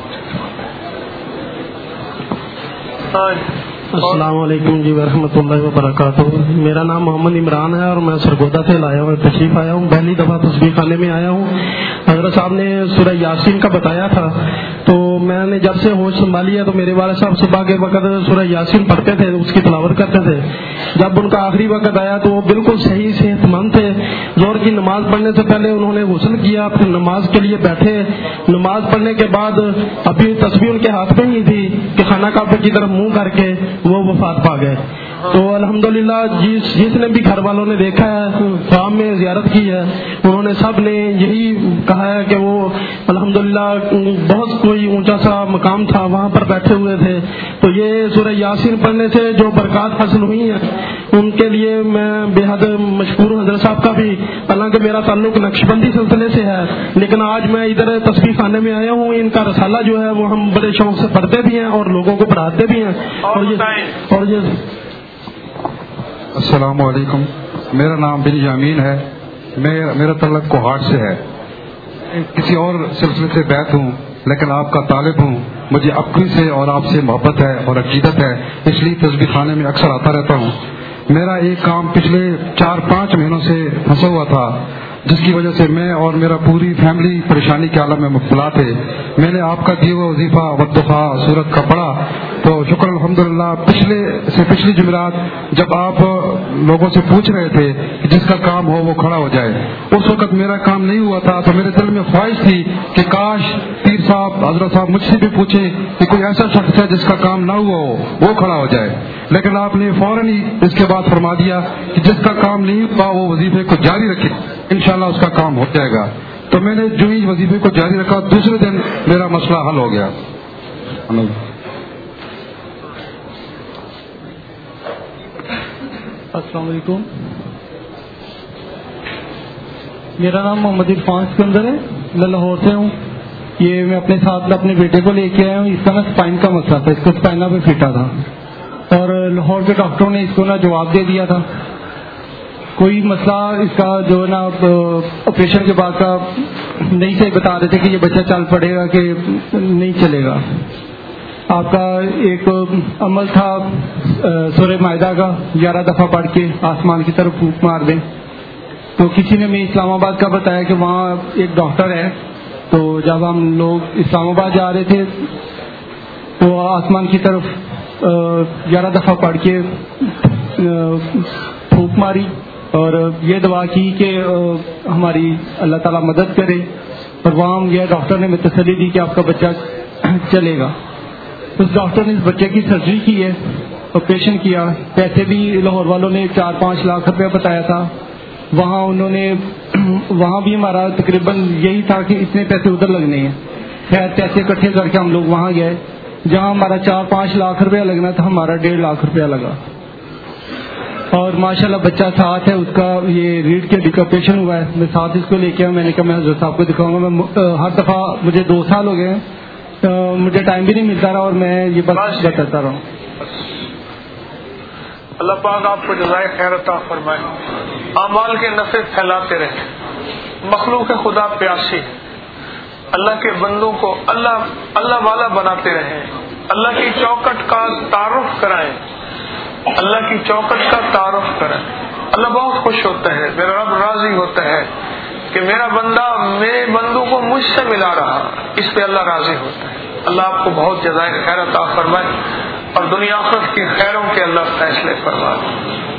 السلام علیکم جی ورحمۃ اللہ وبرکاتہ. میرا نام محمد عمران ہے اور میں سرگودا سے تشریف آیا ہوں. پہلی دفعہ تسبیح خانے میں آیا ہوں. حضرت صاحب نے سورہ یاسین کا بتایا تھا تو میں نے جب سے ہوش سنبھالی ہے تو میرے والد صاحب صبح کے وقت سورہ یاسین پڑھتے تھے, اس کی تلاوت کرتے تھے. جب ان کا آخری وقت آیا تو وہ بالکل صحیح صحت مند تھے. ظہر کی نماز پڑھنے سے پہلے انہوں نے غسل کیا, پھر نماز کے لیے بیٹھے. نماز پڑھنے کے بعد ابھی تسبیح ان کے ہاتھ میں ہی تھی کہ خانہ کعبہ کی طرف منہ کر کے وہ وفات پا گئے. تو الحمدللہ جس نے بھی گھر والوں نے دیکھا ہے خواب میں زیارت کی ہے انہوں نے سب نے یہی کہا ہے کہ وہ الحمدللہ بہت کوئی اونچا سا مقام تھا وہاں پر بیٹھے ہوئے تھے. تو یہ سورہ یاسین پڑھنے سے جو برکات حاصل ہوئی ہیں ان کے لیے میں بے حد مشکور ہوں حضرت صاحب کا بھی. حالانکہ میرا تعلق نقشبندی سلسلے سے ہے لیکن آج میں ادھر تسبیح خانے میں آیا ہوں. ان کا رسالہ جو ہے وہ ہم بڑے شوق سے پڑھتے بھی ہیں اور لوگوں کو پڑھاتے بھی ہیں. اور یہ السلام علیکم. میرا نام بن یامین ہے. میرا تعلق کوہاٹ سے ہے. کسی اور سلسلے سے بیعت ہوں لیکن آپ کا طالب ہوں. مجھے اپنی سے اور آپ سے محبت ہے اور عقیدت ہے, اس لیے تسبیح خانے میں اکثر آتا رہتا ہوں. میرا ایک کام پچھلے 4-5 مہینوں سے پھنسا ہوا تھا, جس کی وجہ سے میں اور میرا پوری فیملی پریشانی کے عالم میں مبتلا تھے. میں نے آپ کا دیے ہوئے وظیفہ ودخا سورت کا پڑھا تو شکر الحمدللہ. پچھلی جمعرات جب آپ لوگوں سے پوچھ رہے تھے کہ جس کا کام ہو وہ کھڑا ہو جائے, اس وقت میرا کام نہیں ہوا تھا, تو میرے دل میں خواہش تھی کہ کاش پیر صاحب حضرت صاحب مجھ سے بھی پوچھیں کہ کوئی ایسا شخص ہے جس کا کام نہ ہوا ہو وہ کھڑا ہو جائے. لیکن آپ نے فوراً ہی اس کے بعد فرما دیا کہ جس کا کام نہیں ہوا وہ وظیفے کو جاری رکھے, انشاءاللہ اس کا کام ہو جائے گا. تو میں نے جو ہی وظیفے کو جاری رکھا دوسرے دن میرا مسئلہ حل ہو گیا. السلام علیکم. میرا نام محمد عرفان سکندر ہے, میں لاہور سے ہوں. یہ میں اپنے ساتھ اپنے بیٹے کو لے کے آیا ہوں. اس کا نا اسپائن کا مسئلہ تھا, اس کو اسپائنا پہ پھٹا تھا اور لاہور کے ڈاکٹروں نے اس کو نا جواب دے دیا تھا. کوئی مسئلہ اس کا جو ہے نا آپریشن کے بعد کا نہیں سے بتا رہے تھے کہ یہ بچہ چل پڑے گا کہ نہیں چلے گا. آپ کا ایک عمل تھا سورہ مائدہ کا 11 دفعہ پڑھ کے آسمان کی طرف پھونک مار دیں. تو کسی نے میں اسلام آباد کا بتایا کہ وہاں ایک ڈاکٹر ہے. تو جب ہم لوگ اسلام آباد جا رہے تھے تو آسمان کی طرف 11 دفعہ پڑھ کے پھونک ماری اور یہ دعا کی کہ ہماری اللہ تعالیٰ مدد کرے. اور وہاں گیا, ڈاکٹر نے میں تسلی دی کہ آپ کا بچہ چلے گا. اس ڈاکٹر نے اس بچے کی سرجری کی ہے, آپریشن کیا. پیسے بھی لاہور والوں نے 4-5 لاکھ روپیہ بتایا تھا. وہاں بھی ہمارا تقریباً یہی تھا کہ اتنے پیسے ادھر لگنے ہیں. خیر پیسے اکٹھے کر کے ہم لوگ وہاں گئے. جہاں ہمارا 4-5 لاکھ روپیہ لگنا تھا ہمارا 1.5 لاکھ روپیہ لگا. اور ماشاءاللہ بچہ ساتھ ہے, اس کا یہ ریڑھ کے ہڈی کا آپریشن ہوا ہے. میں ساتھ اس کو لے کے آیا. میں نے کہا میں حضرت صاحب کو دکھاؤں گا. میں ہر دفعہ مجھے 2 سال ہو گئے ہیں, مجھے ٹائم بھی نہیں ملتا رہا اور میں یہ بس بتاتا رہا ہوں. اللہ پاک آپ کو جزائے خیر عطا فرمائے. اعمال کے نفع پھیلاتے رہیں. مخلوق خدا پیاسی, اللہ کے بندوں کو اللہ والا بناتے رہیں. اللہ کی چوکٹ کا تعارف کرائیں. اللہ کی چوکٹ کا تعارف کرائیں. اللہ بہت خوش ہوتا ہے, میرا رب راضی ہوتا ہے کہ میرا بندہ میرے بندوں کو مجھ سے ملا رہا. اس پہ اللہ راضی ہوتا ہے. اللہ آپ کو بہت جزائے خیر عطا فرمائے اور دنیا آخرت کی خیروں کے اللہ فیصلے فرمائے.